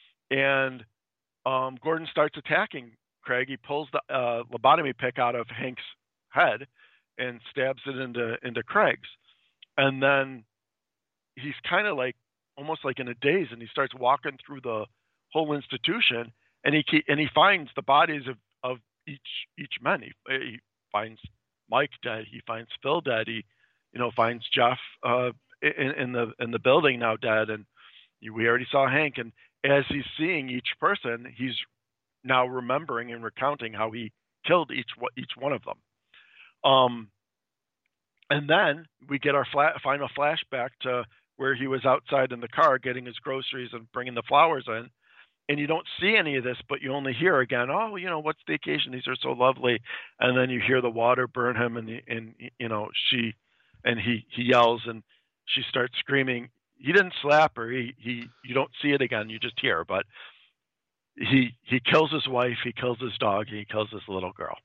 and um, Gordon starts attacking Craig. He pulls the uh, lobotomy pick out of Hank's head and stabs it into into Craig's, and then he's kind of like almost like in a daze, and he starts walking through the whole institution, and he and he finds the bodies of, of each each man. He, he finds Mike dead. He finds Phil dead. He you know finds Jeff uh, in, in the in the building now dead, and we already saw Hank. And as he's seeing each person, he's now remembering and recounting how he killed each each one of them. Um, and then we get our flat, final flashback to where he was outside in the car getting his groceries and bringing the flowers in. And you don't see any of this, but you only hear again, "Oh, you know, what's the occasion? These are so lovely." And then you hear the water burn him, and and you know she, and he he yells, and she starts screaming. He didn't slap her. He he. You don't see it again. You just hear. But he he kills his wife. He kills his dog. He kills his little girl.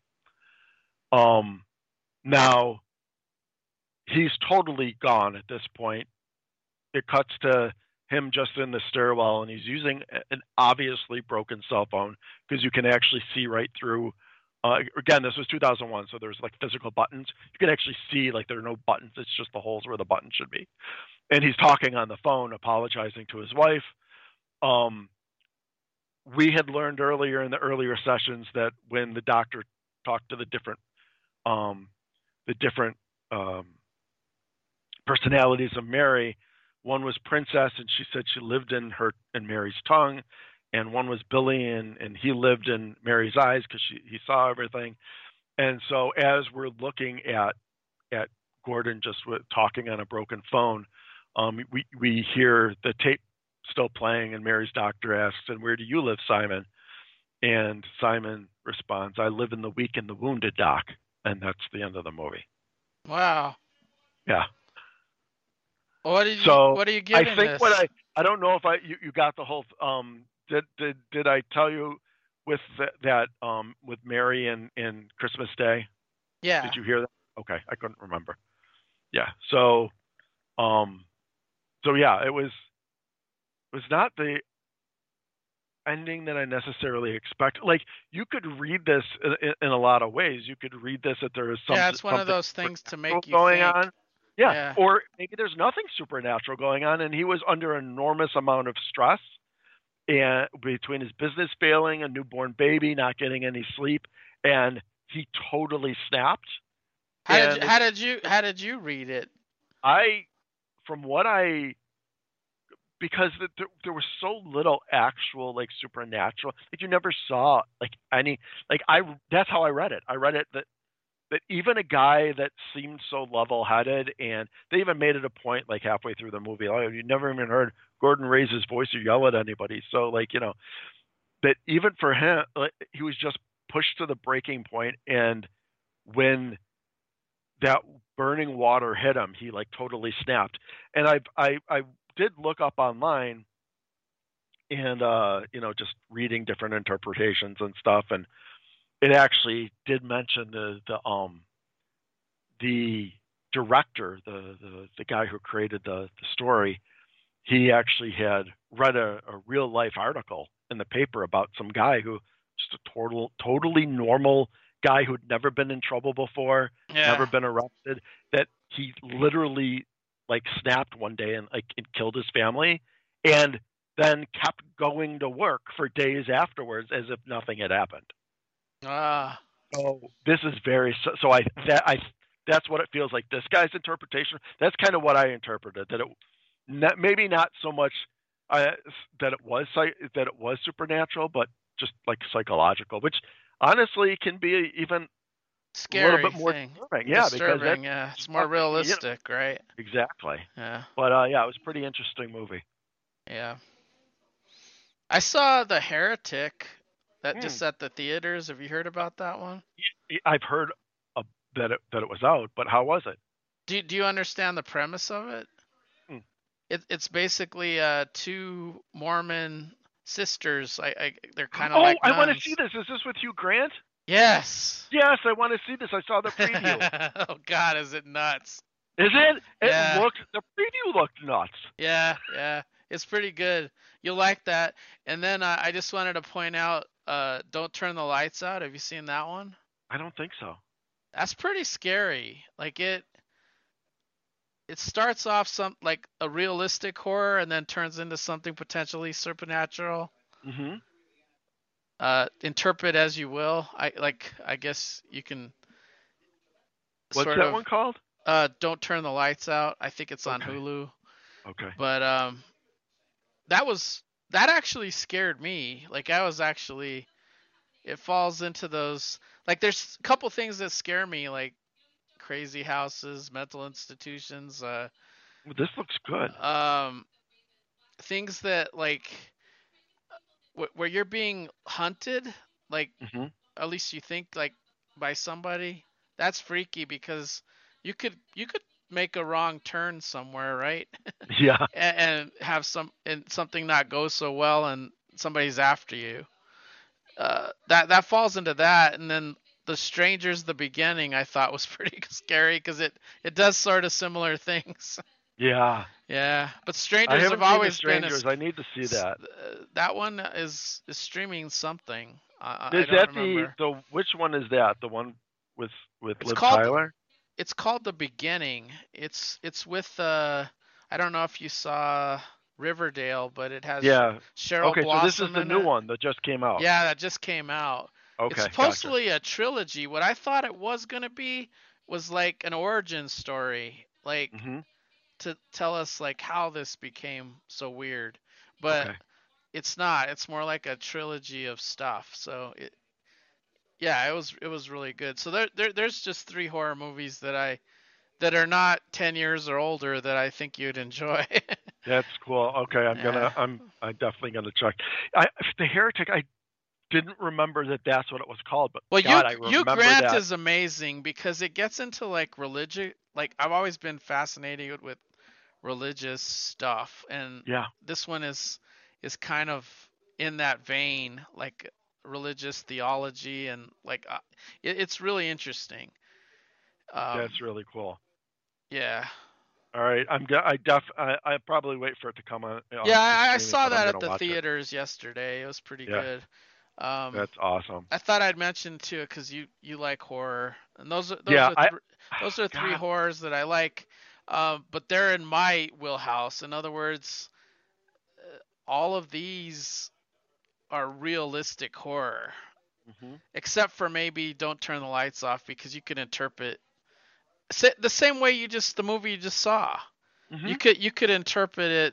Um, now he's totally gone at this point. It cuts to him just in the stairwell, and he's using an obviously broken cell phone because you can actually see right through. Uh, again, this was two thousand one, so there's like physical buttons. You can actually see like there are no buttons. It's just the holes where the button should be. And he's talking on the phone, apologizing to his wife. Um, we had learned earlier in the earlier sessions that when the doctor talked to the different, um, the different um, personalities of Mary, one was Princess, and she said she lived in her in Mary's tongue, and one was Billy, and, and he lived in Mary's eyes because he saw everything. And so as we're looking at at Gordon just with, talking on a broken phone, um, we we hear the tape still playing, and Mary's doctor asks, "And where do you live, Simon?" And Simon responds, "I live in the weak and the wounded, Doc." And that's the end of the movie. Wow. Yeah. What did you? So what are you giving I think this? what I I don't know if I you, you got the whole um did did did I tell you with the, that um with Mary and and Christmas Day? Yeah. Did you hear that? Okay, I couldn't remember. Yeah. So um so yeah, it was was not the ending that I necessarily expect. Like, you could read this in, in a lot of ways. You could read this that there is some Yeah, it's one of something those things to supernatural make you going think. on. Yeah, Yeah. or maybe there's nothing supernatural going on, and he was under an enormous amount of stress, and between his business failing, a newborn baby, not getting any sleep, and he totally snapped. How did you, And how did you how did you read it? I, from what I because there, there was so little actual like supernatural, like you never saw like any, like I that's how I read it. I read it that that even a guy that seemed so level-headed, and they even made it a point like halfway through the movie, oh, you never even heard Gordon raise his voice or yell at anybody. So like, you know, that even for him, like, he was just pushed to the breaking point, and when that burning water hit him, he like totally snapped. And I I I did look up online, and uh, you know, just reading different interpretations and stuff, and it actually did mention the the um the director, the the, the guy who created the, the story. He actually had read a, a real life article in the paper about some guy who just a total totally normal guy who'd never been in trouble before, never Yeah. been arrested, that he literally like snapped one day and like it killed his family, and then kept going to work for days afterwards as if nothing had happened. Ah. So this is very so, so I that I that's what it feels like. This guy's interpretation. That's kind of what I interpreted. That it not, maybe not so much uh, that it was that it was supernatural, but just like psychological, which honestly can be even a little Scary bit more thing. disturbing. Yeah, because that's Disturbing. Yeah. It's more nothing. You know, realistic, right? exactly. Yeah. But uh, yeah, it was a pretty interesting movie. Yeah. I saw The Heretic that Hmm. just at the theaters. Have you heard about that one? I've heard uh, that it, that it was out, but how was it? Do do you understand the premise of it? Hmm. It it's basically uh two Mormon sisters. I, I they're kind of Oh, like I want to see nuns. this. Is this with Hugh Grant? Yes. Yes, I want to see this. I saw the preview. Oh God, is it nuts? Is it? It Yeah. looked, the preview looked nuts. Yeah, yeah. It's pretty good. You'll like that. And then uh, I just wanted to point out uh Don't Turn the Lights Out. Have you seen that one? I don't think so. That's pretty scary. Like it it starts off some like a realistic horror and then turns into something potentially supernatural. Hmm. Uh interpret as you will. I like I guess you can What's sort that of one called? uh Don't Turn the Lights Out. I think it's on Okay. Hulu. Okay. But um that was that actually scared me. Like I was actually it falls into those like there's a couple things that scare me like crazy houses, mental institutions, uh Well, this looks good. um things that like wh- where you're being hunted, like Hmm. at least you think like by somebody. That's freaky because you could you could make a wrong turn somewhere, right? Yeah. and, and have some and something not go so well and somebody's after you. Uh, that that falls into that, and then the strangers, the beginning, I thought was pretty scary because it it does sort of similar things. Yeah. Yeah, but I strangers have haven't seen The always been a, Strangers. I need to see that. uh, that one is is streaming something. I, I Is don't that the remember. the which one is that? The one with with It's Liv called Tyler? it's called The Beginning. It's it's with uh I don't know if you saw Riverdale, but it has Sh- Yeah. Cheryl Okay, so this is Blossom the in new it. one that just came out. Yeah, that just came out. It's Okay, gotcha. supposedly a trilogy. What I thought it was gonna be was like an origin story, like Hmm. to tell us like how this became so weird. But Okay. it's not. It's more like a trilogy of stuff. So it, yeah, it was it was really good. So there, there there's just three horror movies that I that are not ten years or older that I think you'd enjoy. That's cool. Okay, I'm Yeah. gonna I'm I'm definitely gonna check. I The Heretic. I didn't remember that that's what it was called, but Well, you God, I you remember Grant that. is amazing because it gets into like religion. Like I've always been fascinated with religious stuff, and Yeah, this one is is kind of in that vein, like religious theology and like uh, it, it's really interesting. Um, that's really cool. yeah. All right, I'm ge- I def I I probably wait for it to come on Yeah, on to I, I streaming, saw but I'm that at gonna the watch it. theaters yesterday. It was pretty Yeah, good. Um, that's awesome. I thought I'd mention too, because you you like horror, and those are those Yeah, are I th- those are three God, horrors that I like. Um, but they're in my wheelhouse. In other words, all of these are realistic horror, hmm except for maybe Don't Turn the Lights Off, because you can interpret the same way you just the movie you just saw. You hmm could you could interpret it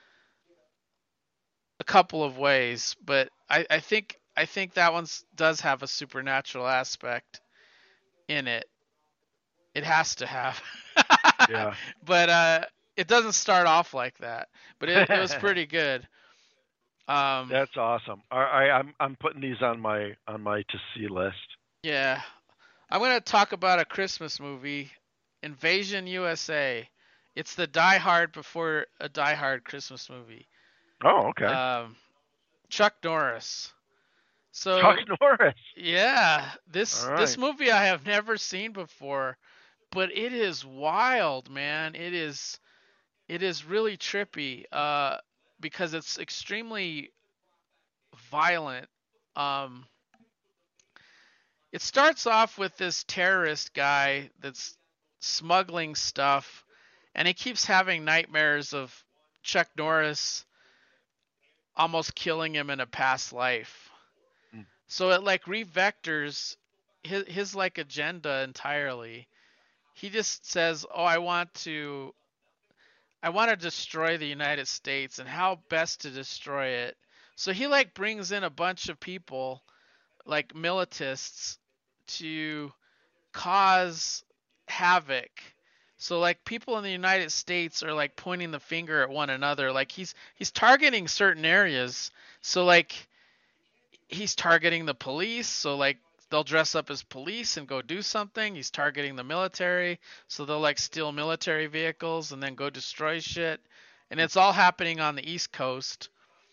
a couple of ways, but I, I think I think that one does have a supernatural aspect in it. It has to have. yeah. But uh, it doesn't start off like that. But it, it was pretty good. Um, That's awesome. All right, I'm I'm putting these on my on my to see list. yeah. I'm going to talk about a Christmas movie, Invasion U S A. It's the Die Hard before a Die Hard Christmas movie. Oh, okay. Um, Chuck Norris. Chuck So, Norris. yeah, All this this right. movie I have never seen before, but it is wild, man. It is it is really trippy uh because it's extremely violent. Um it starts off with this terrorist guy that's smuggling stuff, and he keeps having nightmares of Chuck Norris almost killing him in a past life. Mm. So it like revectors his his like agenda entirely. He just says, "Oh, I want to I want to destroy the United States, and how best to destroy it." So he like brings in a bunch of people like militists to cause havoc. So like people in the United States are like pointing the finger at one another. Like he's he's targeting certain areas. So like he's targeting the police. So like they'll dress up as police and go do something. He's targeting the military. So they'll like steal military vehicles and then go destroy shit. And it's all happening on the East Coast.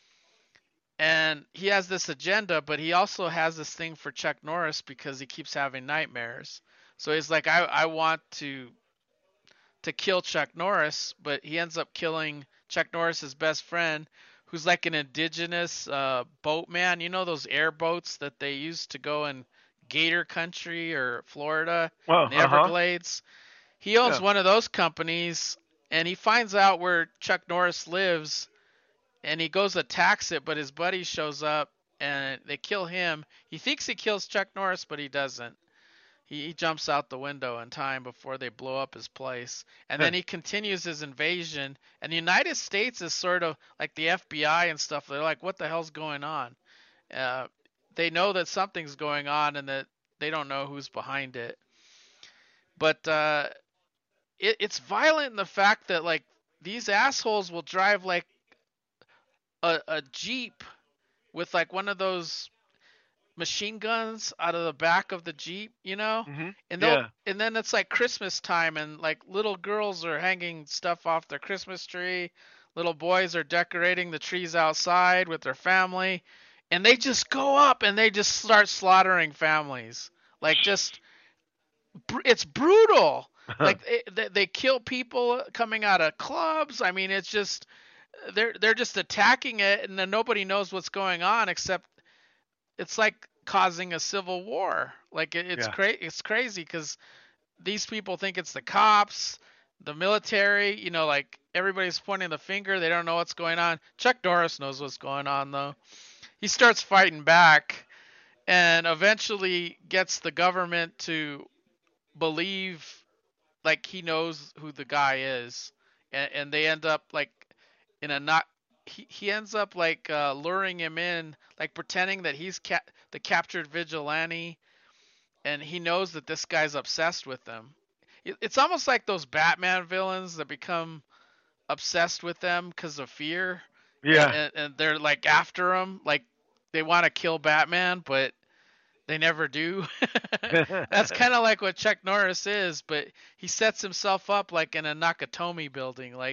And he has this agenda, but he also has this thing for Chuck Norris because he keeps having nightmares. So he's like, I, I want to to kill Chuck Norris, but he ends up killing Chuck Norris's best friend, who's like an indigenous uh, boatman. You know those airboats that they used to go in Gator Country or Florida Well, in the uh huh. Everglades. He owns Yeah. one of those companies, and he finds out where Chuck Norris lives, and he goes attacks it, but his buddy shows up and they kill him. He thinks he kills Chuck Norris, but he doesn't. He, he jumps out the window in time before they blow up his place. And then he continues his invasion. And the United States is sort of like the F B I and stuff. They're like, what the hell's going on? Uh, they know that something's going on and that they don't know who's behind it. But uh, it, it's violent in the fact that like these assholes will drive like a, a Jeep with like one of those machine guns out of the back of the Jeep, you know? hmm And they'll Yeah. and then it's like Christmas time and like little girls are hanging stuff off their Christmas tree. Little boys are decorating the trees outside with their family, and they just go up and they just start slaughtering families. Like just it's brutal. Like they, they kill people coming out of clubs. I mean, it's just they're they're just attacking it, and then nobody knows what's going on except it's like causing a civil war. Like it, it's yeah. cra- it's crazy because these people think it's the cops, the military. You know, like everybody's pointing the finger. They don't know what's going on. Chuck Norris knows what's going on though. He starts fighting back and eventually gets the government to believe like he knows who the guy is, and, and they end up like in a not he, he ends up like uh, luring him in, like pretending that he's ca- the captured vigilante, and he knows that this guy's obsessed with them. It, it's almost like those Batman villains that become obsessed with them because of fear, and, Yeah. and, and they're like after him, like they want to kill Batman, but they never do. That's kind of like what Chuck Norris is, but he sets himself up like in a Nakatomi building, like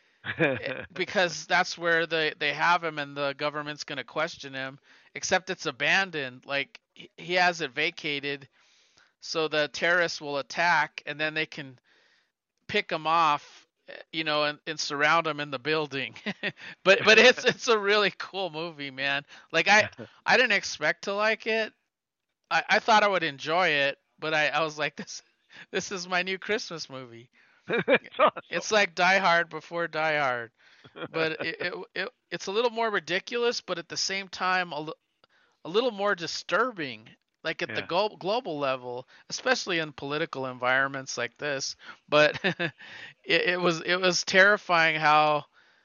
because that's where they they have him and the government's going to question him, except it's abandoned. Like he has it vacated so the terrorists will attack and then they can pick him off you know, and, and surround him in the building. but but it's it's a really cool movie, man. Like I I didn't expect to like it. I, I thought I would enjoy it, but I, I was like, this this is my new Christmas movie. It's awesome. It's like Die Hard before Die Hard, but it, it, it it's a little more ridiculous, but at the same time a, a little more disturbing. Like at the Yeah. glo- global level, especially in political environments like this. But it, it was it was terrifying how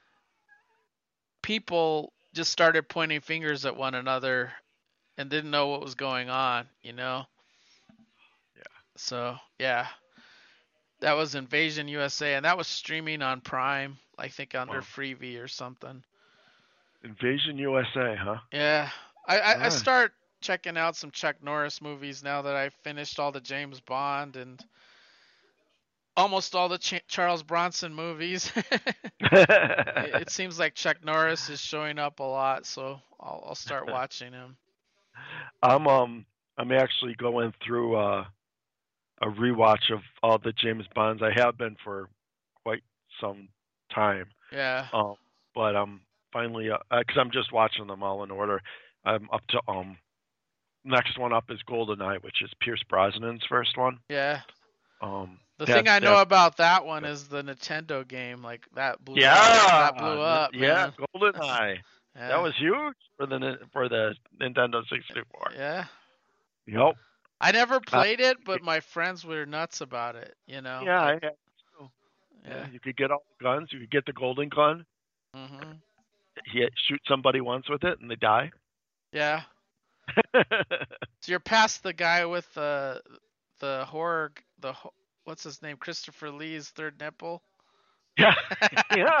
people just started pointing fingers at one another and didn't know what was going on, you know? Yeah. So, yeah. That was Invasion U S A, and that was streaming on Prime, I think under Wow. Freevee or something. Invasion U S A, huh? Yeah. I, I, I Right. start checking out some Chuck Norris movies now that I've finished all the James Bond and almost all the Ch- Charles Bronson movies. it, it seems like Chuck Norris is showing up a lot, so I'll, I'll start watching him. I'm um I'm actually going through uh, a rewatch of all the James Bonds. I have been for quite some time. Yeah. Um, but I'm finally because uh, I'm just watching them all in order. I'm up to um next one up is GoldenEye, which is Pierce Brosnan's first one. Yeah. Um, The that, thing I know that, about that one is the Nintendo game, like that blew yeah, up. That blew up, yeah, man. GoldenEye. Yeah. That was huge for the for the Nintendo sixty-four. Yeah. Yep. I never played it, but my friends were nuts about it. You know. Yeah, Like, I had, oh, yeah. yeah. You could get all the guns. You could get the golden gun. Mhm. He shoot somebody once with it, and they die. Yeah. So you're past the guy with the the horror, the what's his name, Christopher Lee's third nipple. Yeah. Yeah.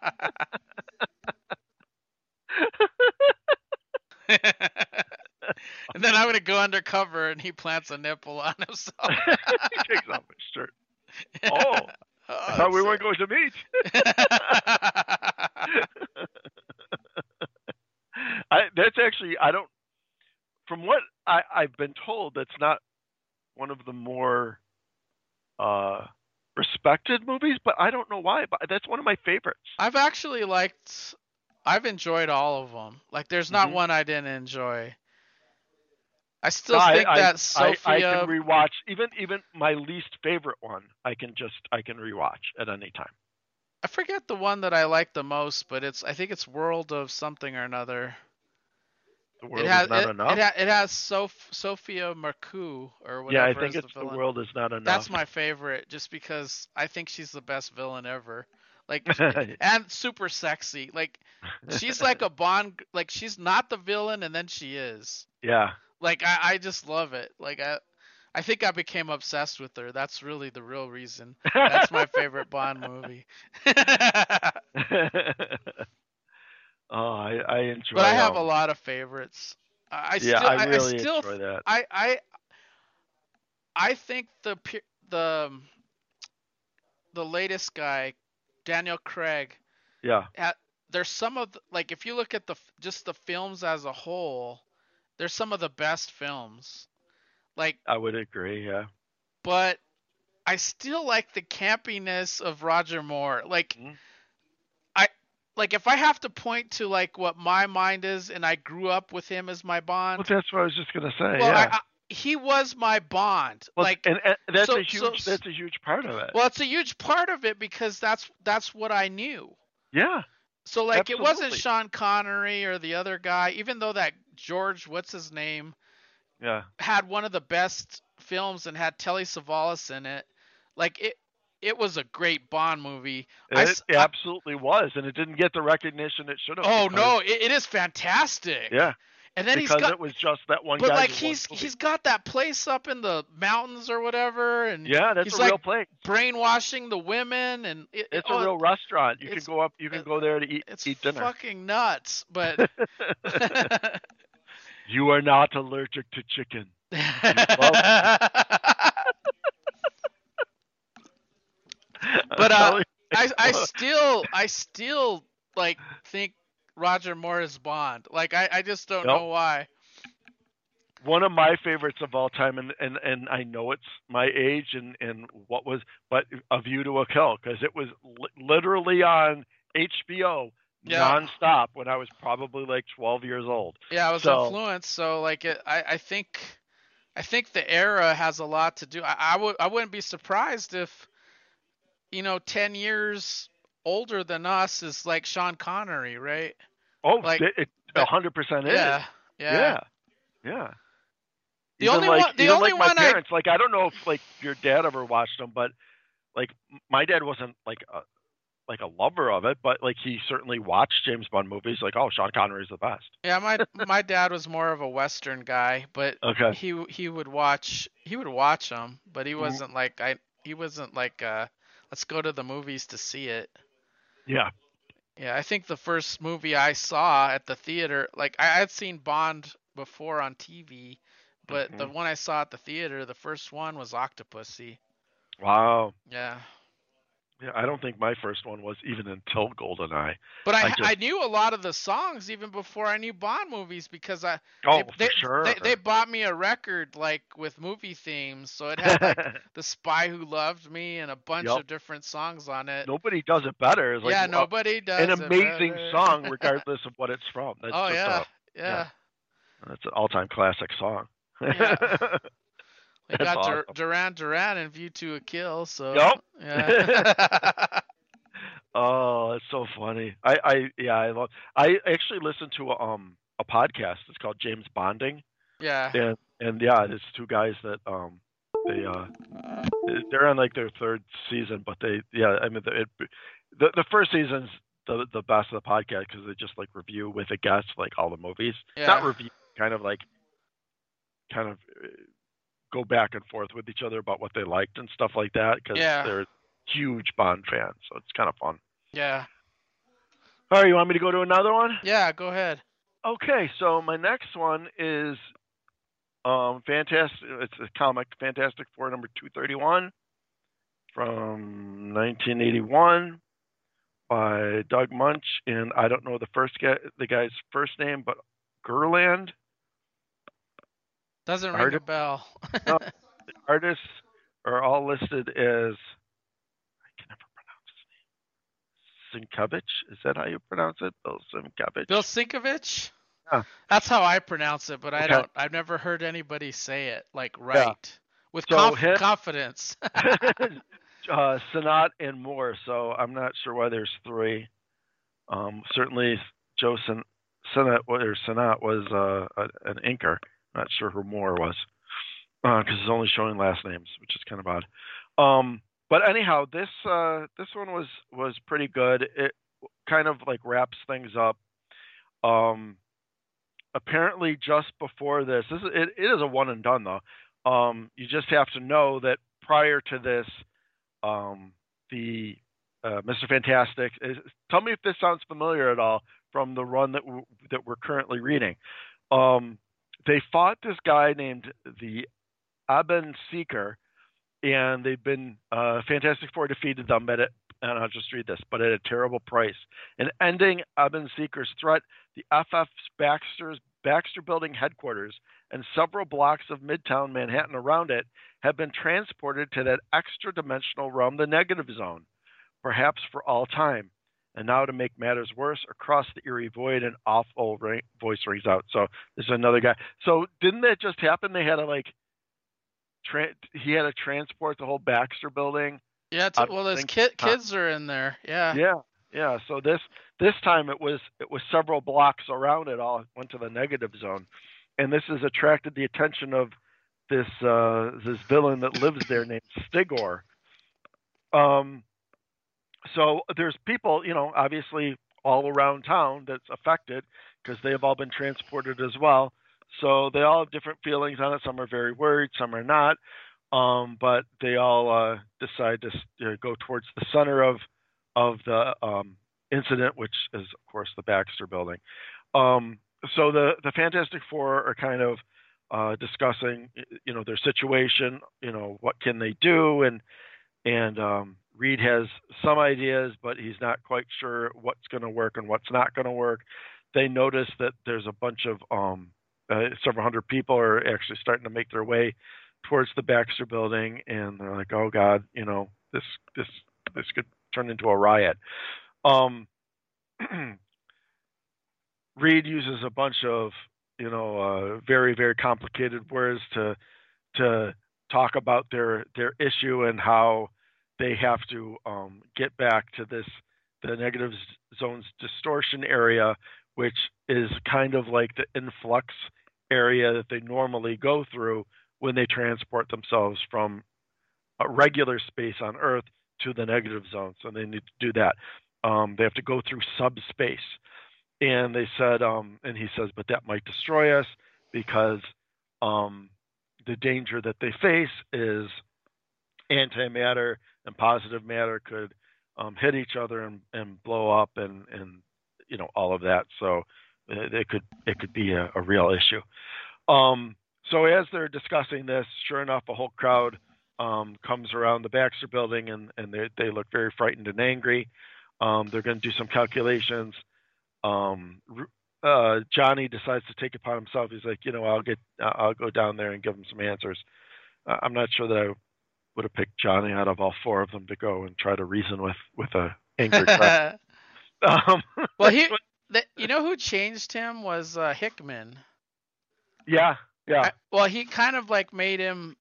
And then I'm gonna go undercover, and he plants a nipple on himself. He takes off his shirt. Oh, oh I thought we weren't going to meet. I, that's actually I don't. From what I, I've been told, that's not one of the more uh, respected movies, but I don't know why. But that's one of my favorites. I've actually liked. I've enjoyed all of them. Like, there's not Mhm. one I didn't enjoy. I still I, think I, that I, Sophia. I can rewatch even even my least favorite one. I can just I can rewatch at any time. I forget the one that I like the most, but it's I think it's World of something or another. The world it has is not it, enough. It, ha, it has Soph, Sophia Marcoux or whatever. Yeah, I think is it's the, the villain. world is not enough. That's my favorite, just because I think she's the best villain ever. Like, and super sexy. Like, she's like a Bond. Like, she's not the villain, and then she is. Yeah. Like, I, I just love it. Like, I, I think I became obsessed with her. That's really the real reason. That's my favorite Bond movie. Oh, I, I enjoy. But I have um, a lot of favorites. I Yeah, still, I really I still, enjoy that. I, I, I think the the the latest guy, Daniel Craig. Yeah. At, there's some of the, like if you look at the just the films as a whole, there's some of the best films. Like, I would agree. Yeah. but I still like the campiness of Roger Moore. Like, mm-hmm. I like if I have to point to like what my mind is, and I grew up with him as my Bond. Well, that's what I was just gonna say. Well, yeah. I, I, he was my Bond. Well, like, and, and that's so, a huge. so, that's a huge part of it. Well, it's a huge part of it because that's that's what I knew. Yeah. So like Absolutely. it wasn't Sean Connery or the other guy, even though that George, what's his name, yeah, had one of the best films and had Telly Savalas in it. Like it, it was a great Bond movie. It I, absolutely I, was, and it didn't get the recognition it should have. Oh because, no, it, it is fantastic. Yeah. And then because he's got, it was just that one but guy. But like he's he's got that place up in the mountains or whatever, and yeah, that's he's a like real place. Brainwashing the women, and it, it's oh, a real restaurant. You can go up. You can it, go there to eat. It's eat dinner. fucking nuts, but. You are not allergic to chicken. But uh, I I still I still like think Roger Moore is Bond. Like I, I just don't yep. know why. one of my favorites of all time, and, and, and I know it's my age and, and what was, but A View to a Kill, because it was li- literally on H B O Yeah. nonstop when I was probably like twelve years old. Yeah, I was So- influenced. So like, it, I I think I think the era has a lot to do. I, I would I wouldn't be surprised if, you know, ten years older than us is like Sean Connery, right? Oh, Like, it, it one hundred percent is. Yeah, yeah. Yeah. Yeah. The even only like, one- the even only like my one I- parents, like I don't know if like your dad ever watched them, but like my dad wasn't like a like a lover of it, but like he certainly watched James Bond movies. Like, oh, Sean Connery's the best. Yeah, my my dad was more of a Western guy, but Okay. he he would watch he would watch them, but he Mhm. wasn't like I he wasn't like uh let's go to the movies to see it. Yeah. Yeah, I think the first movie I saw at the theater, like I had seen Bond before on T V, but the Mhm. one I saw at the theater, the first one was Octopussy. Wow. Yeah. Yeah, I don't think my first one was even until GoldenEye. But I I I, just- knew a lot of the songs even before I knew Bond movies because I Oh, they, for they, sure. they they bought me a record like with movie themes, so it had like The Spy Who Loved Me and a bunch Yep. of different songs on it. Nobody does it better. It's like yeah, uh, nobody does an it amazing better. song, regardless of what it's from. That's oh just yeah, a, yeah. that's an all-time classic song. Yeah. We That's got Dur- awesome. Duran Duran and View to a Kill, so Yup. yeah. Oh, it's so funny. I, I, yeah, I love. I actually listened to a, um a podcast. It's called James Bonding, yeah. and and yeah, there's two guys that um they uh they're on like their third season, but they yeah, I mean the it, the, the first season's the the best of the podcast because they just like review with a guest like all the movies. Yeah. Not review, kind of like kind of uh, go back and forth with each other about what they liked and stuff like that because Yeah. they're huge Bond fans, so it's kind of fun. Yeah. All right, you want me to go to another one? Yeah, go ahead. Okay, so my next one is um fantastic. It's a comic, Fantastic Four number two thirty-one from nineteen eighty-one by Doug Munch, and I don't know the first guy, the guy's first name, but Gerland. Doesn't ring Arti- a bell. No, the artists are all listed as I can never pronounce his name. Sienkiewicz, is that how you pronounce it? Bill Sienkiewicz. Bill Sinkovich? Yeah. That's how I pronounce it, but I Okay. don't I've never heard anybody say it like right. With So conf- him- confidence. uh, Sanat and Moore, so I'm not sure why there's three. Um, certainly, Joe San- Sanat or Sanat was uh, a, an inker. Not sure who Moore was because it's only showing last names, which is kind of odd. Um, but anyhow, this uh, this one was was pretty good. It kind of like wraps things up. Um, apparently, just before this, this is, it, it is a one and done though. Um, you just have to know that prior to this, um, the uh, Mister Fantastic. Is, tell me if this sounds familiar at all from the run that w- that we're currently reading. Um, they fought this guy named the Aben Seeker, and they've been uh, Fantastic Four defeated them at it. And I'll just read this, but at a terrible price. In ending Aben Seeker's threat, the F F's Baxter's Baxter Building headquarters and several blocks of Midtown Manhattan around it have been transported to that extra-dimensional realm, the negative zone, perhaps for all time. And now to make matters worse, across the eerie void, an awful ra- voice rings out. So this is another guy. So didn't that just happen? They had to like, tra- he had to transport the whole Baxter Building. yeah, it's, I well those think- kid, kids are in there. Yeah. Yeah, yeah. So this this time it was it was several blocks around it all went to the negative zone, and this has attracted the attention of this uh, this villain that lives there named Stigor. Um, so there's people, you know, obviously all around town that's affected because they have all been transported as well. So they all have different feelings on it. Some are very worried, some are not. Um, but they all uh, decide to uh, go towards the center of of the um, incident, which is, of course, the Baxter Building. Um, so the the Fantastic Four are kind of uh, discussing, you know, their situation. You know, what can they do, and and um, Reed has some ideas, but he's not quite sure what's going to work and what's not going to work. They notice that there's a bunch of um, uh, several hundred people are actually starting to make their way towards the Baxter Building, and they're like, "Oh God, you know, this this this could turn into a riot." Um, Reed uses a bunch of you know uh, very very complicated words to to talk about their their issue and how they have to um, get back to this the negative zones distortion area, which is kind of like the influx area that they normally go through when they transport themselves from a regular space on Earth to the negative zone. So they need to do that. Um, they have to go through subspace. And they said, um, and he says, but that might destroy us because um, the danger that they face is antimatter and positive matter could um, hit each other and, and blow up and, and you know all of that. So it could it could be a, a real issue. Um, so as they're discussing this, sure enough, a whole crowd um, comes around the Baxter Building, and, and they they look very frightened and angry. Um, they're going to do some calculations. Um, uh, Johnny decides to take it upon himself. He's like, you know, I'll get, I'll go down there and give him some answers. Uh, I'm not sure that I would have picked Johnny out of all four of them to go and try to reason with with a angry crowd. Um, well, he, the, you know, who changed him was uh, Hickman. Yeah, yeah. I, well, he kind of like made him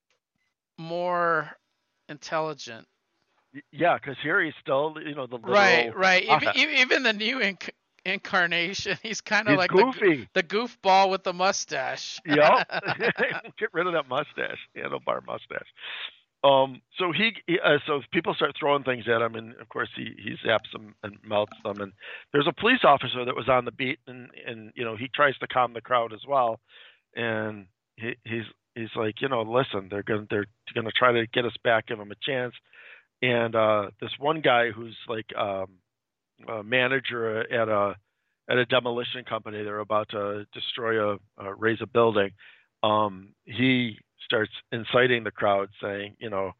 more intelligent. Yeah, because here he's still, you know, the literal right, right. Even, even the new inc- incarnation, he's kind of like goofy. The, the goofball with the mustache. Yep. Get rid of that mustache, handlebar mustache. Um, so he, he uh, so people start throwing things at him, and of course he, he zaps them and melts them. And there's a police officer that was on the beat, and, and you know he tries to calm the crowd as well. And he, he's he's like, you know, listen, they're gonna they're gonna try to get us back, give them a chance. And uh, this one guy who's like um, a manager at a at a demolition company, they're about to destroy a uh, raise a building. Um, he starts inciting the crowd, saying, you know,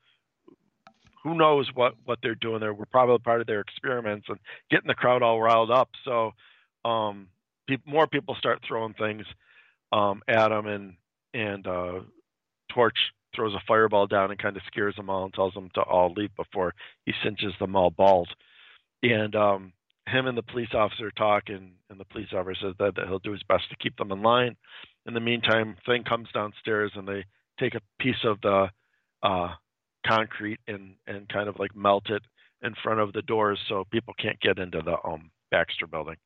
who knows what, what they're doing there. We're probably part of their experiments, and getting the crowd all riled up. So um, pe- more people start throwing things um, at him, and and uh, Torch throws a fireball down and kind of scares them all and tells them to all leave before he cinches them all bald. And um, him and the police officer talk, and, and the police officer says that, that he'll do his best to keep them in line. In the meantime, Thing comes downstairs, and they take a piece of the uh, concrete and, and kind of like melt it in front of the doors so people can't get into the um, Baxter Building.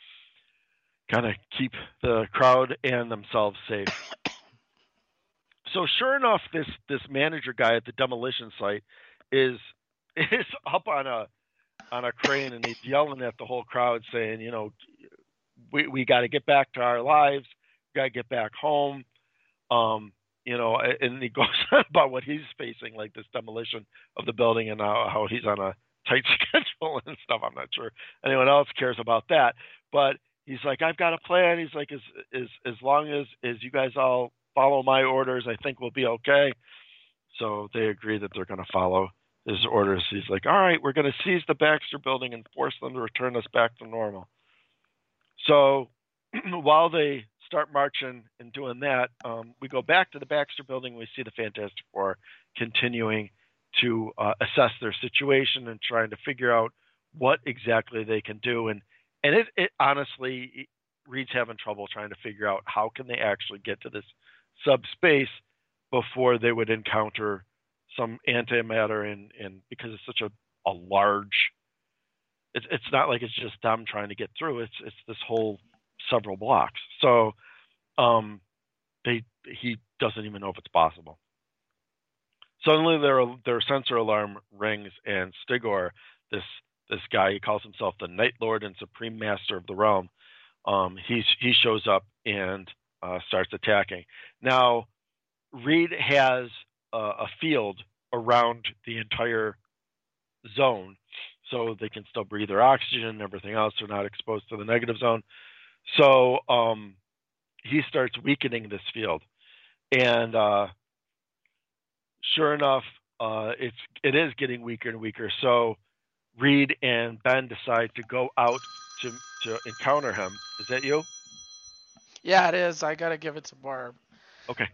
Kind of keep the crowd and themselves safe. So sure enough, this this manager guy at the demolition site is is up on a on a crane, and he's yelling at the whole crowd, saying, you know, we we got to get back to our lives, we got to get back home, um, you know, and he goes on about what he's facing, like this demolition of the building, and how, how he's on a tight schedule and stuff. I'm not sure anyone else cares about that, but he's like, I've got a plan. He's like, as as as long as as you guys all follow my orders, I think we'll be okay. So they agree that they're going to follow his orders. He's like, all right, we're going to seize the Baxter Building and force them to return us back to normal. So while they start marching and doing that, um, we go back to the Baxter Building. We see the Fantastic Four continuing to uh, assess their situation and trying to figure out what exactly they can do. And and it, it honestly, Reed's having trouble trying to figure out how can they actually get to this subspace before they would encounter some antimatter, and, and because it's such a, a large, it's it's not like it's just them trying to get through. It's it's this whole several blocks. So um, they he doesn't even know if it's possible. Suddenly their their sensor alarm rings, and Stigor, this this guy, he calls himself the Night Lord and Supreme Master of the Realm. Um, he he shows up and uh, starts attacking. Now, Reed has uh, a field around the entire zone, so they can still breathe their oxygen and everything else. They're not exposed to the negative zone. So um, he starts weakening this field, and uh, sure enough, uh, it's it is getting weaker and weaker. So Reed and Ben decide to go out to to encounter him. Is that you? Yeah, it is. I gotta give it to Barb. Okay.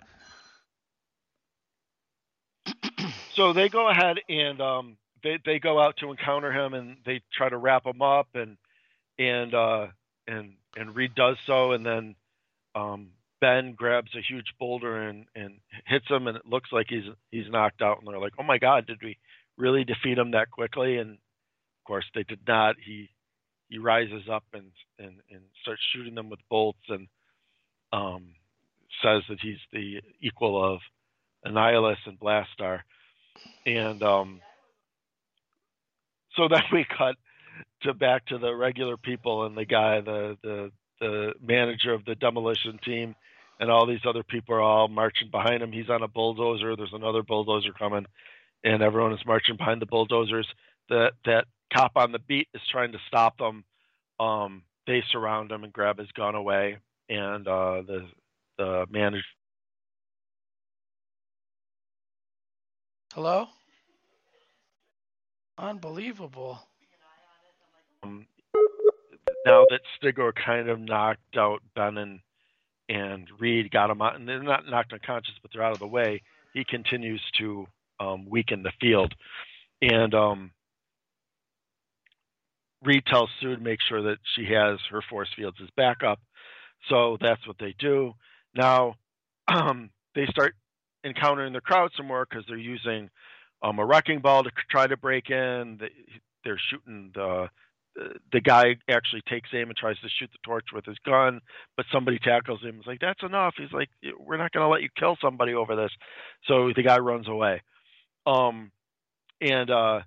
So they go ahead and um, they they go out to encounter him, and they try to wrap him up, and and uh, and and Reed does so, and then um, Ben grabs a huge boulder and and hits him, and it looks like he's he's knocked out, and they're like, "Oh my God, did we really defeat him that quickly?" And of course they did not. He he rises up and and and starts shooting them with bolts, and um, says that he's the equal of Annihilus and Blastar. And um, so then we cut to back to the regular people and the guy, the the the manager of the demolition team, and all these other people are all marching behind him. He's on a bulldozer. There's another bulldozer coming, and everyone is marching behind the bulldozers. That that cop on the beat is trying to stop them. Um, they surround him and grab his gun away, and uh, the the manager. Hello? Unbelievable. Um, now that Stigor kind of knocked out Ben and and Reed got him out, and they're not knocked unconscious, but they're out of the way. He continues to um, weaken the field, and um, Reed tells Sue to make sure that she has her force fields as backup. So that's what they do. Now um, they start encountering the crowd some more because they're using um, a wrecking ball to try to break in. They, they're shooting the the guy actually takes aim and tries to shoot the torch with his gun, but somebody tackles him. He's like, "That's enough." He's like, "We're not going to let you kill somebody over this." So the guy runs away. Um, and uh,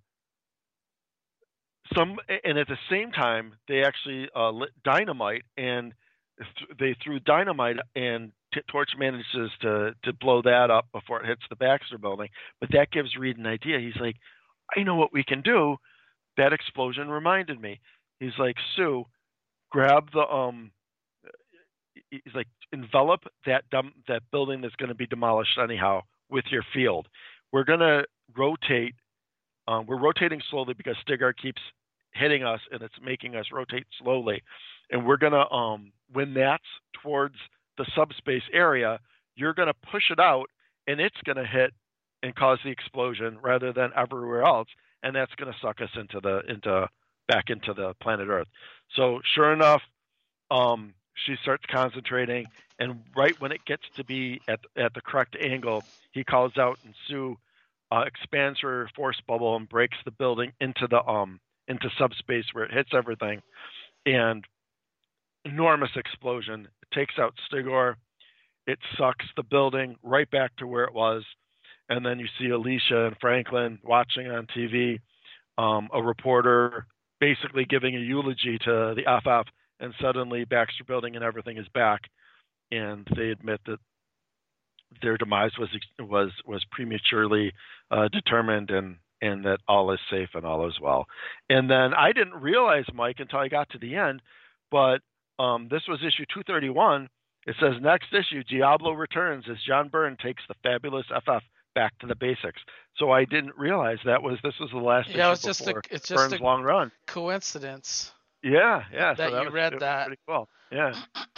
some, and at the same time, they actually uh, lit dynamite, and th- they threw dynamite, and T- Torch manages to to blow that up before it hits the Baxter building. But that gives Reed an idea. He's like, "I know what we can do." That explosion reminded me. He's like, "Sue, grab the um." He's like, envelop that dumb, that building that's going to be demolished anyhow with your field. We're going to rotate. Um, we're rotating slowly because Stigard keeps hitting us, and it's making us rotate slowly. And we're going to, um, when that's towards the subspace area, you're going to push it out, and it's going to hit and cause the explosion rather than everywhere else, and that's going to suck us into the into back into the planet Earth. So sure enough, um, she starts concentrating, and right when it gets to be at at the correct angle, he calls out, and Sue uh, expands her force bubble and breaks the building into the um into subspace where it hits everything, and enormous explosion. It takes out Stigor. It sucks the building right back to where it was, and then you see Alicia and Franklin watching on T V, um, a reporter basically giving a eulogy to the F F, and suddenly Baxter Building and everything is back, and they admit that their demise was was was prematurely uh, determined, and and that all is safe and all is well. And then I didn't realize, Mike, until I got to the end, but um, this was issue two thirty-one. It says next issue, Diablo returns as John Byrne takes the fabulous F F back to the basics. So I didn't realize that was this was the last Yeah, issue it's just before a it's just Byrne's a long run. coincidence Yeah, yeah. that So that you was, read it was that. pretty cool. Yeah.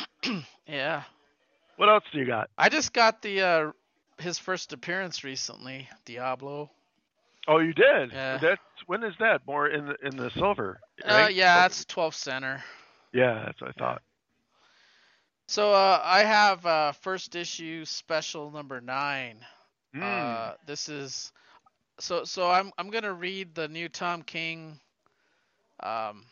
Yeah. What else do you got? I just got the uh his first appearance recently, Diablo. Oh, you did. Yeah. That's when is that? More in the in the silver, Uh right? yeah, Silver. that's twelfth center. Yeah, that's what I Yeah. thought. So uh I have uh first issue special number nine. Hmm. Uh this is so so I'm I'm going to read the new Tom King um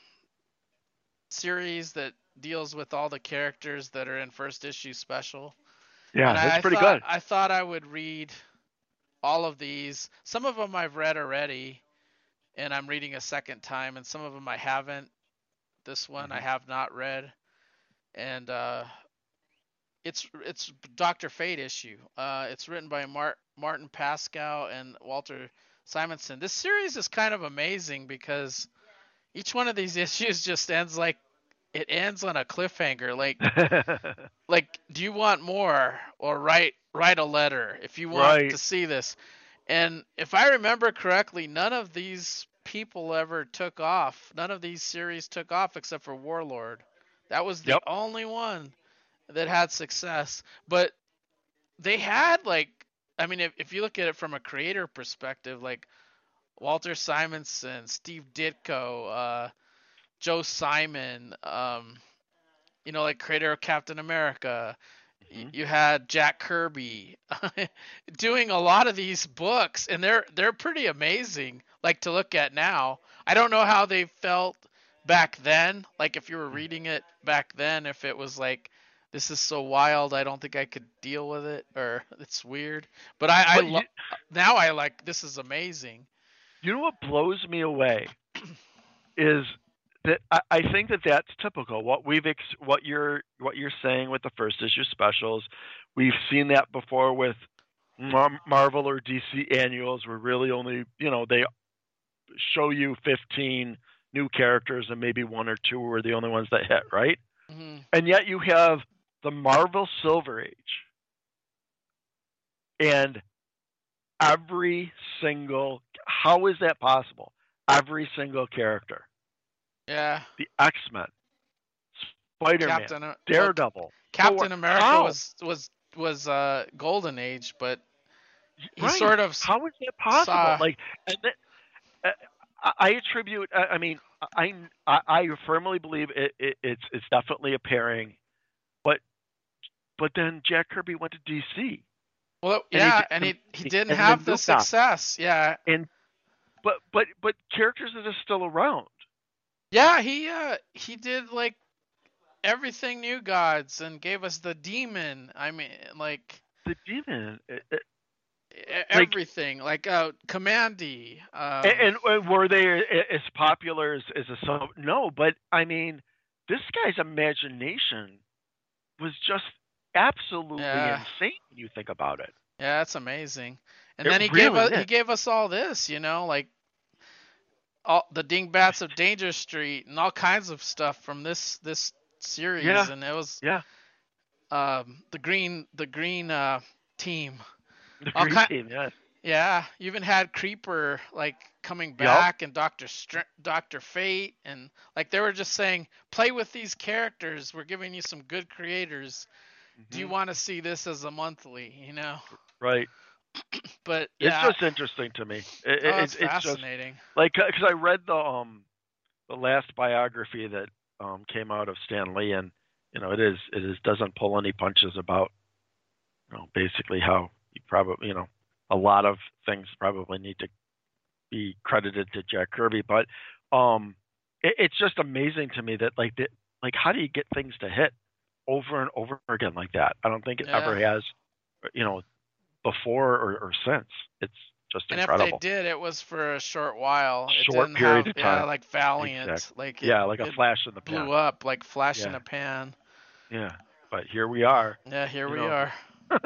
series that deals with all the characters that are in first issue special. And Yeah, I, that's I pretty thought good. I thought I would read all of these. Some of them I've read already, and I'm reading a second time, and some of them I haven't. This one I Mm-hmm. have not read, and uh, it's it's Doctor Fate issue. Uh, it's written by Mart, Martin Pascal and Walter Simonson. This series is kind of amazing because each one of these issues just ends like it ends on a cliffhanger. Like like do you want more, or write write a letter if you want Right. to see this. And if I remember correctly, none of these people ever took off. None of these series took off except for Warlord. That was the Yep. only one that had success, but they had like, I mean, if, if you look at it from a creator perspective, like Walter Simonson, Steve Ditko, uh, Joe Simon, um, you know, like creator of Captain America. hmm You had Jack Kirby doing a lot of these books, and they're they're pretty amazing. Like to look at now. I don't know how they felt back then. Like if you were reading it back then, if it was like, this is so wild, I don't think I could deal with it, or it's weird. But I, I But lo- you, now I like, this is amazing. you know what blows me away is that I, I think that that's typical. What we've ex, what you're what you're saying with the first issue specials, we've seen that before with Mar- Marvel or D C annuals, where really only you know they show you fifteen new characters and maybe one or two are the only ones that hit, right? Hmm. And yet you have the Marvel Silver Age, and every single how is that possible? Every single character, Yeah. the X-Men, Spider-Man, Captain uh, well, Daredevil, Thor. Captain America How? was was was uh golden age, but he Right. sort of How is that possible? saw. Like, and then, uh, I attribute. I mean, I I, I firmly believe it, it, it's it's definitely a pairing, but but then Jack Kirby went to D C Well, and he yeah, did and some, he he didn't and have then the New Gotham. success. Yeah, And but but but characters that are still around. yeah, he uh he did like everything New Gods and gave us the Demon. I mean, like The demon, it, it, e- like, everything, like uh Commandy. Um, and, and were they as popular as, as a song? No, but I mean, this guy's imagination was just absolutely yeah, insane when you think about it. yeah, that's amazing. And It then he gave really us is. he gave us all this, you know, like all the Dingbats of Danger Street and all kinds of stuff from this this series, Yeah, and it was yeah. um the green the green uh team. The All Green kind, Team, yes. yeah, you even had Creeper like coming Yep. back, and Doctor Str- Doctor Fate, and like they were just saying, play with these characters. We're giving you some good creators. Do you hmm want to see this as a monthly? You know, Right. but It's yeah, just interesting to me. It, oh, it, that's it's it's just fascinating. like because I read the um the last biography that um came out of Stan Lee, and you know it is it is doesn't pull any punches about you know basically how you probably you know a lot of things probably need to be credited to Jack Kirby, but um it, it's just amazing to me that like that like how do you get things to hit over and over again like that? I don't think it Yeah, ever has, you know, before or, or since. It's just and if they incredible. did, it was for a short while. It Short didn't period have, of yeah, time. like Valiant, Exactly. like it Yeah, like a it flash in the pan. blew up like flash in Yeah, a pan. yeah. But here we are, Yeah, here you we know, are.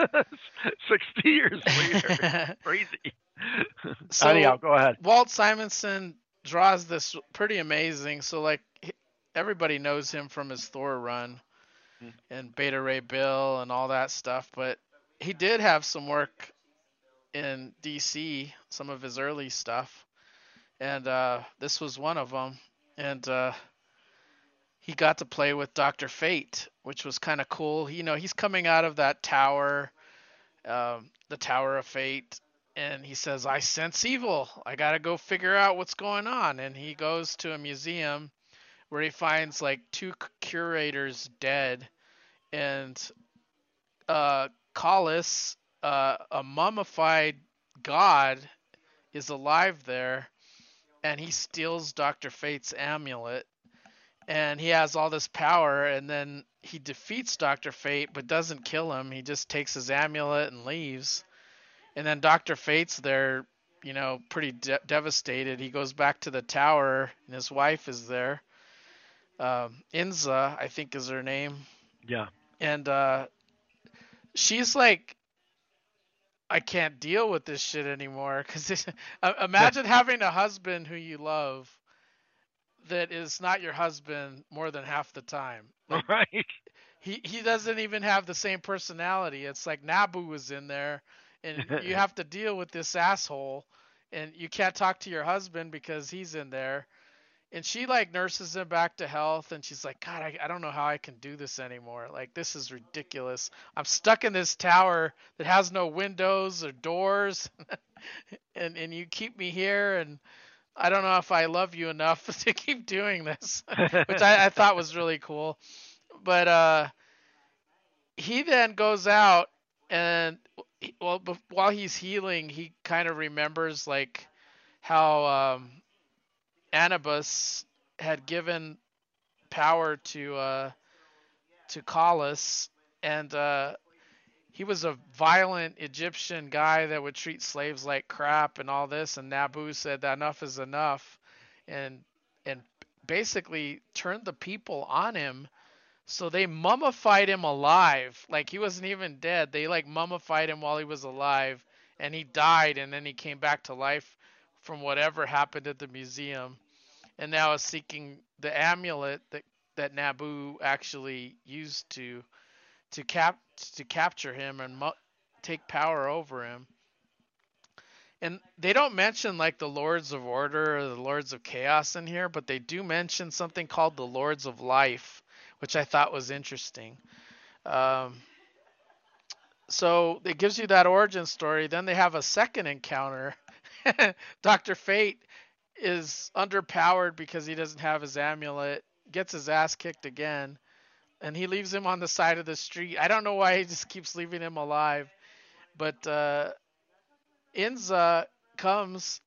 sixty years later. It's crazy. Anyhow, So go ahead. Walt Simonson draws this pretty amazing. So like he- everybody knows him from his Thor run and Beta Ray Bill and all that stuff, but he did have some work in D C, some of his early stuff, and uh, this was one of them. And uh, he got to play with Doctor Fate, which was kind of cool. You know, he's coming out of that tower, um, the Tower of Fate, and he says, I sense evil. I got to go figure out what's going on. And he goes to a museum where he finds like two curators dead, and uh, Collis, uh, a mummified god, is alive there, and he steals Doctor Fate's amulet, and he has all this power, and then he defeats Doctor Fate but doesn't kill him. He just takes his amulet and leaves. And then Doctor Fate's there, you know, pretty de- devastated. He goes back to the tower, and his wife is there. Um, Inza, I think is her name. Yeah. And uh, she's like, I can't deal with this shit anymore. Because imagine having a husband who you love that is not your husband more than half the time. Like, Right. he, he doesn't even have the same personality. It's like Nabu is in there, and you have to deal with this asshole, and you can't talk to your husband because he's in there. and she like nurses him back to health, and she's like, God, I, I don't know how I can do this anymore. Like, this is ridiculous. I'm stuck in this tower that has no windows or doors, and and you keep me here, and I don't know if I love you enough to keep doing this, which I, I thought was really cool. But uh, he then goes out, and well, while he's healing, he kind of remembers like how um, Anubis had given power to uh, to Callis, and uh, he was a violent Egyptian guy that would treat slaves like crap and all this. And Nabu said that enough is enough, and and basically turned the people on him. So they mummified him alive, like he wasn't even dead. They like mummified him while he was alive, and he died, and then he came back to life from whatever happened at the museum, and now is seeking the amulet that that Nabu actually used to to cap to capture him and mu- take power over him. And they don't mention like the Lords of Order or the Lords of Chaos in here, but they do mention something called the Lords of Life, which I thought was interesting. Um, so it gives you that origin story. Then they have a second encounter. Doctor Fate is underpowered because he doesn't have his amulet, gets his ass kicked again, and he leaves him on the side of the street. I don't know why he just keeps leaving him alive, but uh, Inza comes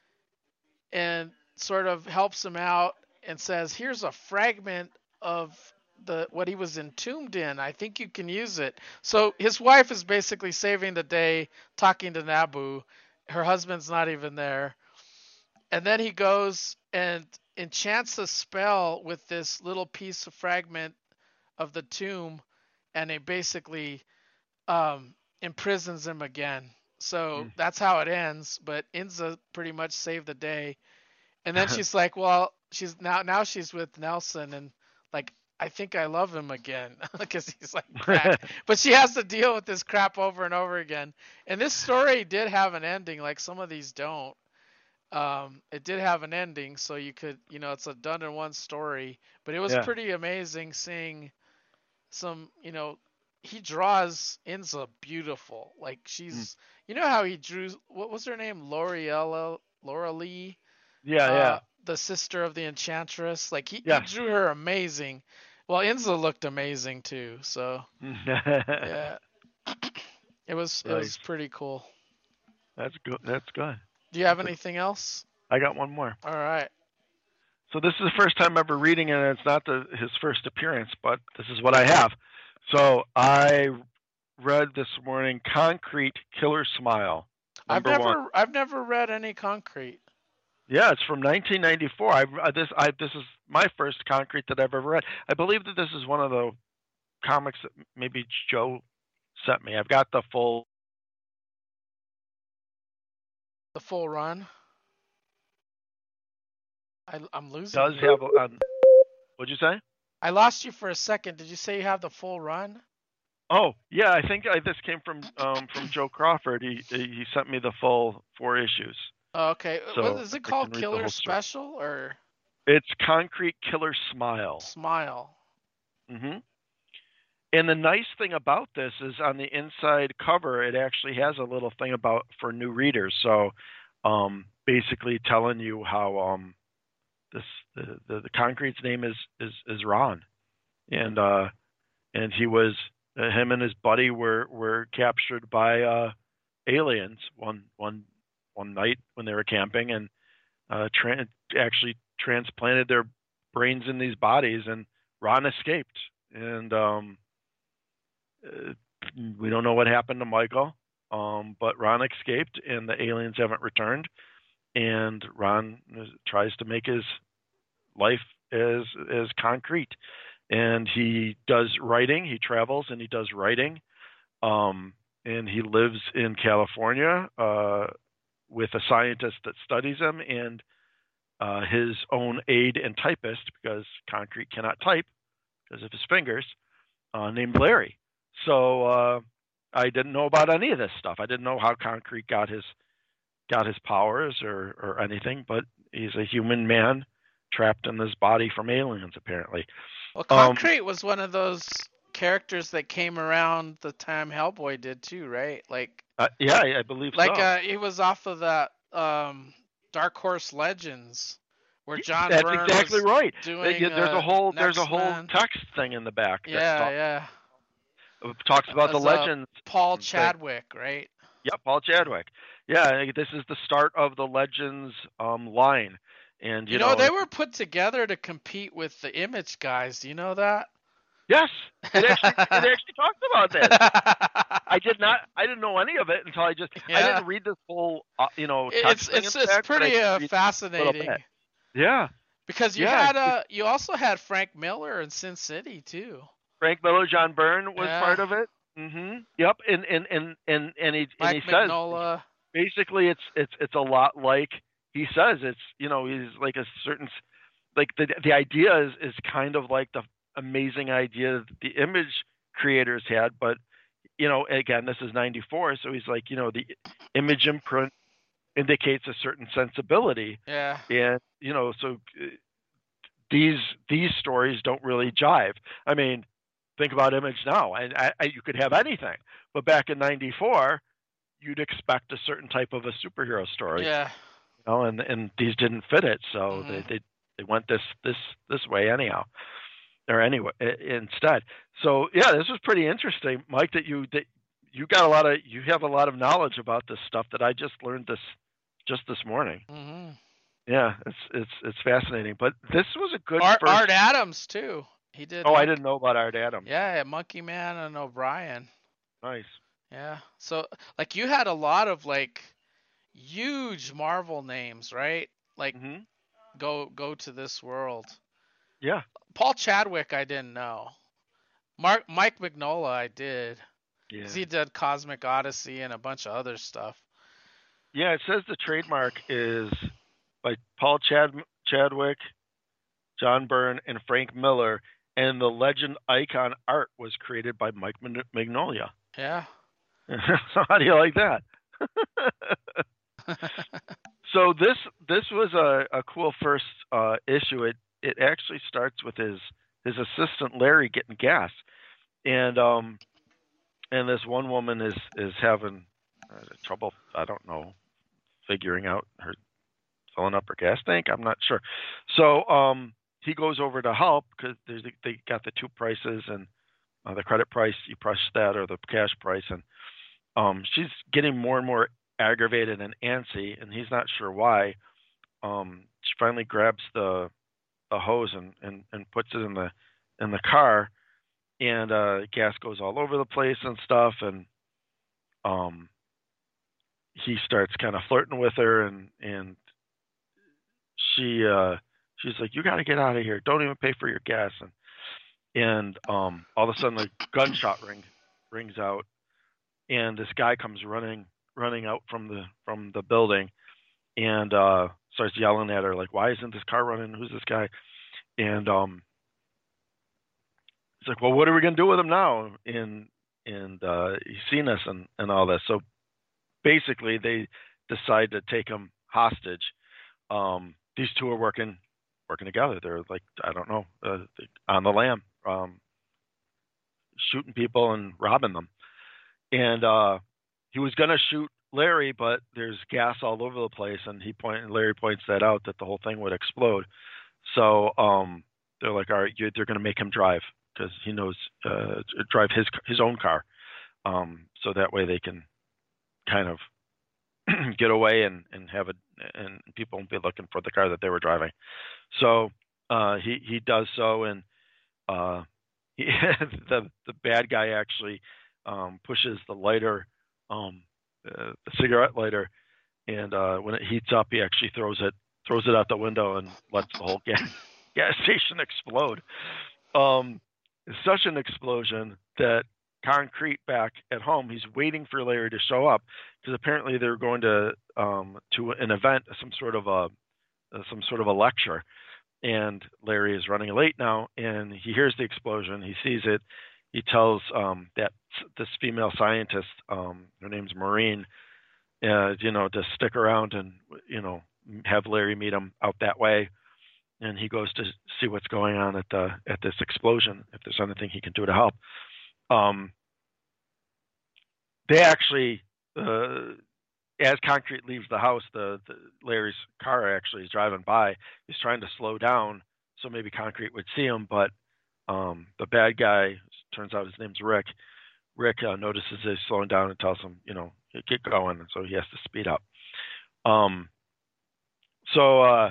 and sort of helps him out and says, here's a fragment of the what he was entombed in. I think you can use it. So his wife is basically saving the day, talking to Nabu. Her husband's not even there. And then he goes and enchants a spell with this little piece of fragment of the tomb, and it basically um, imprisons him again. So mm. that's how it ends. But Inza pretty much saved the day. And then she's like, well, she's now now she's with Nelson, and like, I think I love him again because he's like crack. But she has to deal with this crap over and over again. And this story did have an ending, like some of these don't. Um, it did have an ending, so you could, you know, it's a done in one story. But it was yeah. pretty amazing seeing some, you know, he draws Inza beautiful. Like she's, mm. you know how he drew, what was her name? L'Oreal, Laura Lee? Yeah, uh, yeah. The sister of the Enchantress. Like he, yeah. he drew her amazing. Well, Inza looked amazing too. So yeah, it was right. It was pretty cool. That's good. That's good. Do you have anything else? I got one more. All right. So this is the first time ever reading it, and it's not the, his first appearance, but this is what I have. So I read this morning Concrete Killer Smile. I've never one. I've never read any Concrete. Yeah, it's from nineteen ninety-four. I uh, this I this is my first Concrete that I've ever read. I believe that this is one of the comics that maybe Joe sent me. I've got the full the full run. I, I'm losing. Does you. have um, what'd you say? I lost you for a second. Did you say you have the full run? Oh yeah, I think I, this came from um, from Joe Crawford. He he sent me the full four issues. Oh, okay. So what, is it called Killer Special or? It's Concrete Killer Smile. Smile. Mm-hmm. And the nice thing about this is on the inside cover, it actually has a little thing about for new readers. So um, basically telling you how um, this the, the, the Concrete's name is is, is Ron, and uh, and he was uh, him and his buddy were were captured by uh, aliens one one. one night when they were camping, and uh, tra- actually transplanted their brains in these bodies, and Ron escaped. And um, uh, we don't know what happened to Michael, um, but Ron escaped, and the aliens haven't returned. And Ron tries to make his life as as concrete. And he does writing. He travels and he does writing. Um, and he lives in California uh, with a scientist that studies him and uh, his own aide and typist, because Concrete cannot type because of his fingers, uh, named Larry. So uh, I didn't know about any of this stuff. I didn't know how Concrete got his got his powers or, or anything, but he's a human man trapped in this body from aliens, apparently. Well, Um, Concrete was one of those characters that came around the time Hellboy did too, right? Like, uh, yeah, I, I believe like so. uh, he was off of that um, Dark Horse Legends, where John That's Byrne exactly was right. doing There's a uh, whole there's a Next whole Man. text thing in the back that Yeah, talk, yeah. talks about the As uh, legends Paul thing. Chadwick, right? Yep, Paul Chadwick. Yeah, this is the start of the Legends um, line, and you, You know, know, they it, were put together to compete with the Image guys. Do you know that? yes, it actually it actually talks about this. I did not, I didn't know any of it until I just, Yeah. I didn't read this whole, uh, you know, text It's thing it's in the it's back, but I pretty did uh, read a little fascinating bit. Yeah, because you yeah. had uh you also had Frank Miller in Sin City too. Frank Miller, John Byrne was Yeah. part of it. Mm-hmm. Yep, and and and and and he Mike and he says Mignola. basically it's it's it's a lot like he says it's you know he's like a certain like the the idea is is kind of like the amazing idea that the Image creators had, but you know again this is ninety-four, so he's like you know the Image imprint indicates a certain sensibility. Yeah. And you know so uh, these these stories don't really jive. I mean, think about Image now, and I, I, you could have anything, but back in ninety-four, you'd expect a certain type of a superhero story. Yeah. You know, and and these didn't fit it, so mm-hmm. they, they they went this this this way anyhow, or anyway instead. So yeah, this was pretty interesting, Mike. That you that you got a lot of you have a lot of knowledge about this stuff that I just learned this just this morning. Mm-hmm. Yeah, it's it's it's fascinating. But this was a good Art, first. Art Adams too. He did. Oh, Monkey... I didn't know about Art Adams. Yeah, Monkey Man and O'Brien. Nice. Yeah. So like you had a lot of like huge Marvel names, right? Like mm-hmm. go go to this world. Yeah. Paul Chadwick I didn't know. Mark Mike Mignola I did. Yeah. He did Cosmic Odyssey and a bunch of other stuff. Yeah, it says the trademark is by Paul Chad Chadwick, John Byrne, and Frank Miller, and the legend icon art was created by Mike Mignola. Yeah. So how do you like that? So this this was a, a cool first uh, issue. It it actually starts with his his assistant Larry getting gas, and um and this one woman is is having uh, trouble. I don't know, figuring out her filling up her gas tank. I'm not sure. So um he goes over to help because there's they got the two prices and uh, the credit price. You press that or the cash price, and um she's getting more and more aggravated and antsy, and he's not sure why. Um, she finally grabs the the hose and, and, and puts it in the in the car, and uh, gas goes all over the place and stuff. And um, he starts kind of flirting with her, and and she uh, she's like, "You got to get out of here! Don't even pay for your gas." And and um, all of a sudden, a gunshot ring rings out, and this guy comes running. running out from the from the building and uh starts yelling at her like, why isn't this car running? Who's this guy? And um it's like, well, what are we gonna do with him now? And and uh he's seen us and and all this. So basically they decide to take him hostage. Um these two are working working together. They're like, I don't know, uh, on the lam, um shooting people and robbing them. And uh he was going to shoot Larry, but there's gas all over the place, and he point Larry points that out, that the whole thing would explode. So um, they're like, all right, you, they're going to make him drive because he knows uh, drive his his own car, um, so that way they can kind of get away and, and have it, and people won't be looking for the car that they were driving. So uh, he he does so, and uh, he, the the bad guy actually um, pushes the lighter. Um, uh, the cigarette lighter, and uh, when it heats up, he actually throws it throws it out the window and lets the whole gas gas station explode. Um, it's such an explosion that Concrete back at home, he's waiting for Larry to show up because apparently they're going to um, to an event, some sort of a some sort of a lecture, and Larry is running late now, and he hears the explosion, he sees it. He tells um, that this female scientist, um, her name's Maureen, uh, you know, to stick around and, you know, have Larry meet him out that way. and he goes to see what's going on at the at this explosion, if there's anything he can do to help. Um, they actually, uh, as Concrete leaves the house, the, the Larry's car actually is driving by. He's trying to slow down so maybe Concrete would see him, but um, the bad guy, turns out his name's Rick. Rick uh, notices he's slowing down and tells him, you know, get going, and so he has to speed up. Um, so uh,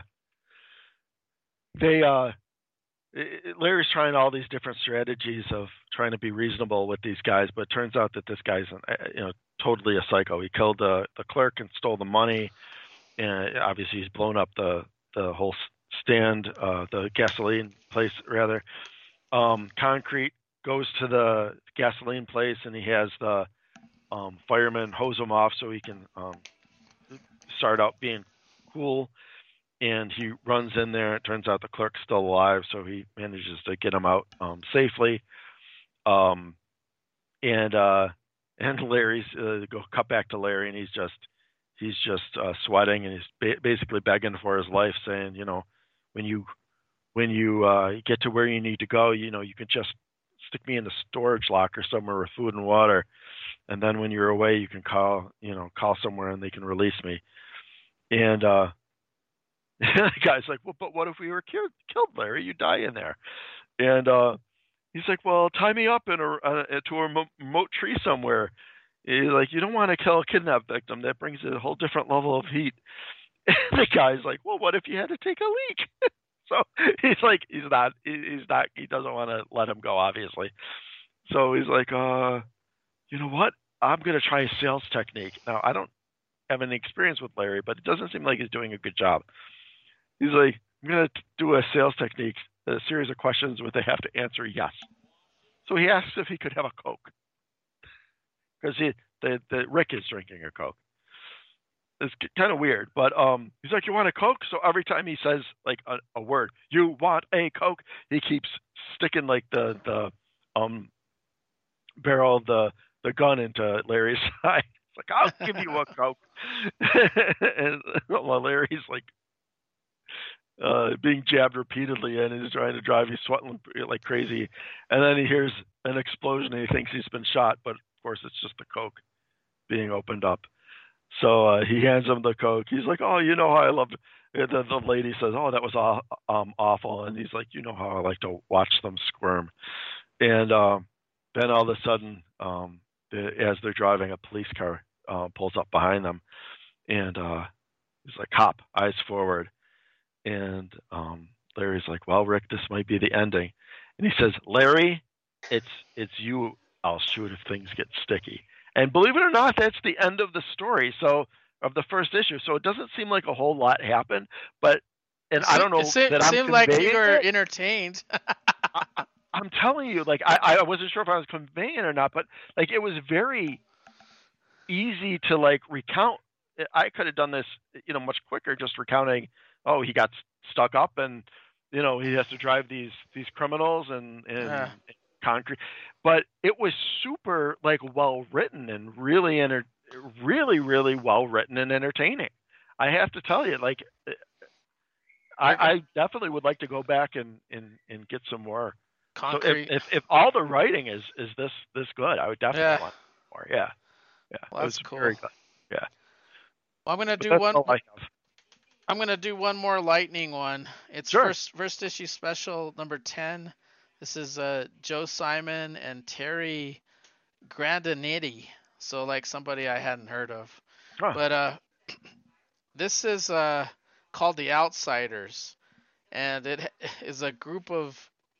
they, uh, it, Larry's trying all these different strategies of trying to be reasonable with these guys, but it turns out that this guy's, you know, totally a psycho. He killed the the clerk and stole the money, and obviously he's blown up the the whole stand, uh, the gasoline place rather. Um, Concrete goes to the gasoline place, and he has the um, fireman hose him off so he can um, start out being cool. And he runs in there. It turns out the clerk's still alive, so he manages to get him out um, safely. Um, and uh, and Larry's uh, go cut back to Larry, and he's just he's just uh, sweating, and he's ba- basically begging for his life, saying, you know, when you when you uh, get to where you need to go, you know, you can just stick me in the storage locker somewhere with food and water, and then when you're away, you can call you know call somewhere and they can release me. And uh, the guy's like, well, but what if we were killed, killed Larry? You die in there. And uh, he's like, well, tie me up in a, uh, to a remote tree somewhere. He's like, you don't want to kill a kidnap victim. That brings a whole different level of heat. And the guy's like, well, what if you had to take a leak? So he's like, he's not, he's not, he doesn't want to let him go, obviously. So he's like, uh, you know what? I'm going to try a sales technique. Now, I don't have any experience with Larry, but it doesn't seem like he's doing a good job. He's like, I'm going to do a sales technique, a series of questions where they have to answer yes. So he asks if he could have a Coke. Because he, the, the Rick is drinking a Coke. It's kind of weird, but um, he's like, you want a Coke? So every time he says like a, a word, you want a Coke, he keeps sticking like the, the um, barrel of the, the gun into Larry's side. It's like, I'll give you a Coke. And well, Larry's like, Uh, being jabbed repeatedly, and he's trying to drive. He's sweating like crazy, and then he hears an explosion, and he thinks he's been shot, but of course it's just the Coke being opened up. So uh, he hands him the Coke. He's like, "Oh, you know how I love." The, the lady says, "Oh, that was aw- um, awful," and he's like, "You know how I like to watch them squirm." And um, then all of a sudden, um, the, as they're driving, a police car uh, pulls up behind them, and uh, he's like, "Cop, eyes forward." And um, Larry's like, well, Rick, this might be the ending. And he says, Larry, it's it's you I'll shoot if things get sticky. And believe it or not, that's the end of the story. So of the first issue. So it doesn't seem like a whole lot happened, but and I don't know it se- that I'm seemed like you conveying were it. entertained. I, I'm telling you, like I, I wasn't sure if I was conveying it or not, but like it was very easy to like recount. I could have done this, you know, much quicker, just recounting. Oh, he got stuck up, and you know he has to drive these these criminals and and Yeah. concrete. But it was super like well written and really enter, really really well written and entertaining. I have to tell you, like I, I definitely would like to go back and and, and get some more. Concrete. So if, if if all the writing is is this this good, I would definitely Yeah. want more. Yeah, yeah, Well, it that's was cool. very good. Yeah, Well, I'm gonna but do that's one. all I have. I'm gonna do one more lightning one. It's Sure. first first issue special number ten. This is uh, Joe Simon and Terry Grandinetti. So like somebody I hadn't heard of. Huh. But uh, this is uh called The Outsiders, and it is a group of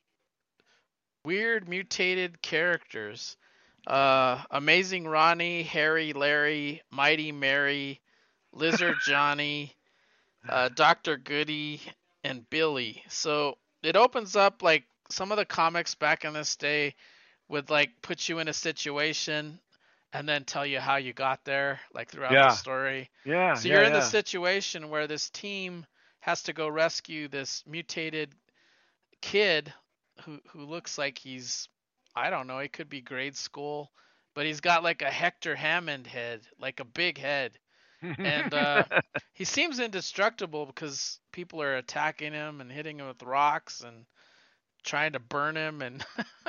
weird mutated characters. Uh, Amazing Ronnie, Harry, Larry, Mighty Mary, Lizard Johnny, uh, Doctor Goody, and Billy. So it opens up like some of the comics back in this day would like put you in a situation and then tell you how you got there, like throughout Yeah. the story. Yeah. So yeah, you're in yeah. the situation where this team has to go rescue this mutated kid who who looks like he's, I don't know, he could be grade school, but he's got like a Hector Hammond head, like a big head. and uh, he seems indestructible because people are attacking him and hitting him with rocks and trying to burn him, and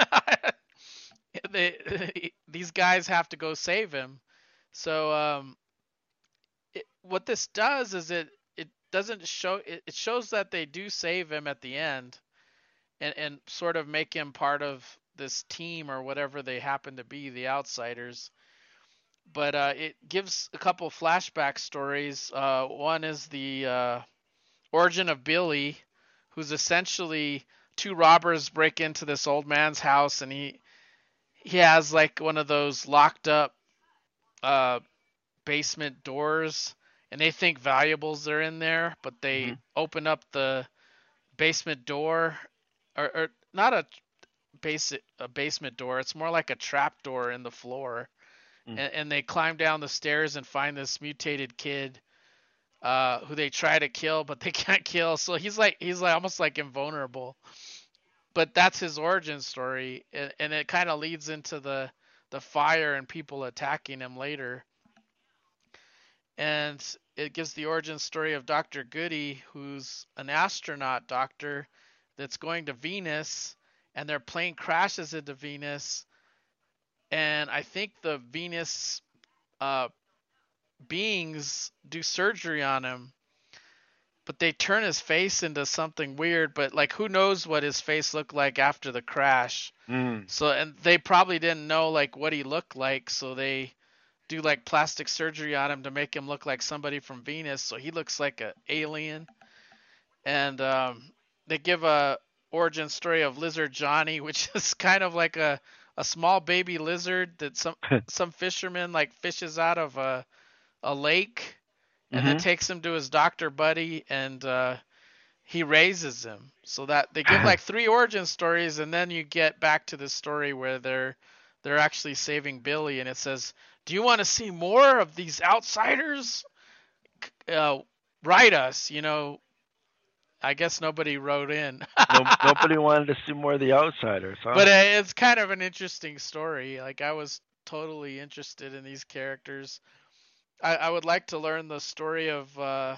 they, these guys have to go save him. So um, it, what this does is it it doesn't show it, it shows that they do save him at the end, and and sort of make him part of this team or whatever they happen to be, the outsiders. But uh, it gives a couple flashback stories. Uh, one is the uh, origin of Billy, who's essentially two robbers break into this old man's house, and he he has like one of those locked up uh, basement doors, and they think valuables are in there, but they mm-hmm. open up the basement door, or, or not a basic a basement door. It's more like a trap door in the floor, mm. and, and they climb down the stairs and find this mutated kid, uh, who they try to kill, but they can't kill. So he's like he's like almost like invulnerable. But that's his origin story, and, and it kind of leads into the the fire and people attacking him later. And it gives the origin story of Doctor Goody, who's an astronaut doctor that's going to Venus, and their plane crashes into Venus. And I think the Venus uh, beings do surgery on him, but they turn his face into something weird. But like, who knows what his face looked like after the crash? Mm. So, and they probably didn't know like what he looked like, so they do like plastic surgery on him to make him look like somebody from Venus, so he looks like an alien. And um, they give a origin story of Lizard Johnny, which is kind of like a, a small baby lizard that some some fisherman like fishes out of a a lake, and mm-hmm. then takes him to his doctor buddy, and uh, he raises him. So that they give like three origin stories, and then you get back to the story where they're they're actually saving Billy, and it says, do you want to see more of these outsiders? Uh, write us, you know. I guess nobody wrote in. no, nobody wanted to see more of the outsiders, huh? But uh, it's kind of an interesting story. Like, I was totally interested in these characters. I, I would like to learn the story of, uh,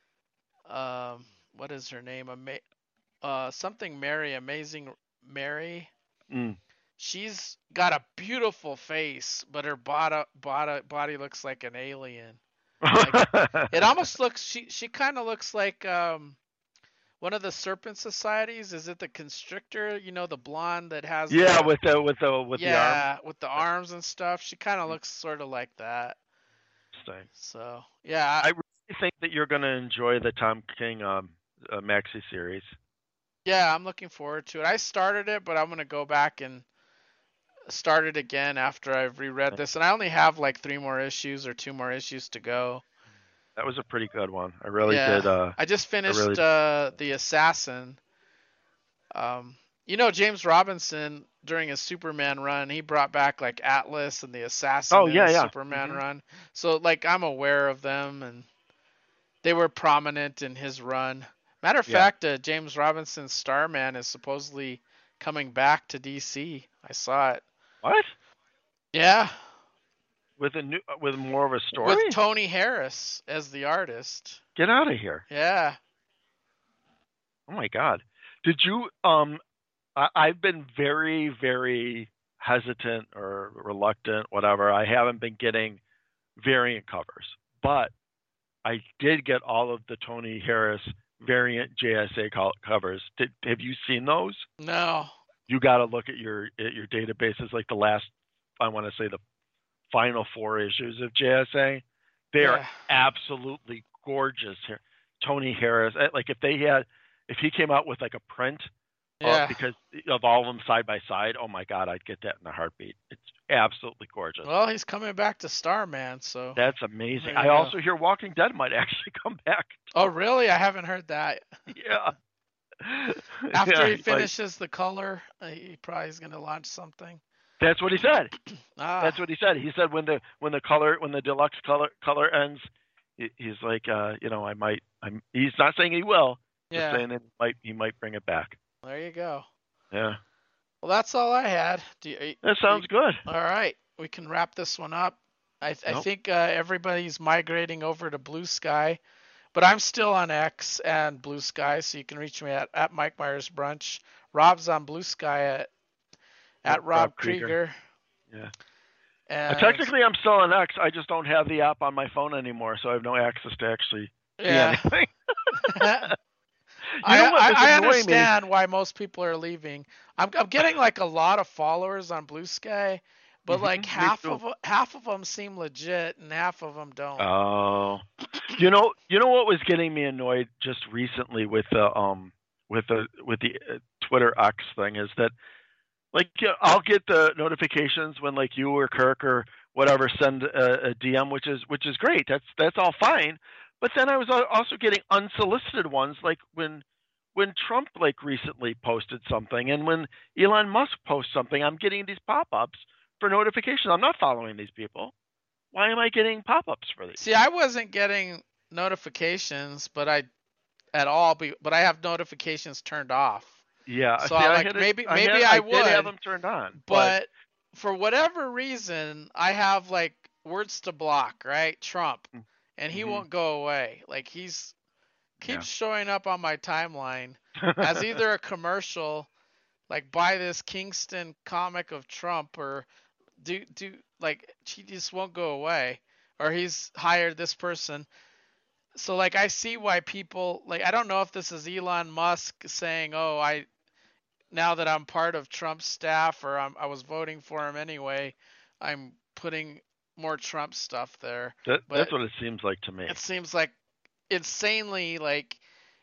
um, what is her name? Ama- uh, something Mary, Amazing Mary. Mm. She's got a beautiful face, but her body, body, body looks like an alien. Like, it almost looks, she, she kind of looks like um, one of the Serpent Societies. Is it the Constrictor? You know, the blonde that has Yeah, the, with the with the with yeah, the arm. Yeah, with the arms and stuff. She kind of looks sort of like that. So, yeah. I, I really think that you're going to enjoy the Tom King um, uh, maxi series. Yeah, I'm looking forward to it. I started it, but I'm going to go back and start it again after I've reread this, and I only have like three more issues or two more issues to go. That was a pretty good one. I really yeah. did. Uh, I just finished I really... uh, The Assassin. Um, you know, James Robinson, during his Superman run, he brought back like Atlas and The Assassin oh, in yeah, his yeah. Superman mm-hmm. run. So like, I'm aware of them, and they were prominent in his run. Matter of yeah. fact, uh, James Robinson's Starman is supposedly coming back to D C. I saw it. What? Yeah. With a new, with more of a story? With Tony Harris as the artist. Get out of here. Yeah. Oh my God. Did you, um, I, I've been very, very hesitant or reluctant, whatever. I haven't been getting variant covers, but I did get all of the Tony Harris variant J S A co- covers. Did, have you seen those? No. You got to look at your at your databases, like the last, I want to say the final four issues of J S A. They yeah. are absolutely gorgeous here. Tony Harris, like if they had, if he came out with like a print, yeah. uh, because of all of them side by side, oh my God, I'd get that in a heartbeat. It's absolutely gorgeous. Well, he's coming back to Starman, so. That's amazing. I go. also hear Walking Dead might actually come back. Oh, really? I haven't heard that. Yeah. After yeah, he finishes like, the color, uh, he probably is going to launch something. That's what he said. ah. That's what he said. He said when the when the color when the deluxe color color ends, he, he's like, uh, you know, I might. I'm. He's not saying he will. Yeah. Just saying that he might he might bring it back. There you go. Yeah. Well, that's all I had. Do you, that sounds you, good. All right, we can wrap this one up. I, th- I Nope. think uh, everybody's migrating over to Blue Sky, but I'm still on X and Blue Sky, so you can reach me at, at Mike Myers Brunch. Rob's on Blue Sky at Yep. at Rob Rob Krieger. Krieger. Yeah. Uh, And technically, I'm still on X. I just don't have the app on my phone anymore, so I have no access to actually see yeah. anything. I, You know what I was I annoying me? understand why most people are leaving. I'm I'm getting like a lot of followers on Blue Sky, but like Mm-hmm, me half too. of half of them seem legit and half of them don't. Oh, you know, you know what was getting me annoyed just recently with the um with the with the uh, Twitter X thing is that like you know, I'll get the notifications when like you or Kirk or whatever send a, a D M, which is which is great. That's that's all fine. But then I was al- also getting unsolicited ones, like when when Trump like recently posted something, and when Elon Musk posts something, I'm getting these pop-ups for notifications. I'm not following these people. Why am I getting pop-ups for these? See, I wasn't getting notifications, but I at all, be- but I have notifications turned off. Yeah, So see, I I like had it. maybe I had. maybe I I did have would, them turned on, but but for whatever reason, I have like words to block, right? Trump, and he mm-hmm, won't go away. Like he's yeah. keeps showing up on my timeline as either a commercial, like buy this Kingston comic of Trump, or do do like he just won't go away, or he's hired this person. So like I see why people like I don't know if this is Elon Musk saying, "Oh, I now that I'm part of Trump's staff or I'm, I was voting for him anyway, I'm putting more Trump stuff there." that, But that's what it seems like to me. it seems like insanely like,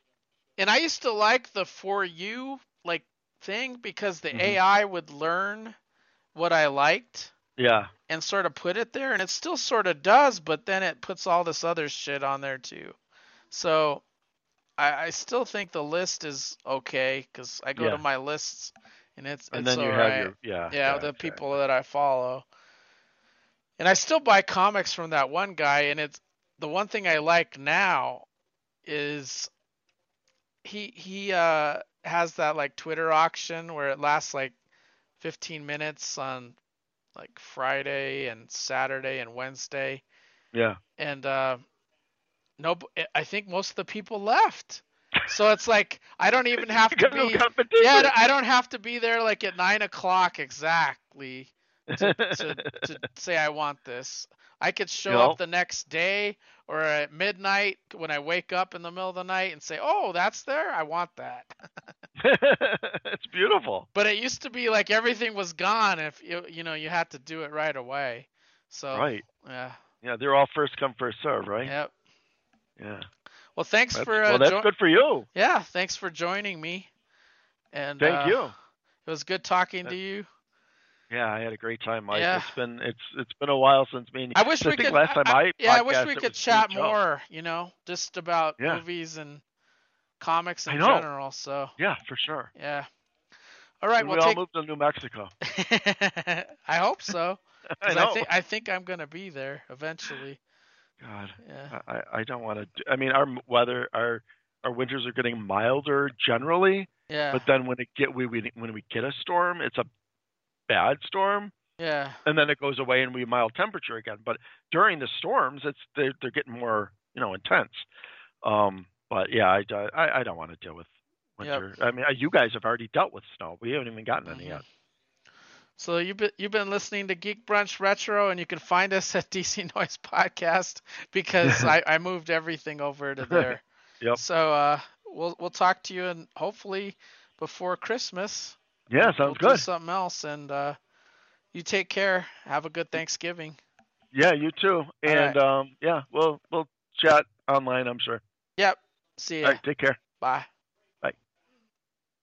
and I used to like the for you like thing because the hmm A I would learn what I liked Yeah. and sort of put it there, and it still sort of does, but then it puts all this other shit on there too. So I, I still think the list is okay because I go to Yeah. my lists and it's And it's then all you have right. your yeah Yeah, yeah the people exactly. that I follow, and I still buy comics from that one guy. And it's the one thing I like now is he he uh has that like Twitter auction where it lasts like fifteen minutes on like Friday and Saturday and Wednesday, Yeah. and uh, no, I think most of the people left. So it's like I don't even have You to got no be, yeah, competition. I don't have to be there like at nine o'clock exactly to to to say I want this. I could You show up know, the next day or at midnight when I wake up in the middle of the night and say, "Oh, that's there. I want that." it's beautiful. But it used to be like everything was gone if you you know you had to do it right away. So Right. yeah, Yeah, they're all first come first serve, right? yep. Yeah. Well, thanks That's for uh, well. That's jo- good for you. yeah, thanks for joining me, and Thank uh, you. it was good talking to That- you. yeah, I had a great time, Mike. Yeah, It's been it's it's been a while since me. And I wish I we think could. last I, time I, I yeah, I wish we podcast it was could me and chat Joe. more. You know, just about Yeah, movies and comics I in know. general. So Yeah, for sure. yeah. All right. When Well, we all take. moved to New Mexico. I hope so, I because I know. think I think I'm gonna be there eventually. God, Yeah. I I don't want to. I mean, our weather, our our winters are getting milder generally, Yeah. but then when it get we, we when we get a storm, it's a bad storm, Yeah. and then it goes away and we mild temperature again. But during the storms, it's they're they're getting more you know intense. Um, but yeah, I I, I don't want to deal with Yep. winter. I mean, you guys have already dealt with snow. We haven't even gotten any Mhm. yet. So you've been you've been listening to Geek Brunch Retro, and you can find us at D C Noise Podcast because I, I moved everything over to there. Yep. So uh, we'll we'll talk to you, and hopefully before Christmas Yeah, we'll, we'll sounds do good. something else. And uh, you take care. Have a good Thanksgiving. Yeah, you too. All right. And um, yeah, we'll we'll chat online, I'm sure. Yep. See All ya. right, take care. Bye.